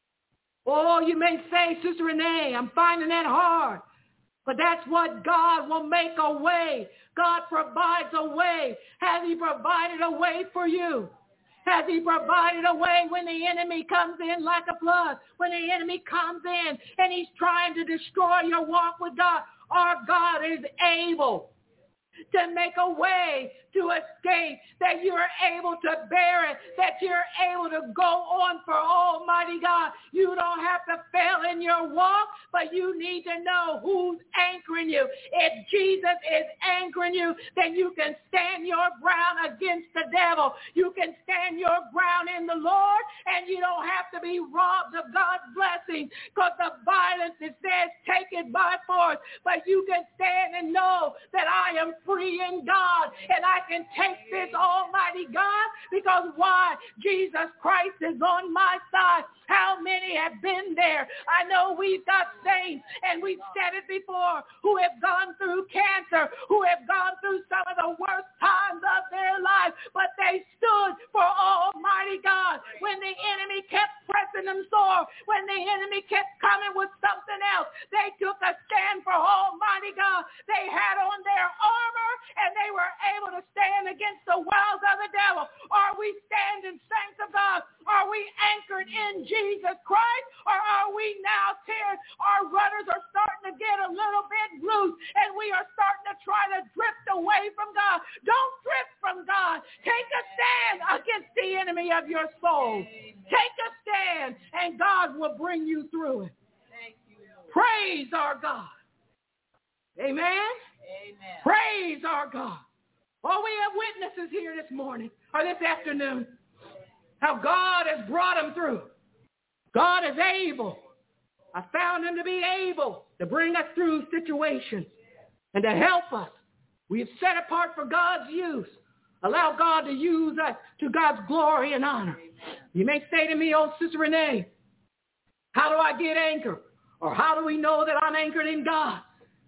Oh, you may say, Sister Renee, I'm finding that hard. But that's what God will make a way. God provides a way. Has he provided a way for you? Has he provided a way when the enemy comes in like a flood? When the enemy comes in and he's trying to destroy your walk with God, our God is able to make a way to escape, that you're able to bear it, that you're able to go on for Almighty God. You don't have to fail in your walk, but you need to know who's anchoring you. If Jesus is anchoring you, then you can stand your ground against the devil. You can stand your ground in the Lord, and you don't have to be robbed of God's blessings, because the violence, it says, take it by force. But you can stand and know that I am free in God, and I can take this, Almighty God, because why? Jesus Christ is on my side. How many have been there? I know we've got saints, and we've said it before, who have gone through cancer, who have gone through some of the worst times of their life, but they stood for Almighty God. When the enemy kept pressing them sore, when the enemy kept coming with something else, they took a stand for Almighty God. They had on their armor, and they were able to stand against the wiles of the devil. Are we standing, saints of God? Are we anchored in Jesus Christ, or are we now teared? Our rudders are starting to get a little bit loose, and we are starting to try to drift away from God. Don't drift from God. Take a stand against the enemy of your soul. Take a stand, and God will bring you through it. Praise our God. Amen? Amen. Praise our God. Oh, we have witnesses here this morning, or this afternoon, how God has brought them through. God is able. I found him to be able to bring us through situations and to help us. We have set apart for God's use. Allow God to use us to God's glory and honor. You may say to me, oh, Sister Renee, how do I get anchored? Or how do we know that I'm anchored in God?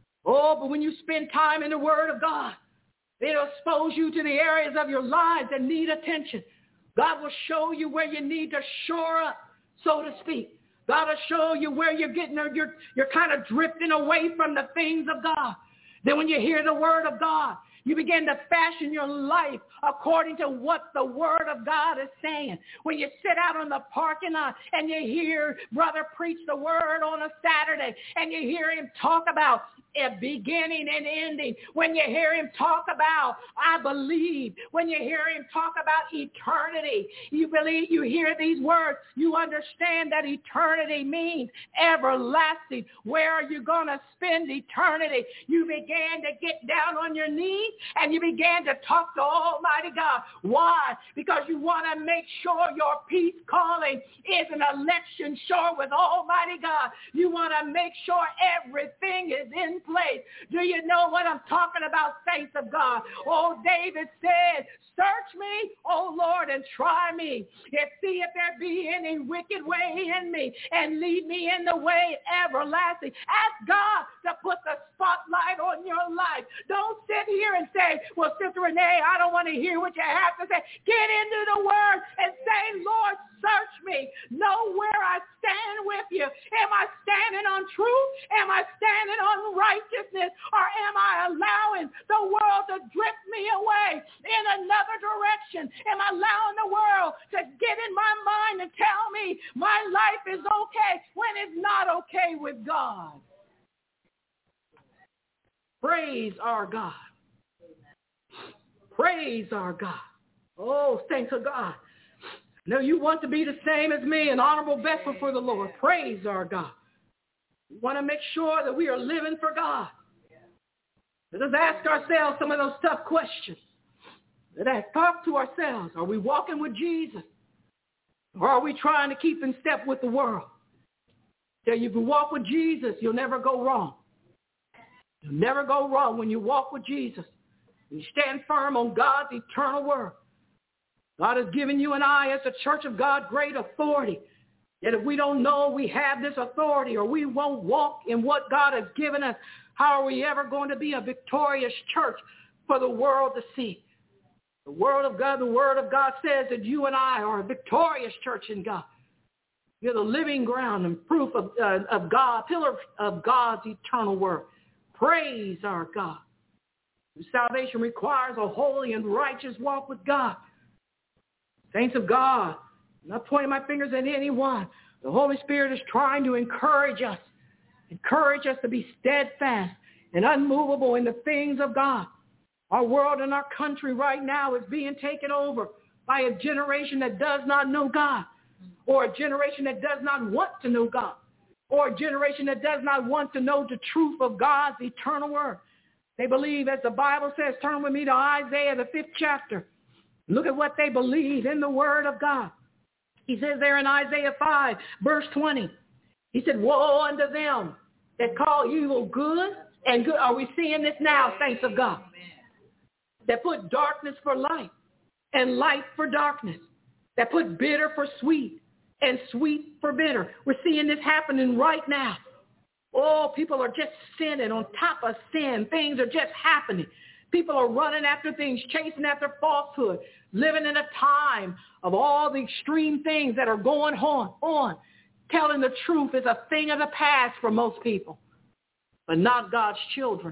Oh, but when you spend time in the Word of God, it'll expose you to the areas of your lives that need attention. God will show you where you need to shore up, so to speak. God will show you where you're you're kind of drifting away from the things of God. Then when you hear the Word of God, you begin to fashion your life according to what the Word of God is saying. When you sit out on the parking lot and you hear brother preach the Word on a Saturday, and you hear him talk about a beginning and ending, when you hear him talk about I believe, when you hear him talk about eternity, you believe, you hear these words, you understand that eternity means everlasting. Where are you going to spend eternity? You began to get down on your knees and you began to talk to Almighty God. Why? Because you want to make sure your peace calling is an election sure with Almighty God. You want to make sure everything is in place. Do you know what I'm talking about, saints of God? Oh, David said, search me, O Lord, and try me, and see if there be any wicked way in me, and lead me in the way everlasting. Ask God to put the spotlight on your life. Don't sit here and say, well, Sister Renee, I don't want to hear what you have to say. Get into the Word and say, Lord, search me. Know where I stand with you. Am I standing on truth? Am I standing on righteousness? Or am I allowing the world to drift me away in another direction? Am I allowing the world to get in my mind and tell me my life is okay when it's not okay with God? Praise our God. Praise our God. Oh, thanks to God. Now you want to be the same as me, an honorable vessel for the Lord. Praise our God. We want to make sure that we are living for God. Let us ask ourselves some of those tough questions. Let us talk to ourselves. Are we walking with Jesus? Or are we trying to keep in step with the world? Tell you, if you walk with Jesus, you'll never go wrong. You'll never go wrong when you walk with Jesus. You stand firm on God's eternal word. God has given you and I as a church of God great authority. Yet if we don't know we have this authority, or we won't walk in what God has given us, how are we ever going to be a victorious church for the world to see? The Word of God says that you and I are a victorious church in God. You're the living ground and proof of God, pillar of God's eternal word. Praise our God. Salvation requires a holy and righteous walk with God. Saints of God, I'm not pointing my fingers at anyone. The Holy Spirit is trying to encourage us to be steadfast and unmovable in the things of God. Our world and our country right now is being taken over by a generation that does not know God, or a generation that does not want to know God, or a generation that does not want to know the truth of God's eternal word. They believe, as the Bible says, turn with me to Isaiah, the 5th chapter. Look at what they believe in the word of God. He says there in Isaiah 5, verse 20, he said, woe unto them that call evil good and good. Are we seeing this now, saints of God? that put darkness for light and light for darkness, that put bitter for sweet and sweet for bitter. We're seeing this happening right now. Oh, people are just sinning on top of sin. Things are just happening. People are running after things, chasing after falsehood, living in a time of all the extreme things that are going on. Telling the truth is a thing of the past for most people, but not God's children.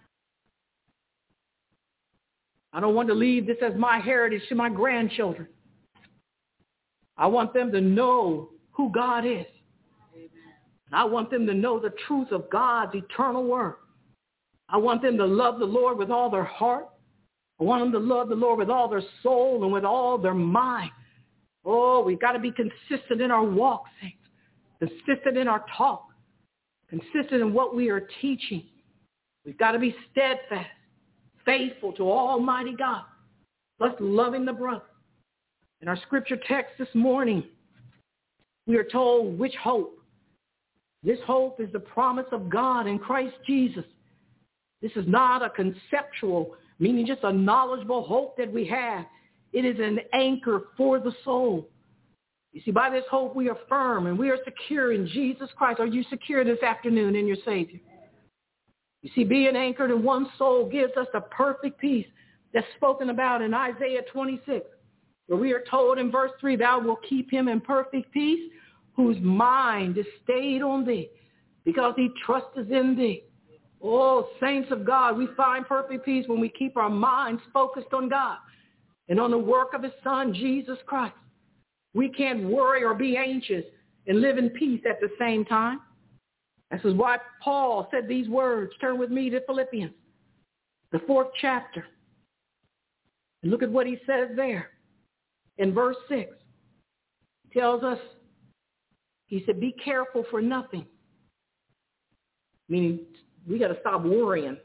I don't want to leave this as my heritage to my grandchildren. I want them to know who God is. I want them to know the truth of God's eternal word. I want them to love the Lord with all their heart. I want them to love the Lord with all their soul and with all their mind. Oh, we've got to be consistent in our walk, saints. Consistent in our talk. Consistent in what we are teaching. We've got to be steadfast, faithful to Almighty God, plus loving the brother. In our scripture text this morning, we are told which hope. This hope is the promise of God in Christ Jesus. This is not a conceptual, meaning just a knowledgeable hope that we have. It is an anchor for the soul. You see, by this hope we are firm and we are secure in Jesus Christ. Are you secure this afternoon in your Savior? You see, being anchored in one soul gives us a perfect peace that's spoken about in Isaiah 26, where we are told in verse 3, thou wilt keep him in perfect peace, whose mind is stayed on thee, because he trusteth in thee. Oh, saints of God, we find perfect peace when we keep our minds focused on God and on the work of his Son, Jesus Christ. We can't worry or be anxious and live in peace at the same time. This is why Paul said these words. Turn with me to Philippians, the 4th chapter. And look at what he says there. In verse 6, he tells us, he said, be careful for nothing. Meaning, we got to stop worrying.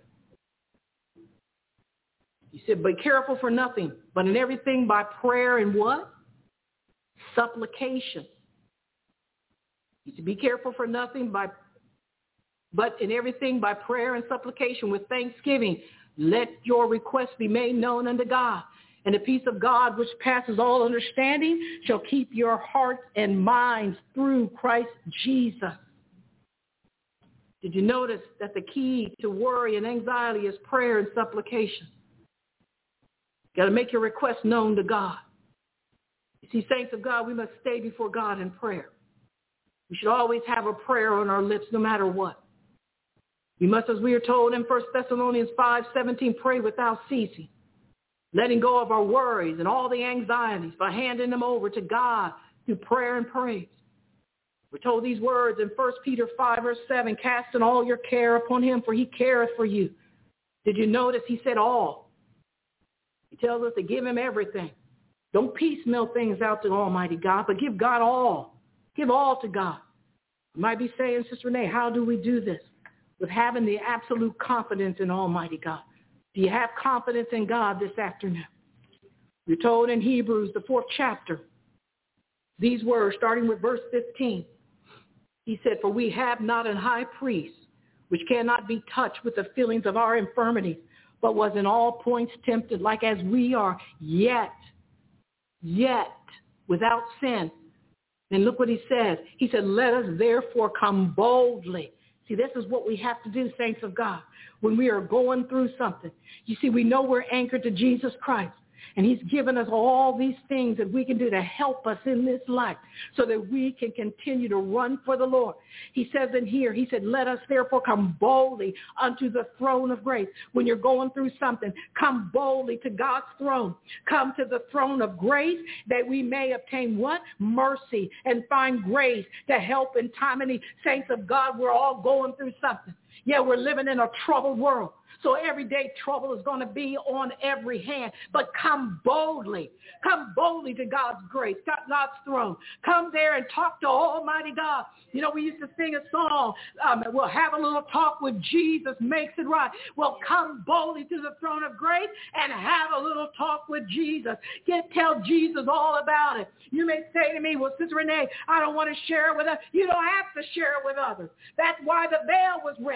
He said, be careful for nothing, but in everything by prayer and what? Supplication. He said, be careful for nothing, but in everything by prayer and supplication with thanksgiving. Let your requests be made known unto God. And the peace of God, which passes all understanding, shall keep your hearts and minds through Christ Jesus. Did you notice that the key to worry and anxiety is prayer and supplication? You got to make your requests known to God. You see, saints of God, we must stay before God in prayer. We should always have a prayer on our lips no matter what. We must, as we are told in 1 Thessalonians 5:17, pray without ceasing, letting go of our worries and all the anxieties by handing them over to God through prayer and praise. We're told these words in 1 Peter 5, verse 7, casting all your care upon him, for he careth for you. Did you notice he said all? He tells us to give him everything. Don't piecemeal things out to Almighty God, but give God all. Give all to God. You might be saying, Sister Renee, how do we do this? With having the absolute confidence in Almighty God. Do you have confidence in God this afternoon? We're told in Hebrews, the 4th chapter, these words, starting with verse 15. He said, for we have not an high priest, which cannot be touched with the feelings of our infirmities, but was in all points tempted, like as we are, yet without sin. And look what he says. He said, let us therefore come boldly. See, this is what we have to do, saints of God, when we are going through something. You see, we know we're anchored to Jesus Christ. And he's given us all these things that we can do to help us in this life so that we can continue to run for the Lord. He says in here, he said, let us therefore come boldly unto the throne of grace. When you're going through something, come boldly to God's throne. Come to the throne of grace that we may obtain what? Mercy, and find grace to help in time of need. Saints of God, we're all going through something. Yeah, we're living in a troubled world. So everyday trouble is going to be on every hand. But come boldly to God's grace, God's throne. Come there and talk to Almighty God. You know, we used to sing a song, we'll have a little talk with Jesus, makes it right. Well, come boldly to the throne of grace and have a little talk with Jesus. Tell Jesus all about it. You may say to me, well, Sister Renee, I don't want to share it with others. You don't have to share it with others. That's why the veil was rent.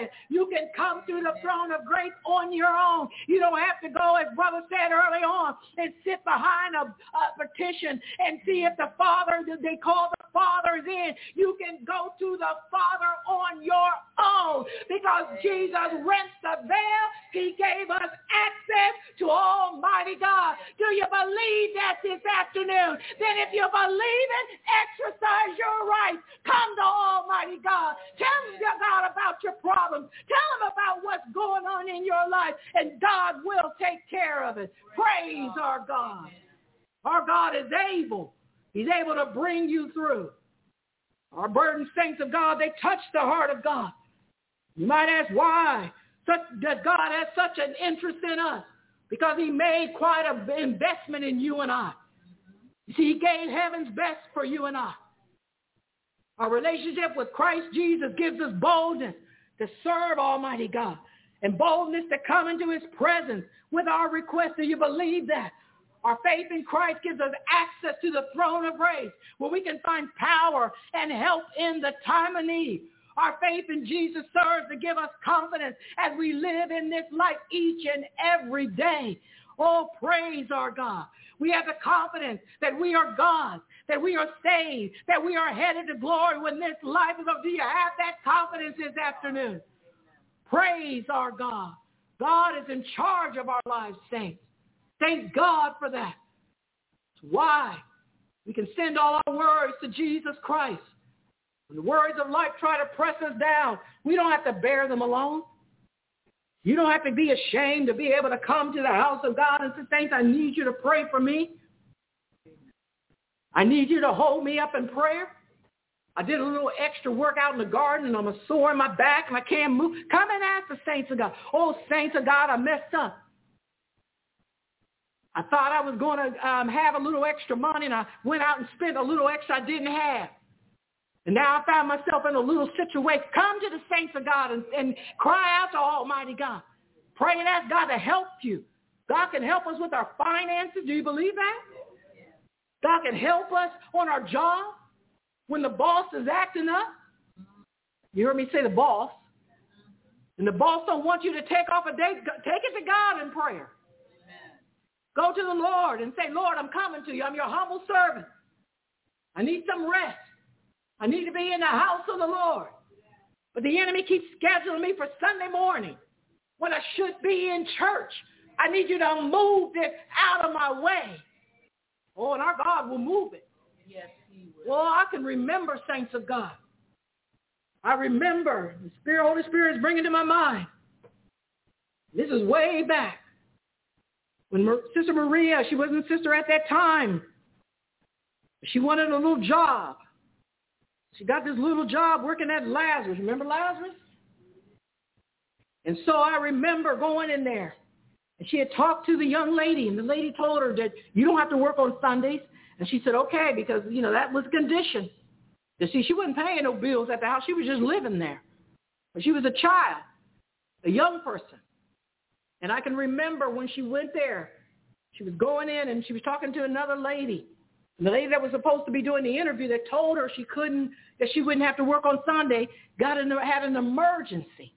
said, you can come to the throne of grace on your own. You don't have to go, as Brother said early on, and sit behind a petition and see if the Father, they call the Father's in. You can go to the Father on your own because Jesus rents the veil. He gave us access to Almighty God. Do you believe that this afternoon? Then if you believe it, exercise your right. Come to Almighty God. Tell God about your problems. Tell him about what's going on in your life, and God will take care of it. Praise our God. Our God is able. He's able to bring you through. Our burdened saints of God, they touch the heart of God. You might ask why does God have such an interest in us? Because he made quite an investment in you and I. You see, he gave heaven's best for you and I. Our relationship with Christ Jesus gives us boldness to serve Almighty God and boldness to come into his presence with our requests. Do you believe that? Our faith in Christ gives us access to the throne of grace where we can find power and help in the time of need. Our faith in Jesus serves to give us confidence as we live in this life each and every day. Oh, praise our God. We have the confidence that we are God's, that we are saved, that we are headed to glory when this life is over. Do you have that confidence this afternoon? Praise our God. God is in charge of our lives, saints. Thank God for that. That's why we can send all our worries to Jesus Christ. When the worries of life try to press us down, we don't have to bear them alone. You don't have to be ashamed to be able to come to the house of God and say, saints, I need you to pray for me. I need you to hold me up in prayer. I did a little extra work out in the garden and I'm sore in my back and I can't move. Come and ask the saints of God. Oh, saints of God, I messed up. I thought I was going to have a little extra money, and I went out and spent a little extra I didn't have. And now I found myself in a little situation. Come to the saints of God and cry out to Almighty God. Pray and ask God to help you. God can help us with our finances. Do you believe that? God can help us on our job when the boss is acting up. You heard me say the boss. And the boss don't want you to take off a day. Take it to God in prayer. Go to the Lord and say, Lord, I'm coming to you. I'm your humble servant. I need some rest. I need to be in the house of the Lord. But the enemy keeps scheduling me for Sunday morning when I should be in church. I need you to move this out of my way. Oh, and our God will move it. Yes, he will. Well, I can remember, saints of God. I remember the Holy Spirit is bringing to my mind. This is way back. When Sister Maria, she wasn't sister at that time. She wanted a little job. She got this little job working at Lazarus. Remember Lazarus? And so I remember going in there. And she had talked to the young lady, and the lady told her that you don't have to work on Sundays. And she said, okay, because, that was a condition. You see, she wasn't paying no bills at the house. She was just living there. But she was a child, a young person. And I can remember when she went there, she was going in and she was talking to another lady. And the lady that was supposed to be doing the interview that told her that she wouldn't have to work on Sunday, had an emergency.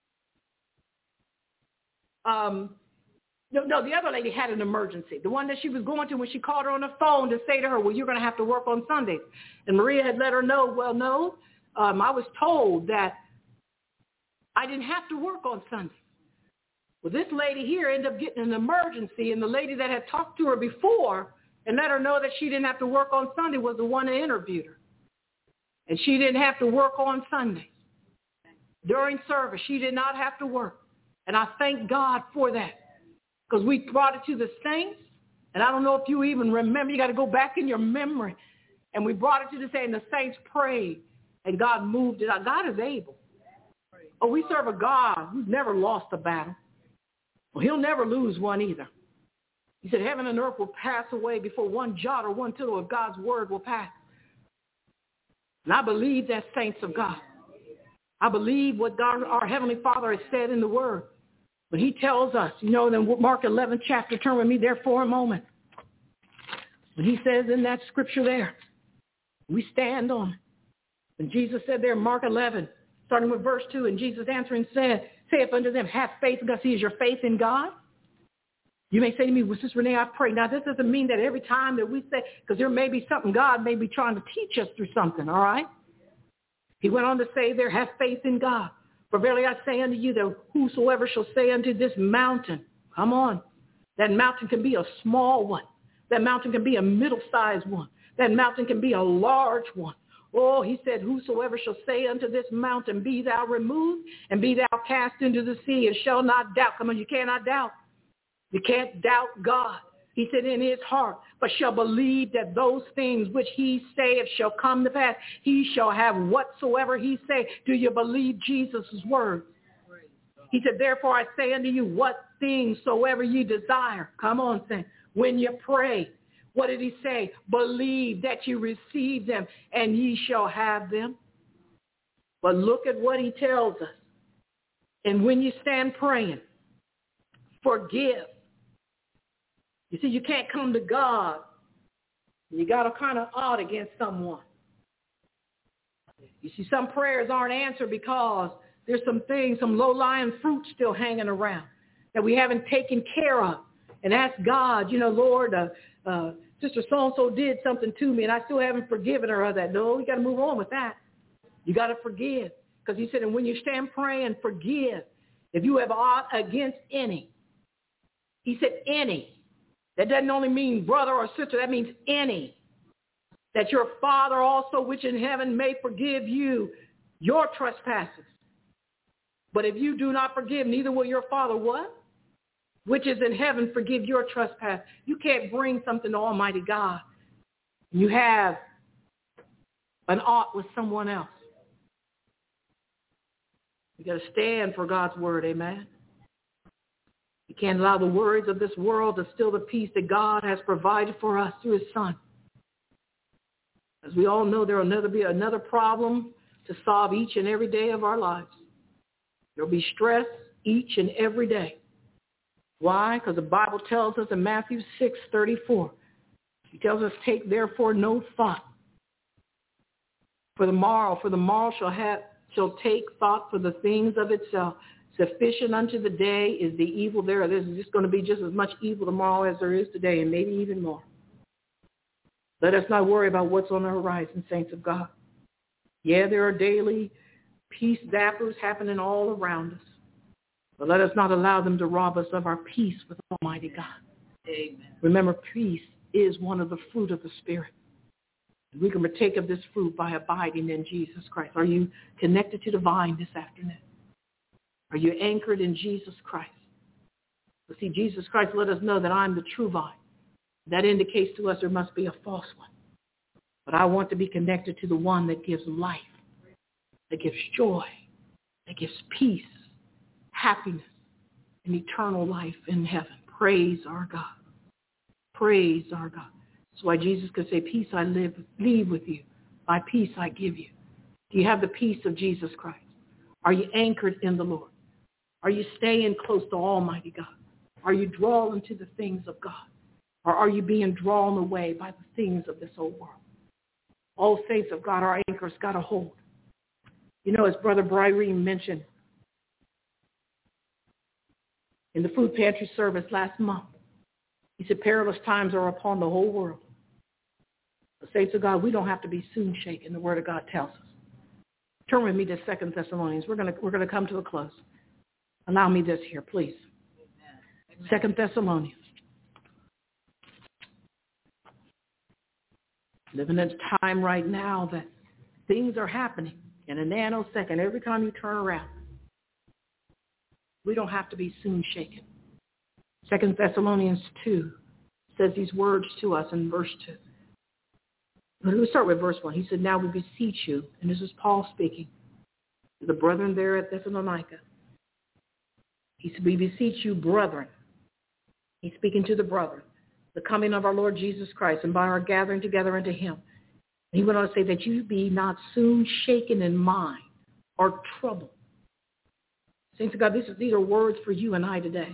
No, the other lady had an emergency. The one that she was going to when she called her on the phone to say to her, well, you're going to have to work on Sundays. And Maria had let her know, well, no, I was told that I didn't have to work on Sundays. Well, this lady here ended up getting an emergency, and the lady that had talked to her before and let her know that she didn't have to work on Sunday was the one that interviewed her. And she didn't have to work on Sunday. During service, she did not have to work. And I thank God for that because we brought it to the saints. And I don't know if you even remember. You got to go back in your memory. And we brought it to the saints, and the saints prayed, and God moved it out. God is able. Oh, we serve a God who's never lost a battle. Well, he'll never lose one either. He said, heaven and earth will pass away before one jot or one tittle of God's word will pass. And I believe that, saints of God. I believe what God, our Heavenly Father, has said in the word. When he tells us, in Mark 11 chapter, turn with me there for a moment. When he says in that scripture there, we stand on it. When Jesus said there in Mark 11, starting with verse 2, and Jesus answering saith unto them, have faith in God. See, is your faith in God? You may say to me, well, Sister Renee, I pray. Now, this doesn't mean that every time that we say, because there may be something God may be trying to teach us through something, all right? He went on to say there, have faith in God. For verily I say unto you that whosoever shall say unto this mountain, come on, that mountain can be a small one. That mountain can be a middle-sized one. That mountain can be a large one. Oh, he said, whosoever shall say unto this mountain, be thou removed and be thou cast into the sea, and shall not doubt. Come on, you cannot doubt. You can't doubt God. He said in his heart, but shall believe that those things which he saith shall come to pass. He shall have whatsoever he say. Do you believe Jesus' word? He said, therefore I say unto you, what things soever ye desire. Come on, saints. When you pray, what did he say? Believe that you receive them, and ye shall have them. But look at what he tells us. And when you stand praying, forgive. You see, you can't come to God. You got to kind of odd against someone. You see, some prayers aren't answered because there's some things, some low-lying fruit still hanging around that we haven't taken care of. And ask God, you know, Lord, Sister so-and-so did something to me, and I still haven't forgiven her of that. No, you got to move on with that. You got to forgive. Because he said, and when you stand praying, forgive. If you have aught against any. He said any. That doesn't only mean brother or sister. That means any. That your Father also, which in heaven, may forgive you your trespasses. But if you do not forgive, neither will your Father what? Which is in heaven, forgive your trespass. You can't bring something to Almighty God. You have an ought with someone else. You got to stand for God's word, amen? You can't allow the worries of this world to steal the peace that God has provided for us through his Son. As we all know, there will be another problem to solve each and every day of our lives. There will be stress each and every day. Why? Because the Bible tells us in Matthew 6:34, he tells us, take therefore no thought for the morrow shall take thought for the things of itself. Sufficient unto the day is the evil thereof. There's just going to be just as much evil tomorrow as there is today, and maybe even more. Let us not worry about what's on the horizon, saints of God. Yeah, there are daily peace zappers happening all around us. But let us not allow them to rob us of our peace with Almighty God. Amen. Remember, peace is one of the fruit of the Spirit. We can partake of this fruit by abiding in Jesus Christ. Are you connected to the vine this afternoon? Are you anchored in Jesus Christ? But see, Jesus Christ let us know that I'm the true vine. That indicates to us there must be a false one. But I want to be connected to the one that gives life, that gives joy, that gives peace, happiness, and eternal life in heaven. Praise our God. Praise our God. That's why Jesus could say, peace I leave with you. My peace I give you. Do you have the peace of Jesus Christ? Are you anchored in the Lord? Are you staying close to Almighty God? Are you drawn to the things of God? Or are you being drawn away by the things of this old world? All saints of God, our anchor's got a hold. You know, as Brother Bryrene mentioned in the food pantry service last month, he said perilous times are upon the whole world. The saints of God, we don't have to be soon shaken. The Word of God tells us. Turn with me to 2 Thessalonians. We're going to come to a close. Allow me this here, please. 2 Thessalonians. Living in a time right now that things are happening in a nanosecond every time you turn around. We don't have to be soon shaken. 2 Thessalonians 2 says these words to us in verse 2. Let's start with verse 1. He said, now we beseech you, and this is Paul speaking to the brethren there at Thessalonica. He said, we beseech you, brethren. He's speaking to the brethren. The coming of our Lord Jesus Christ, and by our gathering together unto him. And he went on to say that you be not soon shaken in mind or troubled. Saints of God, these are words for you and I today.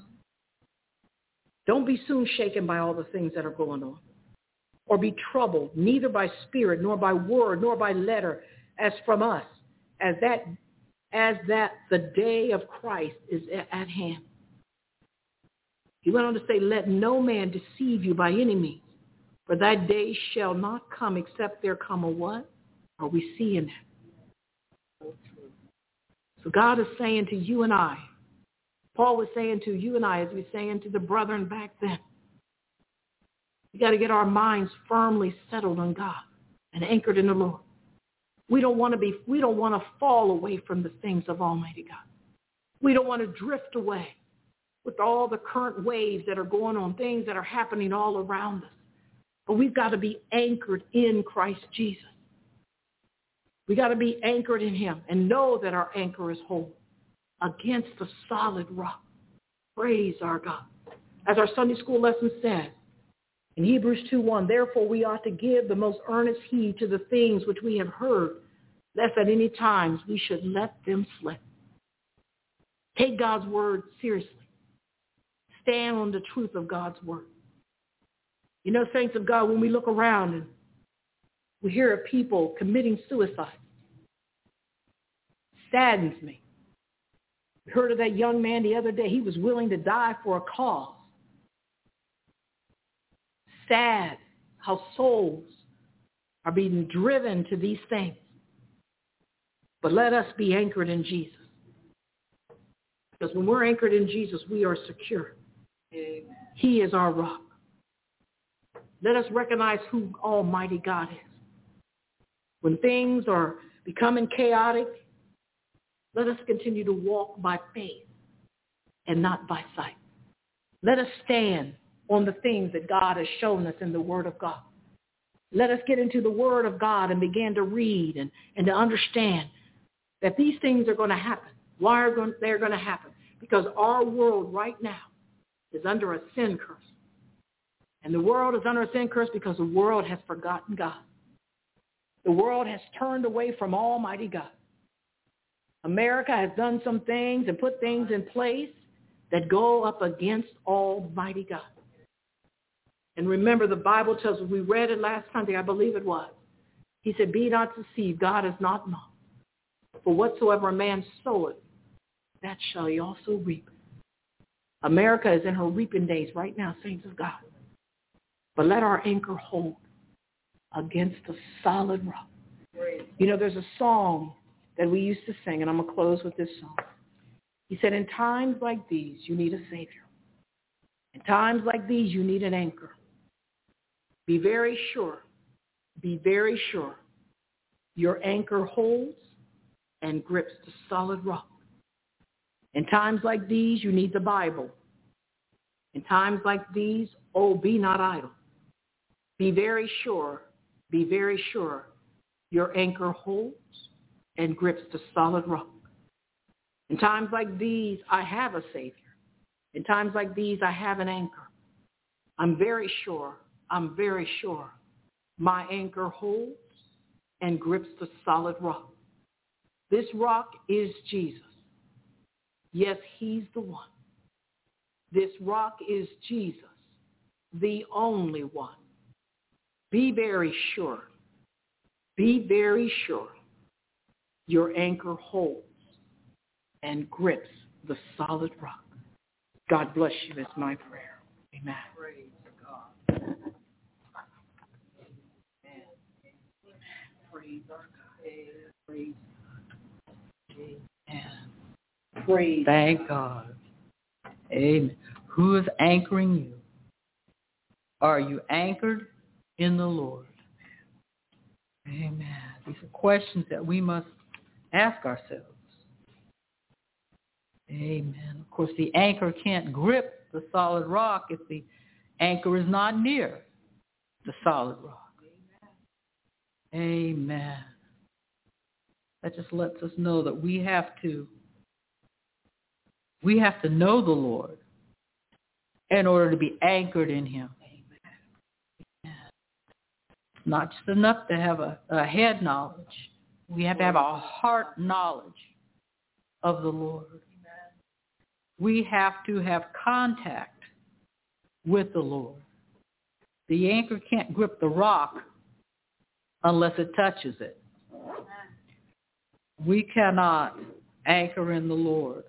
Don't be soon shaken by all the things that are going on, or be troubled, neither by spirit, nor by word, nor by letter, as from us, as that as that the day of Christ is at hand. He went on to say, let no man deceive you by any means, for that day shall not come except there come a what? Are we seeing that? So God is saying to you and I, Paul was saying to you and I, as he was saying to the brethren back then, we got to get our minds firmly settled on God and anchored in the Lord. We don't want to fall away from the things of Almighty God. We don't want to drift away with all the current waves that are going on, things that are happening all around us. But we've got to be anchored in Christ Jesus. We got to be anchored in him and know that our anchor is whole against the solid rock. Praise our God. As our Sunday school lesson said in Hebrews 2:1, therefore we ought to give the most earnest heed to the things which we have heard, lest at any times we should let them slip. Take God's word seriously. Stand on the truth of God's word. You know, saints of God, when we look around and we hear of people committing suicide, saddens me. We heard of that young man the other day. He was willing to die for a cause. Sad how souls are being driven to these things. But let us be anchored in Jesus. Because when we're anchored in Jesus, we are secure. Amen. He is our rock. Let us recognize who Almighty God is. When things are becoming chaotic, let us continue to walk by faith and not by sight. Let us stand on the things that God has shown us in the Word of God. Let us get into the Word of God and begin to read and to understand that these things are going to happen. Why are they going to happen? Because our world right now is under a sin curse. And the world is under a sin curse because the world has forgotten God. The world has turned away from Almighty God. America has done some things and put things in place that go up against Almighty God. And remember, the Bible tells us, we read it last Sunday, I believe it was. He said, be not deceived, God is not mocked. For whatsoever a man soweth, that shall he also reap. America is in her reaping days right now, saints of God. But let our anchor hold against the solid rock. You know, there's a song that we used to sing, and I'm going to close with this song. He said, in times like these, you need a Savior. In times like these, you need an anchor. Be very sure, your anchor holds and grips the solid rock. In times like these, you need the Bible. In times like these, oh, be not idle. Be very sure, your anchor holds and grips the solid rock. In times like these, I have a Savior. In times like these, I have an anchor. I'm very sure, my anchor holds and grips the solid rock. This rock is Jesus. Yes, he's the one. This rock is Jesus, the only one. Be very sure, your anchor holds and grips the solid rock. God bless you is my prayer. Amen. Praise God. Amen. Praise our God. Praise God. Amen. Praise. Thank God. Amen. Who is anchoring you? Are you anchored in the Lord? Amen. These are questions that we must ask ourselves. Amen. Of course, the anchor can't grip the solid rock if the anchor is not near the solid rock. Amen. That just lets us know that we have to know the Lord in order to be anchored in him. Amen. It's not just enough to have a head knowledge. We have to have a heart knowledge of the Lord. We have to have contact with the Lord. The anchor can't grip the rock unless it touches it. We cannot anchor in the Lord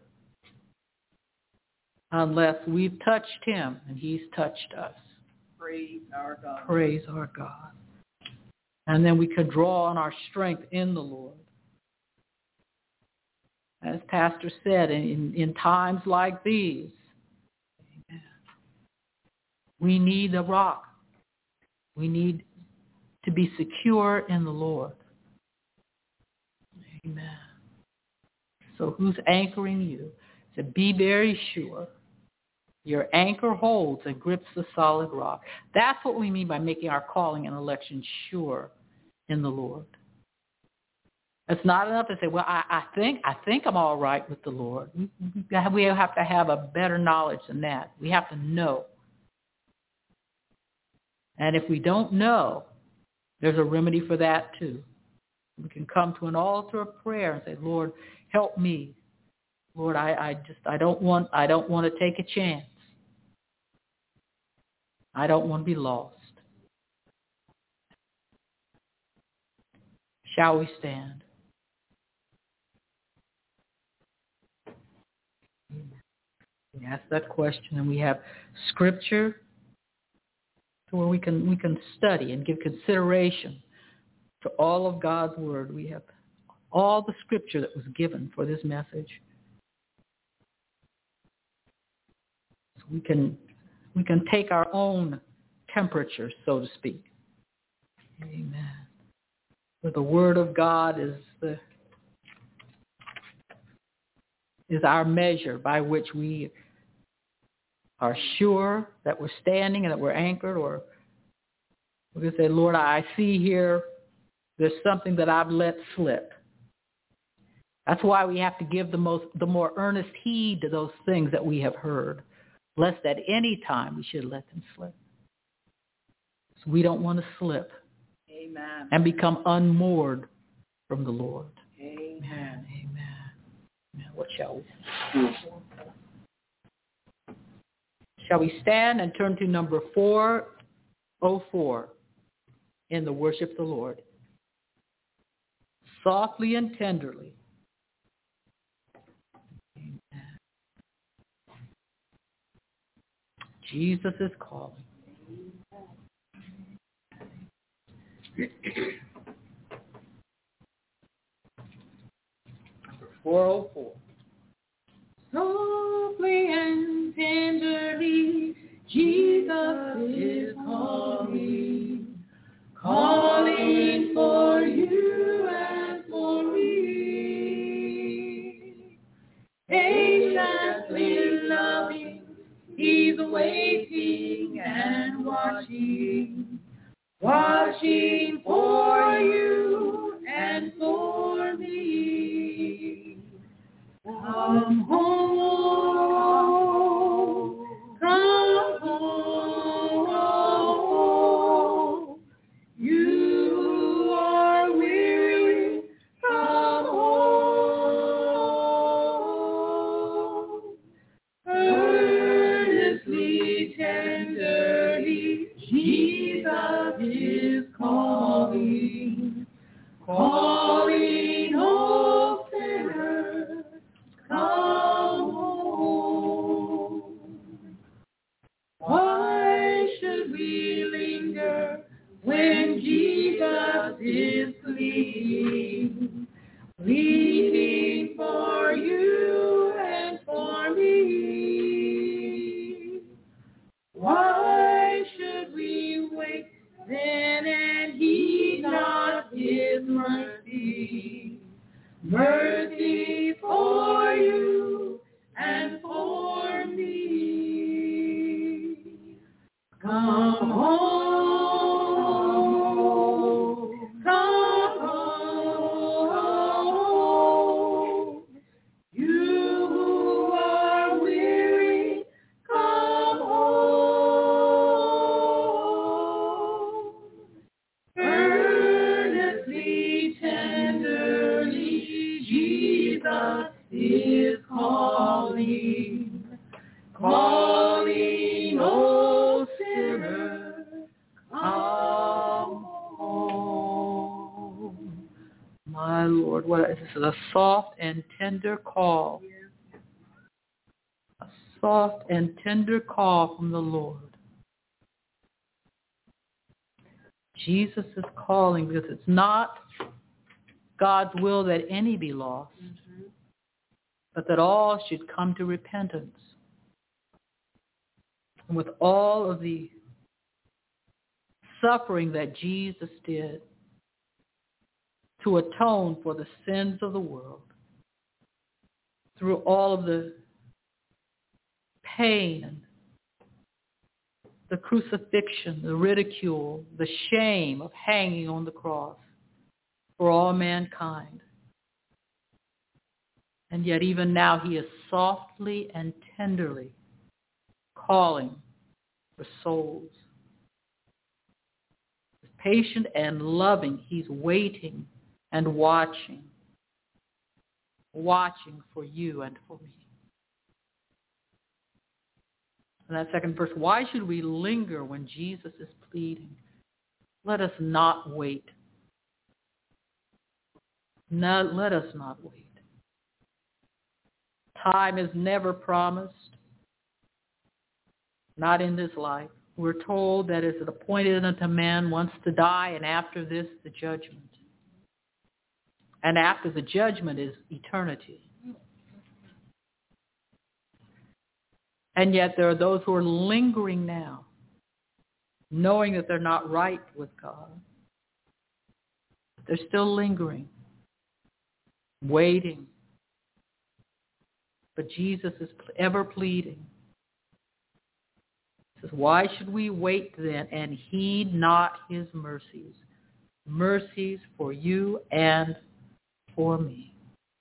unless we've touched him and he's touched us. Praise our God. Praise our God. And then we can draw on our strength in the Lord. As Pastor said, in times like these, we need a rock. We need to be secure in the Lord. Amen. So who's anchoring you? So be very sure. Your anchor holds and grips the solid rock. That's what we mean by making our calling and election sure in the Lord. It's not enough to say, well, I think I'm all right with the Lord. We have to have a better knowledge than that. We have to know. And if we don't know, there's a remedy for that too. We can come to an altar of prayer and say, Lord, help me. Lord, I don't want to take a chance. I don't want to be lost. Shall we stand? We ask that question, and we have scripture to where we can study and give consideration to all of God's word. We have all the scripture that was given for this message. So we can take our own temperature, so to speak. Amen. For the word of God is our measure by which we are sure that we're standing and that we're anchored, or we can say, Lord, I see here there's something that I've let slip. That's why we have to give the more earnest heed to those things that we have heard, lest at any time we should let them slip. So we don't want to slip. Amen. And become unmoored from the Lord. Amen. Amen. Now, what shall we do? Shall we stand and turn to number 404 in the worship of the Lord? Softly and tenderly. Amen. Jesus is calling. Number 404. Softly and tenderly, Jesus is calling, calling for you and for me. Patiently loving, he's waiting and watching, watching for you and for me. Come home, come home. You are weary, come home. Earnestly, tenderly, Jesus is calling, calling, oh sinner, come home. Why should we linger when Jesus is pleading, pleading for you and for me? Why should we wait then and heed not his mercy? Mercy for you and for me. Come home, come home. You who are weary, come home. Earnestly, tenderly, Jesus is calling, calling, oh sinner, come home. My Lord, what is this? A soft and and tender call. A soft and tender call from the Lord. Jesus is calling because it's not God's will that any be lost, but that all should come to repentance. And with all of the suffering that Jesus did to atone for the sins of the world, through all of the pain, the crucifixion, the ridicule, the shame of hanging on the cross for all mankind. And yet even now he is softly and tenderly calling for souls. He's patient and loving. He's waiting and watching for you and for me. And that second verse, why should we linger when Jesus is pleading? Let us not wait. Let us not wait. Time is never promised. Not in this life. We're told that it is appointed unto man once to die, and after this, the judgment. And after the judgment is eternity. And yet there are those who are lingering now, knowing that they're not right with God. They're still lingering, waiting. But Jesus is ever pleading. He says, why should we wait then and heed not his mercies? Mercies for you and for me.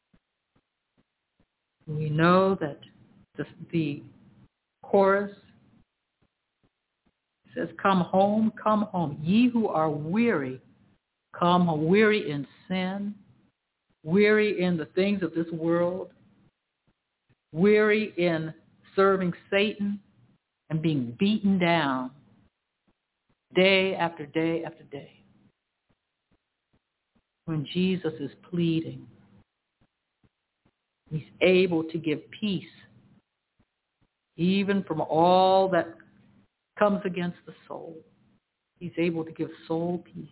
We know that the chorus says, come home, ye who are weary, come home, weary in sin, weary in the things of this world, weary in serving Satan and being beaten down day after day after day. When Jesus is pleading, he's able to give peace, even from all that comes against the soul. He's able to give soul peace.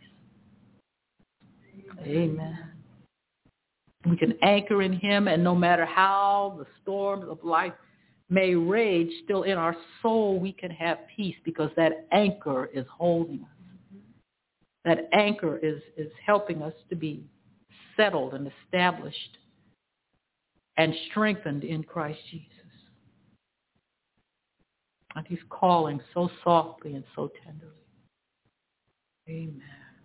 Amen. We can anchor in him, and no matter how the storms of life may rage, still in our soul we can have peace because that anchor is holding us. That anchor is helping us to be settled and established and strengthened in Christ Jesus. And he's calling so softly and so tenderly. Amen.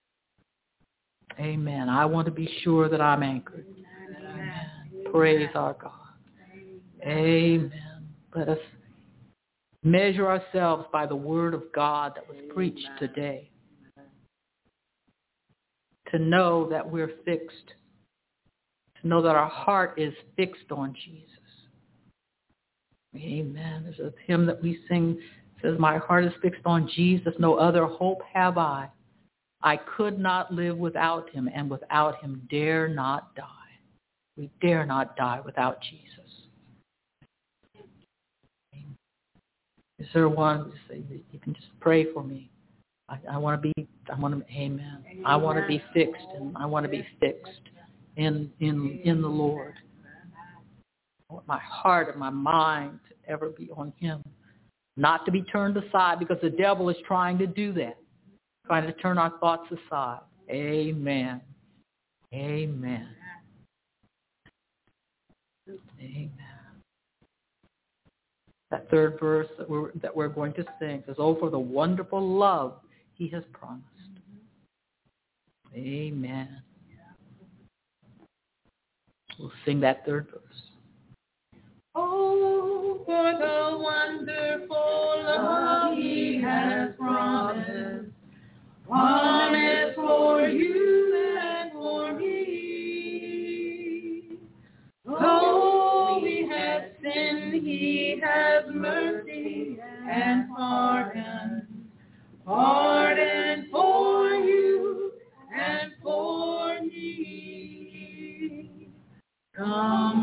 Amen. I want to be sure that I'm anchored. Amen. Praise our God. Amen. Let us measure ourselves by the word of God that was preached today. To know that we're fixed. To know that our heart is fixed on Jesus. Amen. There's a hymn that we sing. It says, my heart is fixed on Jesus. No other hope have I. I could not live without him, and without him dare not die. We dare not die without Jesus. Is there one? You can just pray for me. Amen. I want to be fixed, and I want to be fixed in the Lord. I want my heart and my mind to ever be on him, not to be turned aside, because the devil is trying to do that, trying to turn our thoughts aside. Amen. Amen. Amen. That third verse that we're going to sing says, oh, for the wonderful love he has promised. Amen. We'll sing that third verse. Oh, for the wonderful love he has promised, promised for you and for me. Though we have sinned, he has mercy and pardon for you and for me. Come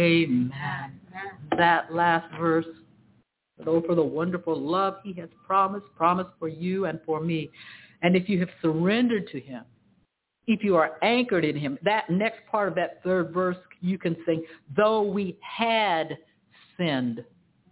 Amen. That last verse, oh, for the wonderful love he has promised for you and for me. And if you have surrendered to him, if you are anchored in him, that next part of that third verse, you can sing, though we had sinned,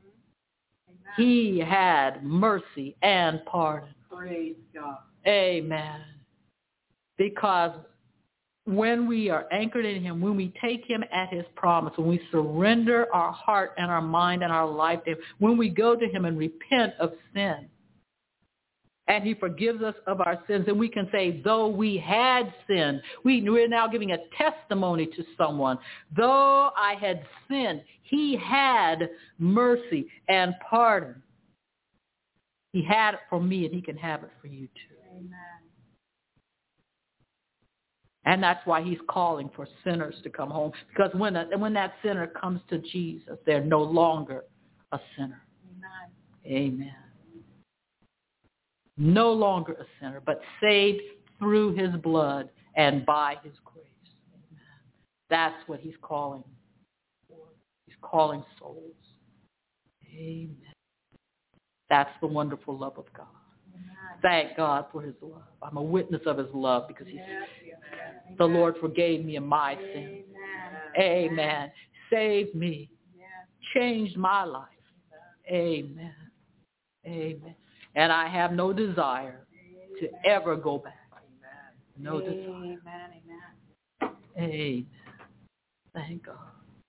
he had mercy and pardon. Praise God. Amen. Because when we are anchored in him, when we take him at his promise, when we surrender our heart and our mind and our life to him, when we go to him and repent of sin, and he forgives us of our sins, and we can say, though we had sinned, we're now giving a testimony to someone. Though I had sinned, he had mercy and pardon. He had it for me, and he can have it for you too. Amen. And that's why he's calling for sinners to come home. Because when that sinner comes to Jesus, they're no longer a sinner. Amen. Amen. No longer a sinner, but saved through his blood and by his grace. Amen. That's what he's calling for. He's calling souls. Amen. That's the wonderful love of God. Thank God for his love. I'm a witness of his love because the Lord forgave me of my sin. Amen. Saved me. Changed my life. Amen. Amen. And I have no desire to ever go back. No desire. Amen. Thank God.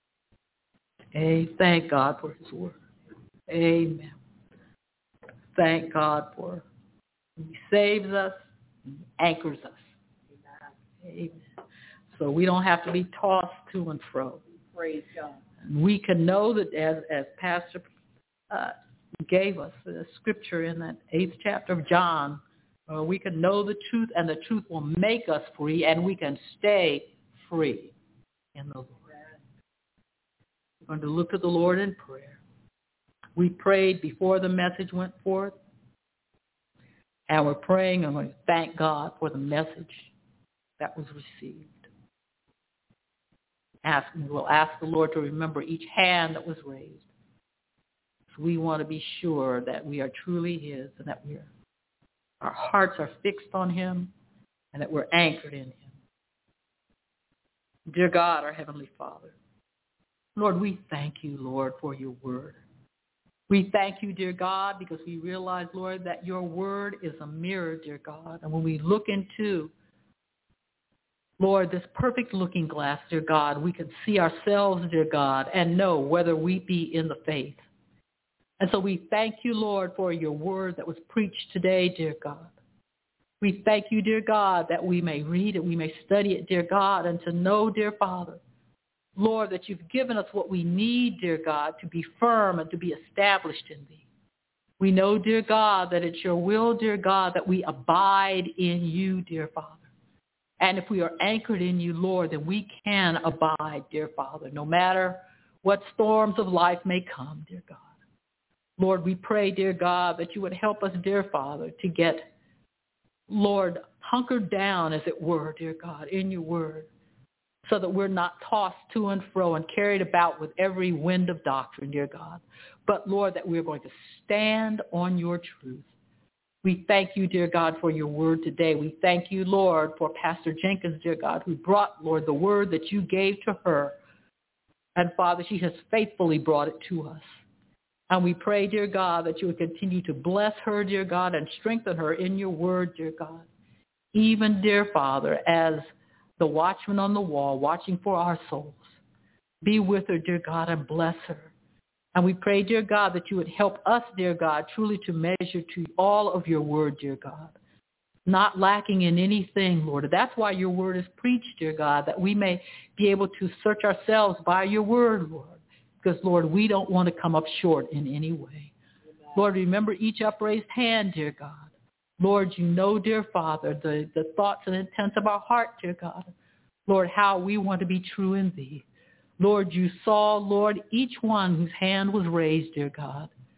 Thank God for his word. Amen. Thank God for he saves us, he anchors us. Amen. So we don't have to be tossed to and fro. Praise God. And we can know that as Pastor gave us the scripture in that 8th chapter of John, we can know the truth, and the truth will make us free, and we can stay free in the Lord. We're going to look to the Lord in prayer. We prayed before the message went forth. And we're praying and we thank God for the message that was received. We'll ask the Lord to remember each hand that was raised. So we want to be sure that we are truly his and that our hearts are fixed on him and that we're anchored in him. Dear God, our Heavenly Father, Lord, we thank you, Lord, for your word. We thank you, dear God, because we realize, Lord, that your word is a mirror, dear God. And when we look into, Lord, this perfect looking glass, dear God, we can see ourselves, dear God, and know whether we be in the faith. And so we thank you, Lord, for your word that was preached today, dear God. We thank you, dear God, that we may read it, we may study it, dear God, and to know, dear Father, Lord, that you've given us what we need, dear God, to be firm and to be established in thee. We know, dear God, that it's your will, dear God, that we abide in you, dear Father. And if we are anchored in you, Lord, then we can abide, dear Father, no matter what storms of life may come, dear God. Lord, we pray, dear God, that you would help us, dear Father, to get, Lord, hunkered down, as it were, dear God, in your word, so that we're not tossed to and fro and carried about with every wind of doctrine, dear God. But, Lord, that we're going to stand on your truth. We thank you, dear God, for your word today. We thank you, Lord, for Pastor Jenkins, dear God, who brought, Lord, the word that you gave to her. And, Father, she has faithfully brought it to us. And we pray, dear God, that you would continue to bless her, dear God, and strengthen her in your word, dear God. Even, dear Father, as the watchman on the wall, watching for our souls. Be with her, dear God, and bless her. And we pray, dear God, that you would help us, dear God, truly to measure to all of your word, dear God, not lacking in anything, Lord. That's why your word is preached, dear God, that we may be able to search ourselves by your word, Lord, because, Lord, we don't want to come up short in any way. Amen. Lord, remember each upraised hand, dear God. Lord, you know, dear Father, the thoughts and intents of our heart, dear God. Lord, how we want to be true in thee. Lord, you saw, Lord, each one whose hand was raised, dear God.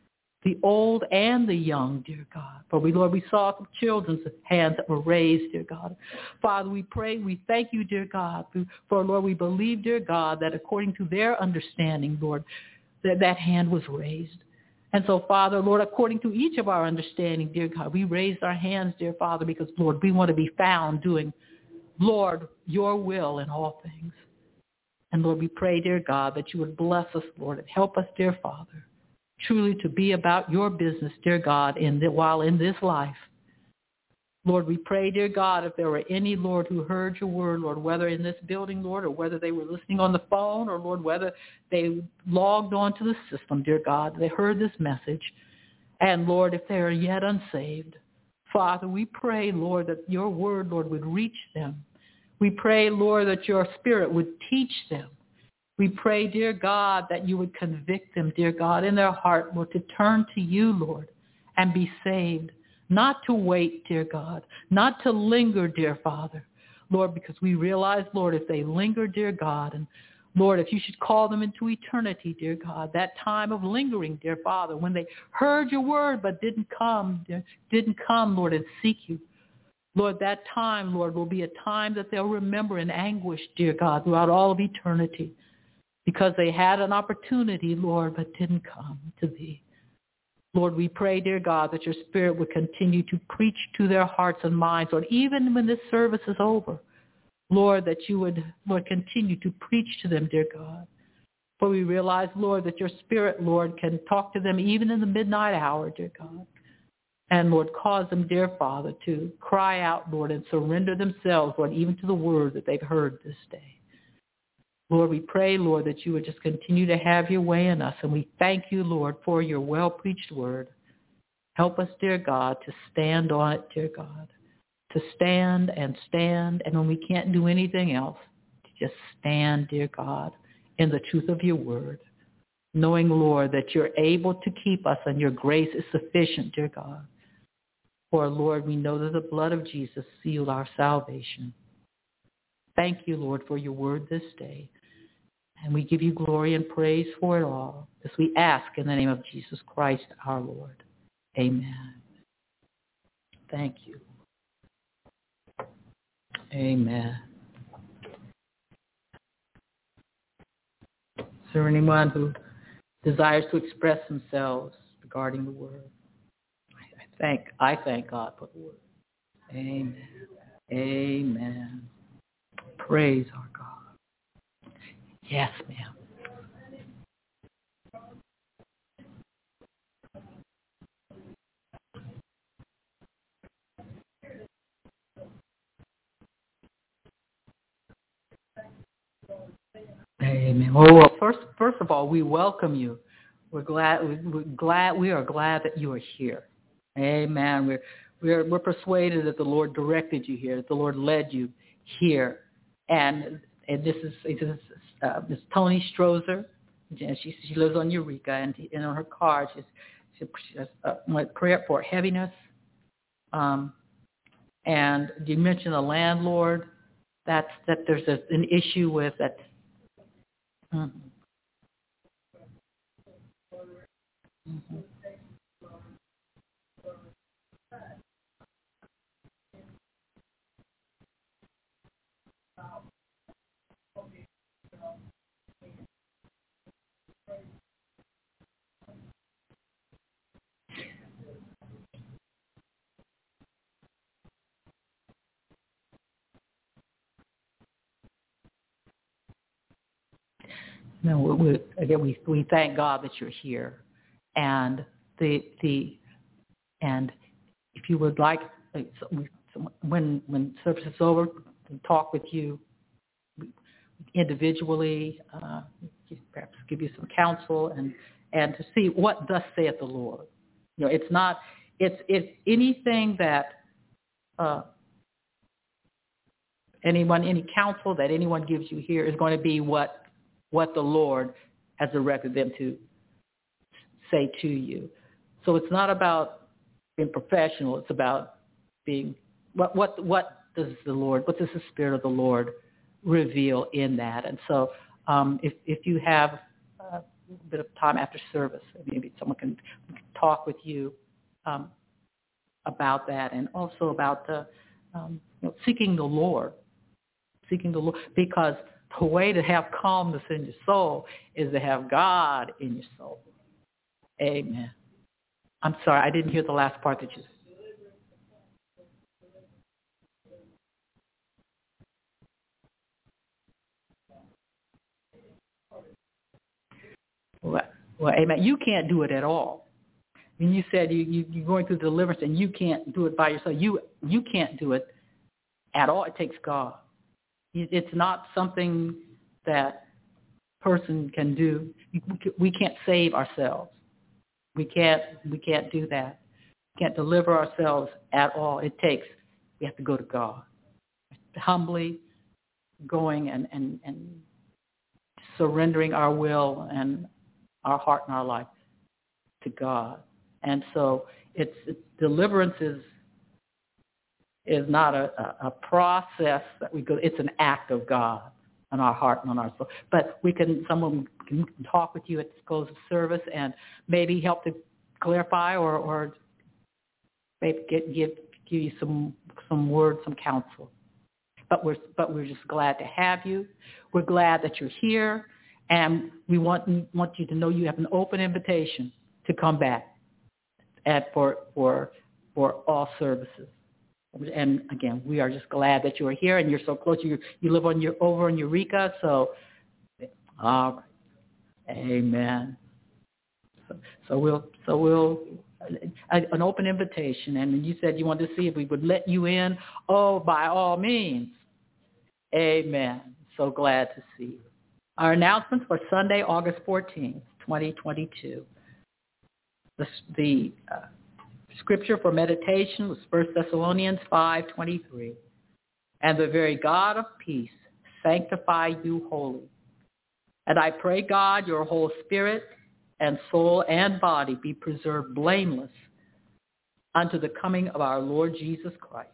the old and the young, dear God. For Lord, we saw some children's hands that were raised, dear God. Father, we pray, we thank you, dear God, for Lord, we believe, dear God, that according to their understanding, Lord, that hand was raised. And so, Father, Lord, according to each of our understanding, dear God, we raised our hands, dear Father, because, Lord, we want to be found doing, Lord, your will in all things. And, Lord, we pray, dear God, that you would bless us, Lord, and help us, dear Father, truly to be about your business, dear God, while in this life. Lord, we pray, dear God, if there were any, Lord, who heard your word, Lord, whether in this building, Lord, or whether they were listening on the phone, or, Lord, whether they logged on to the system, dear God, they heard this message. And, Lord, if they are yet unsaved, Father, we pray, Lord, that your word, Lord, would reach them. We pray, Lord, that your spirit would teach them. We pray, dear God, that you would convict them, dear God, in their heart, Lord, to turn to you, Lord, and be saved. Not to wait, dear God, not to linger, dear Father, Lord, because we realize, Lord, if they linger, dear God, and Lord, if you should call them into eternity, dear God, that time of lingering, dear Father, when they heard your word but didn't come, Lord, and seek you. Lord, that time, Lord, will be a time that they'll remember in anguish, dear God, throughout all of eternity, because they had an opportunity, Lord, but didn't come to thee. Lord, we pray, dear God, that your spirit would continue to preach to their hearts and minds, Lord, even when this service is over. Lord, that you would, Lord, continue to preach to them, dear God. For we realize, Lord, that your spirit, Lord, can talk to them even in the midnight hour, dear God. And, Lord, cause them, dear Father, to cry out, Lord, and surrender themselves, Lord, even to the word that they've heard this day. Lord, we pray, Lord, that you would just continue to have your way in us. And we thank you, Lord, for your well-preached word. Help us, dear God, to stand on it, dear God, to stand. And when we can't do anything else, to just stand, dear God, in the truth of your word, knowing, Lord, that you're able to keep us and your grace is sufficient, dear God. For, Lord, we know that the blood of Jesus sealed our salvation. Thank you, Lord, for your word this day. And we give you glory and praise for it all, as we ask in the name of Jesus Christ, our Lord. Amen. Thank you. Amen. Is there anyone who desires to express themselves regarding the word? I thank God for the word. Amen. Amen. Praise our God. Yes, ma'am. Amen. Well, first of all, we welcome you. We are glad that you are here. Amen. We're persuaded that the Lord directed you here, that the Lord led you here, and this is Miss Tony Strozer. She lives on Eureka, and on her card she has prayer for heaviness. And you mentioned a landlord. That there's an issue with that. Mm-hmm. Mm-hmm. No, we thank God that you're here, and and if you would like, when service is over, we talk with you individually, perhaps give you some counsel and to see what thus saith the Lord. You know, it's anything that any counsel that anyone gives you here is going to be what the Lord has directed them to say to you. So it's not about being professional. It's about being what does the Spirit of the Lord reveal in that? And so if you have a bit of time after service, maybe someone can talk with you about that, and also about the seeking the Lord, because the way to have calmness in your soul is to have God in your soul. Amen. I'm sorry, I didn't hear the last part that you said. Well, amen. You can't do it at all. And you said you're going through deliverance and you can't do it by yourself. You can't do it at all. It takes God. It's not something that person can do. We can't save ourselves. We can't do that. We can't deliver ourselves at all. We have to go to God. Humbly going and surrendering our will and our heart and our life to God. And so deliverance is not a process that we go. It's an act of God on our heart and on our soul. But someone can talk with you at the close of service and maybe help to clarify or maybe give you some words, some counsel. But we're just glad to have you. We're glad that you're here, and we want you to know you have an open invitation to come back for all services. And again, we are just glad that you are here, and you're so close. You live over in Eureka, so all right, amen. So we'll an open invitation, and you said you wanted to see if we would let you in. Oh, by all means, amen. So glad to see you. Our announcements for Sunday, August 14th, 2022. The scripture for meditation was 1 Thessalonians 5:23. And the very God of peace sanctify you wholly. And I pray, God, your whole spirit and soul and body be preserved blameless unto the coming of our Lord Jesus Christ.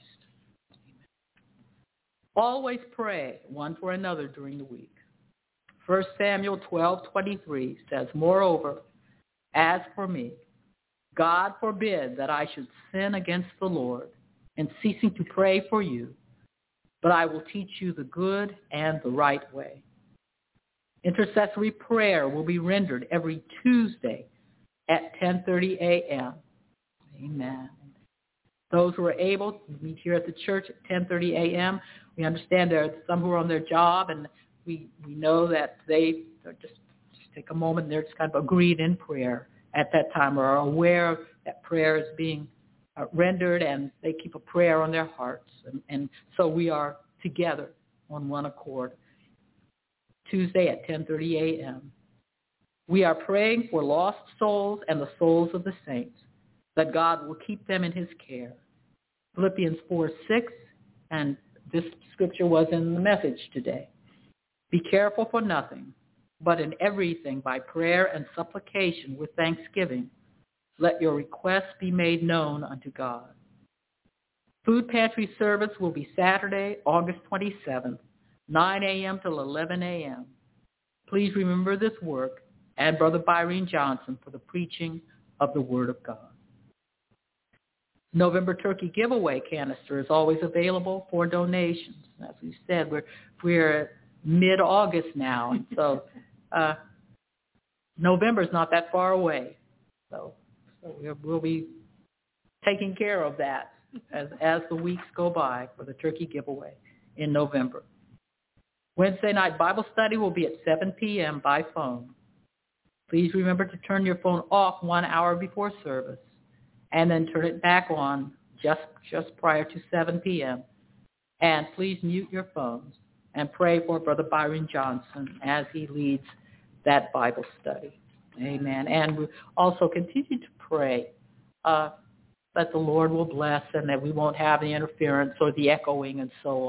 Always pray one for another during the week. 1 Samuel 12:23 says, moreover, as for me, God forbid that I should sin against the Lord in ceasing to pray for you, but I will teach you the good and the right way. Intercessory prayer will be rendered every Tuesday at 10:30 a.m. Amen. Those who are able to meet here at the church at 10:30 a.m. We understand there are some who are on their job, and we know that they just take a moment and they're just kind of agreed in prayer at that time, or are aware that prayer is being rendered, and they keep a prayer on their hearts. And so we are together on one accord. Tuesday at 10:30 a.m. We are praying for lost souls and the souls of the saints, that God will keep them in his care. Philippians 4:6, and this scripture was in the message today. Be careful for nothing, but in everything by prayer and supplication with thanksgiving, let your requests be made known unto God. Food pantry service will be Saturday, August 27th, 9 a.m. till 11 a.m. Please remember this work and Brother Byron Johnson for the preaching of the Word of God. November turkey giveaway canister is always available for donations. As we said, we're mid-August now, and so November is not that far away. So we'll be taking care of that as the weeks go by for the turkey giveaway in November. Wednesday night Bible study will be at 7 p.m. by phone. Please remember to turn your phone off 1 hour before service and then turn it back on just prior to 7 p.m. And please mute your phones and pray for Brother Byron Johnson as he leads that Bible study. Amen. And we also continue to pray that the Lord will bless and that we won't have the interference or the echoing and so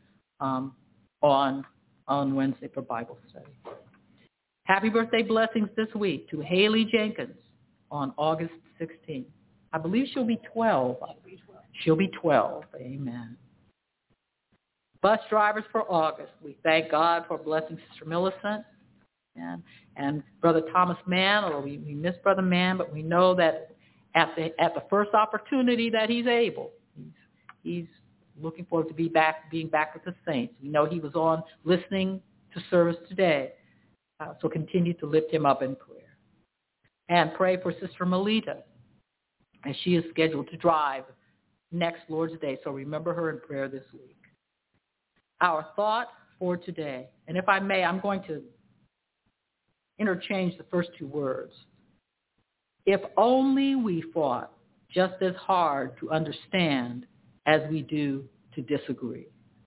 on Wednesday for Bible study. Happy birthday blessings this week to Haley Jenkins on August 16th. I believe she'll be 12. She'll be 12. Amen. Bus drivers for August. We thank God for blessing Sister Millicent and Brother Thomas Mann. Although we miss Brother Mann, but we know that at the first opportunity that he's able. He's looking forward to being back with the saints. We know he was on listening to service today. So continue to lift him up in prayer. And pray for Sister Melita, as she is scheduled to drive next Lord's Day. So remember her in prayer this week. Our thought for today, and if I may, I'm going to interchange the first two words. If only we fought just as hard to understand as we do to disagree.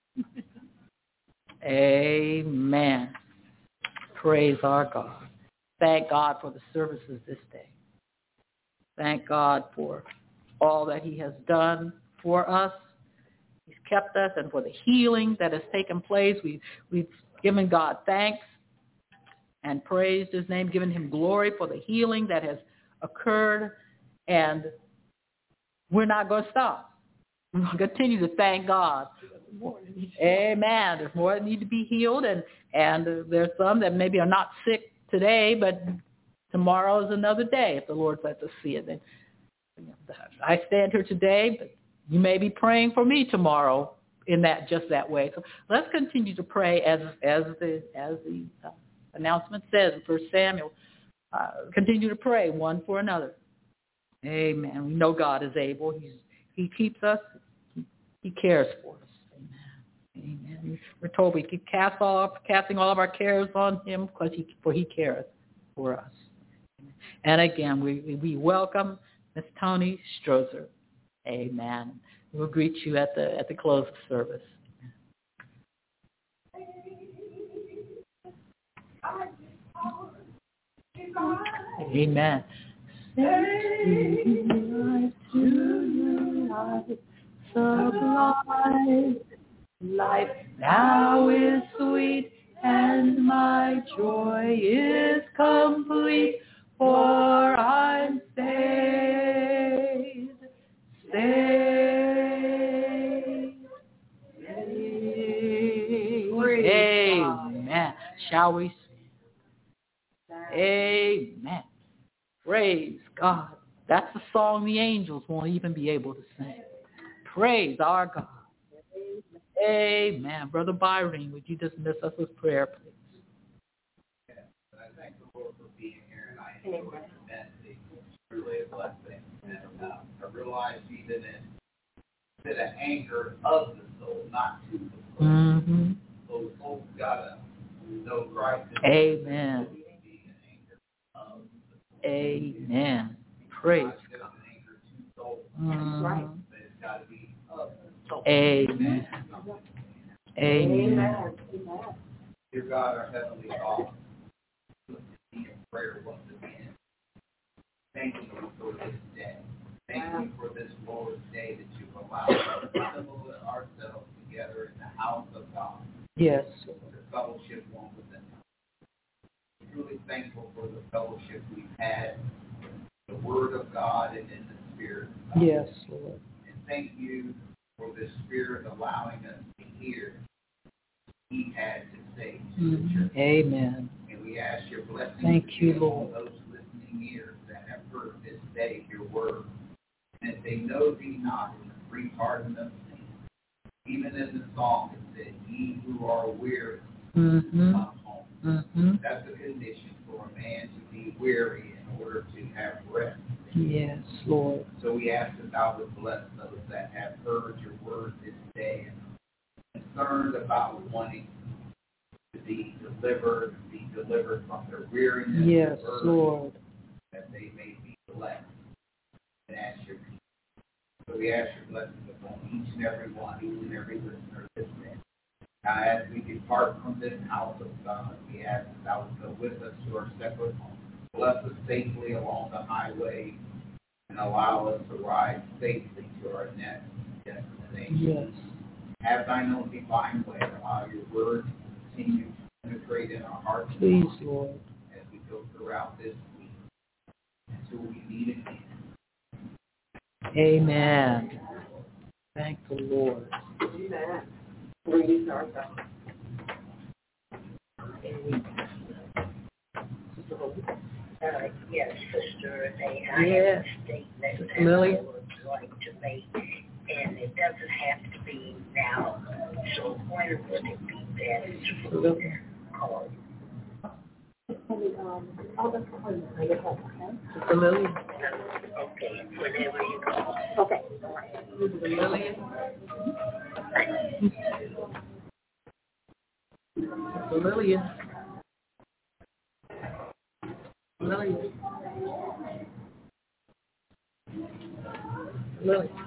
Amen. Praise our God. Thank God for the services this day. Thank God for all that he has done for us. He's kept us, and for the healing that has taken place. We've given God thanks and praised his name, given him glory for the healing that has occurred, and we're not going to stop. We're going to continue to thank God. Amen. There's more that need to be healed, and there's some that maybe are not sick today, but tomorrow is another day if the Lord lets us see it. And I stand here today, but you may be praying for me tomorrow in that way. So let's continue to pray as the announcement says in 1 Samuel. Continue to pray one for another. Amen. We know God is able. He keeps us. He cares for us. Amen. Amen. We're told we keep casting all of our cares on him for he careth for us. And again, we welcome Miss Tony Strozer. Amen. We'll greet you at the close of service. Amen. Sublime life now is sweet, and my joy is complete, for I'm saved. Amen. Shall we sing? Amen. Praise God. That's the song the angels won't even be able to sing. Praise our God. Amen. Brother Byron, would you dismiss us with prayer, please? Yes, I thank the Lord for being here, and I enjoyed the message. It's truly a blessing. And I realize even in the anger of the soul, not to the soul. Mm-hmm. So the soul's got to know Christ. Amen. Amen. Praise God. Mm-hmm. Amen. Amen. Dear God, our Heavenly Father, in prayer once again. Thank you for this day. Thank you for this Lord's Day that you've allowed us to assemble ourselves together in the house of God. Yes. To fellowship one with another. Truly thankful for the fellowship we've had, the Word of God and in the Spirit of God. Yes, Lord. And thank you for the Spirit allowing us to hear what He had to say to the church. Amen. And we ask your blessing thank to you, be Lord. on those listening ears that have heard this day your word. And if they know thee not, free pardon of sin. Even in the song it said, ye who are weary, come home. Mm-hmm. That's a condition for a man to be weary in order to have rest. Yes, Lord. So we ask that thou would bless those that have heard your word this day and concerned about wanting to be delivered from their weariness. Yes, Lord. That they may be blessed and ask your peace. So we ask your blessings upon each and every one, each and every listener this day. Now, as we depart from this house of God, we ask that thou would go with us to our separate homes. Bless us safely along the highway and allow us to ride safely to our next destination. Yes. Have thine own divine way. Allow your word to continue to penetrate in our hearts. Please, Lord. As we go throughout this week until we meet again. Amen. Thank the Lord. Amen. Praise our God. Amen. Yes, Sister, they Yeah. have a statement that Lily? I would like to make, and it doesn't have to be now. So when would it be best for me to call? Sister Lily? Okay, whenever you call. Okay. Sister Lillian? Sister Lillian? Lillian? Lillian?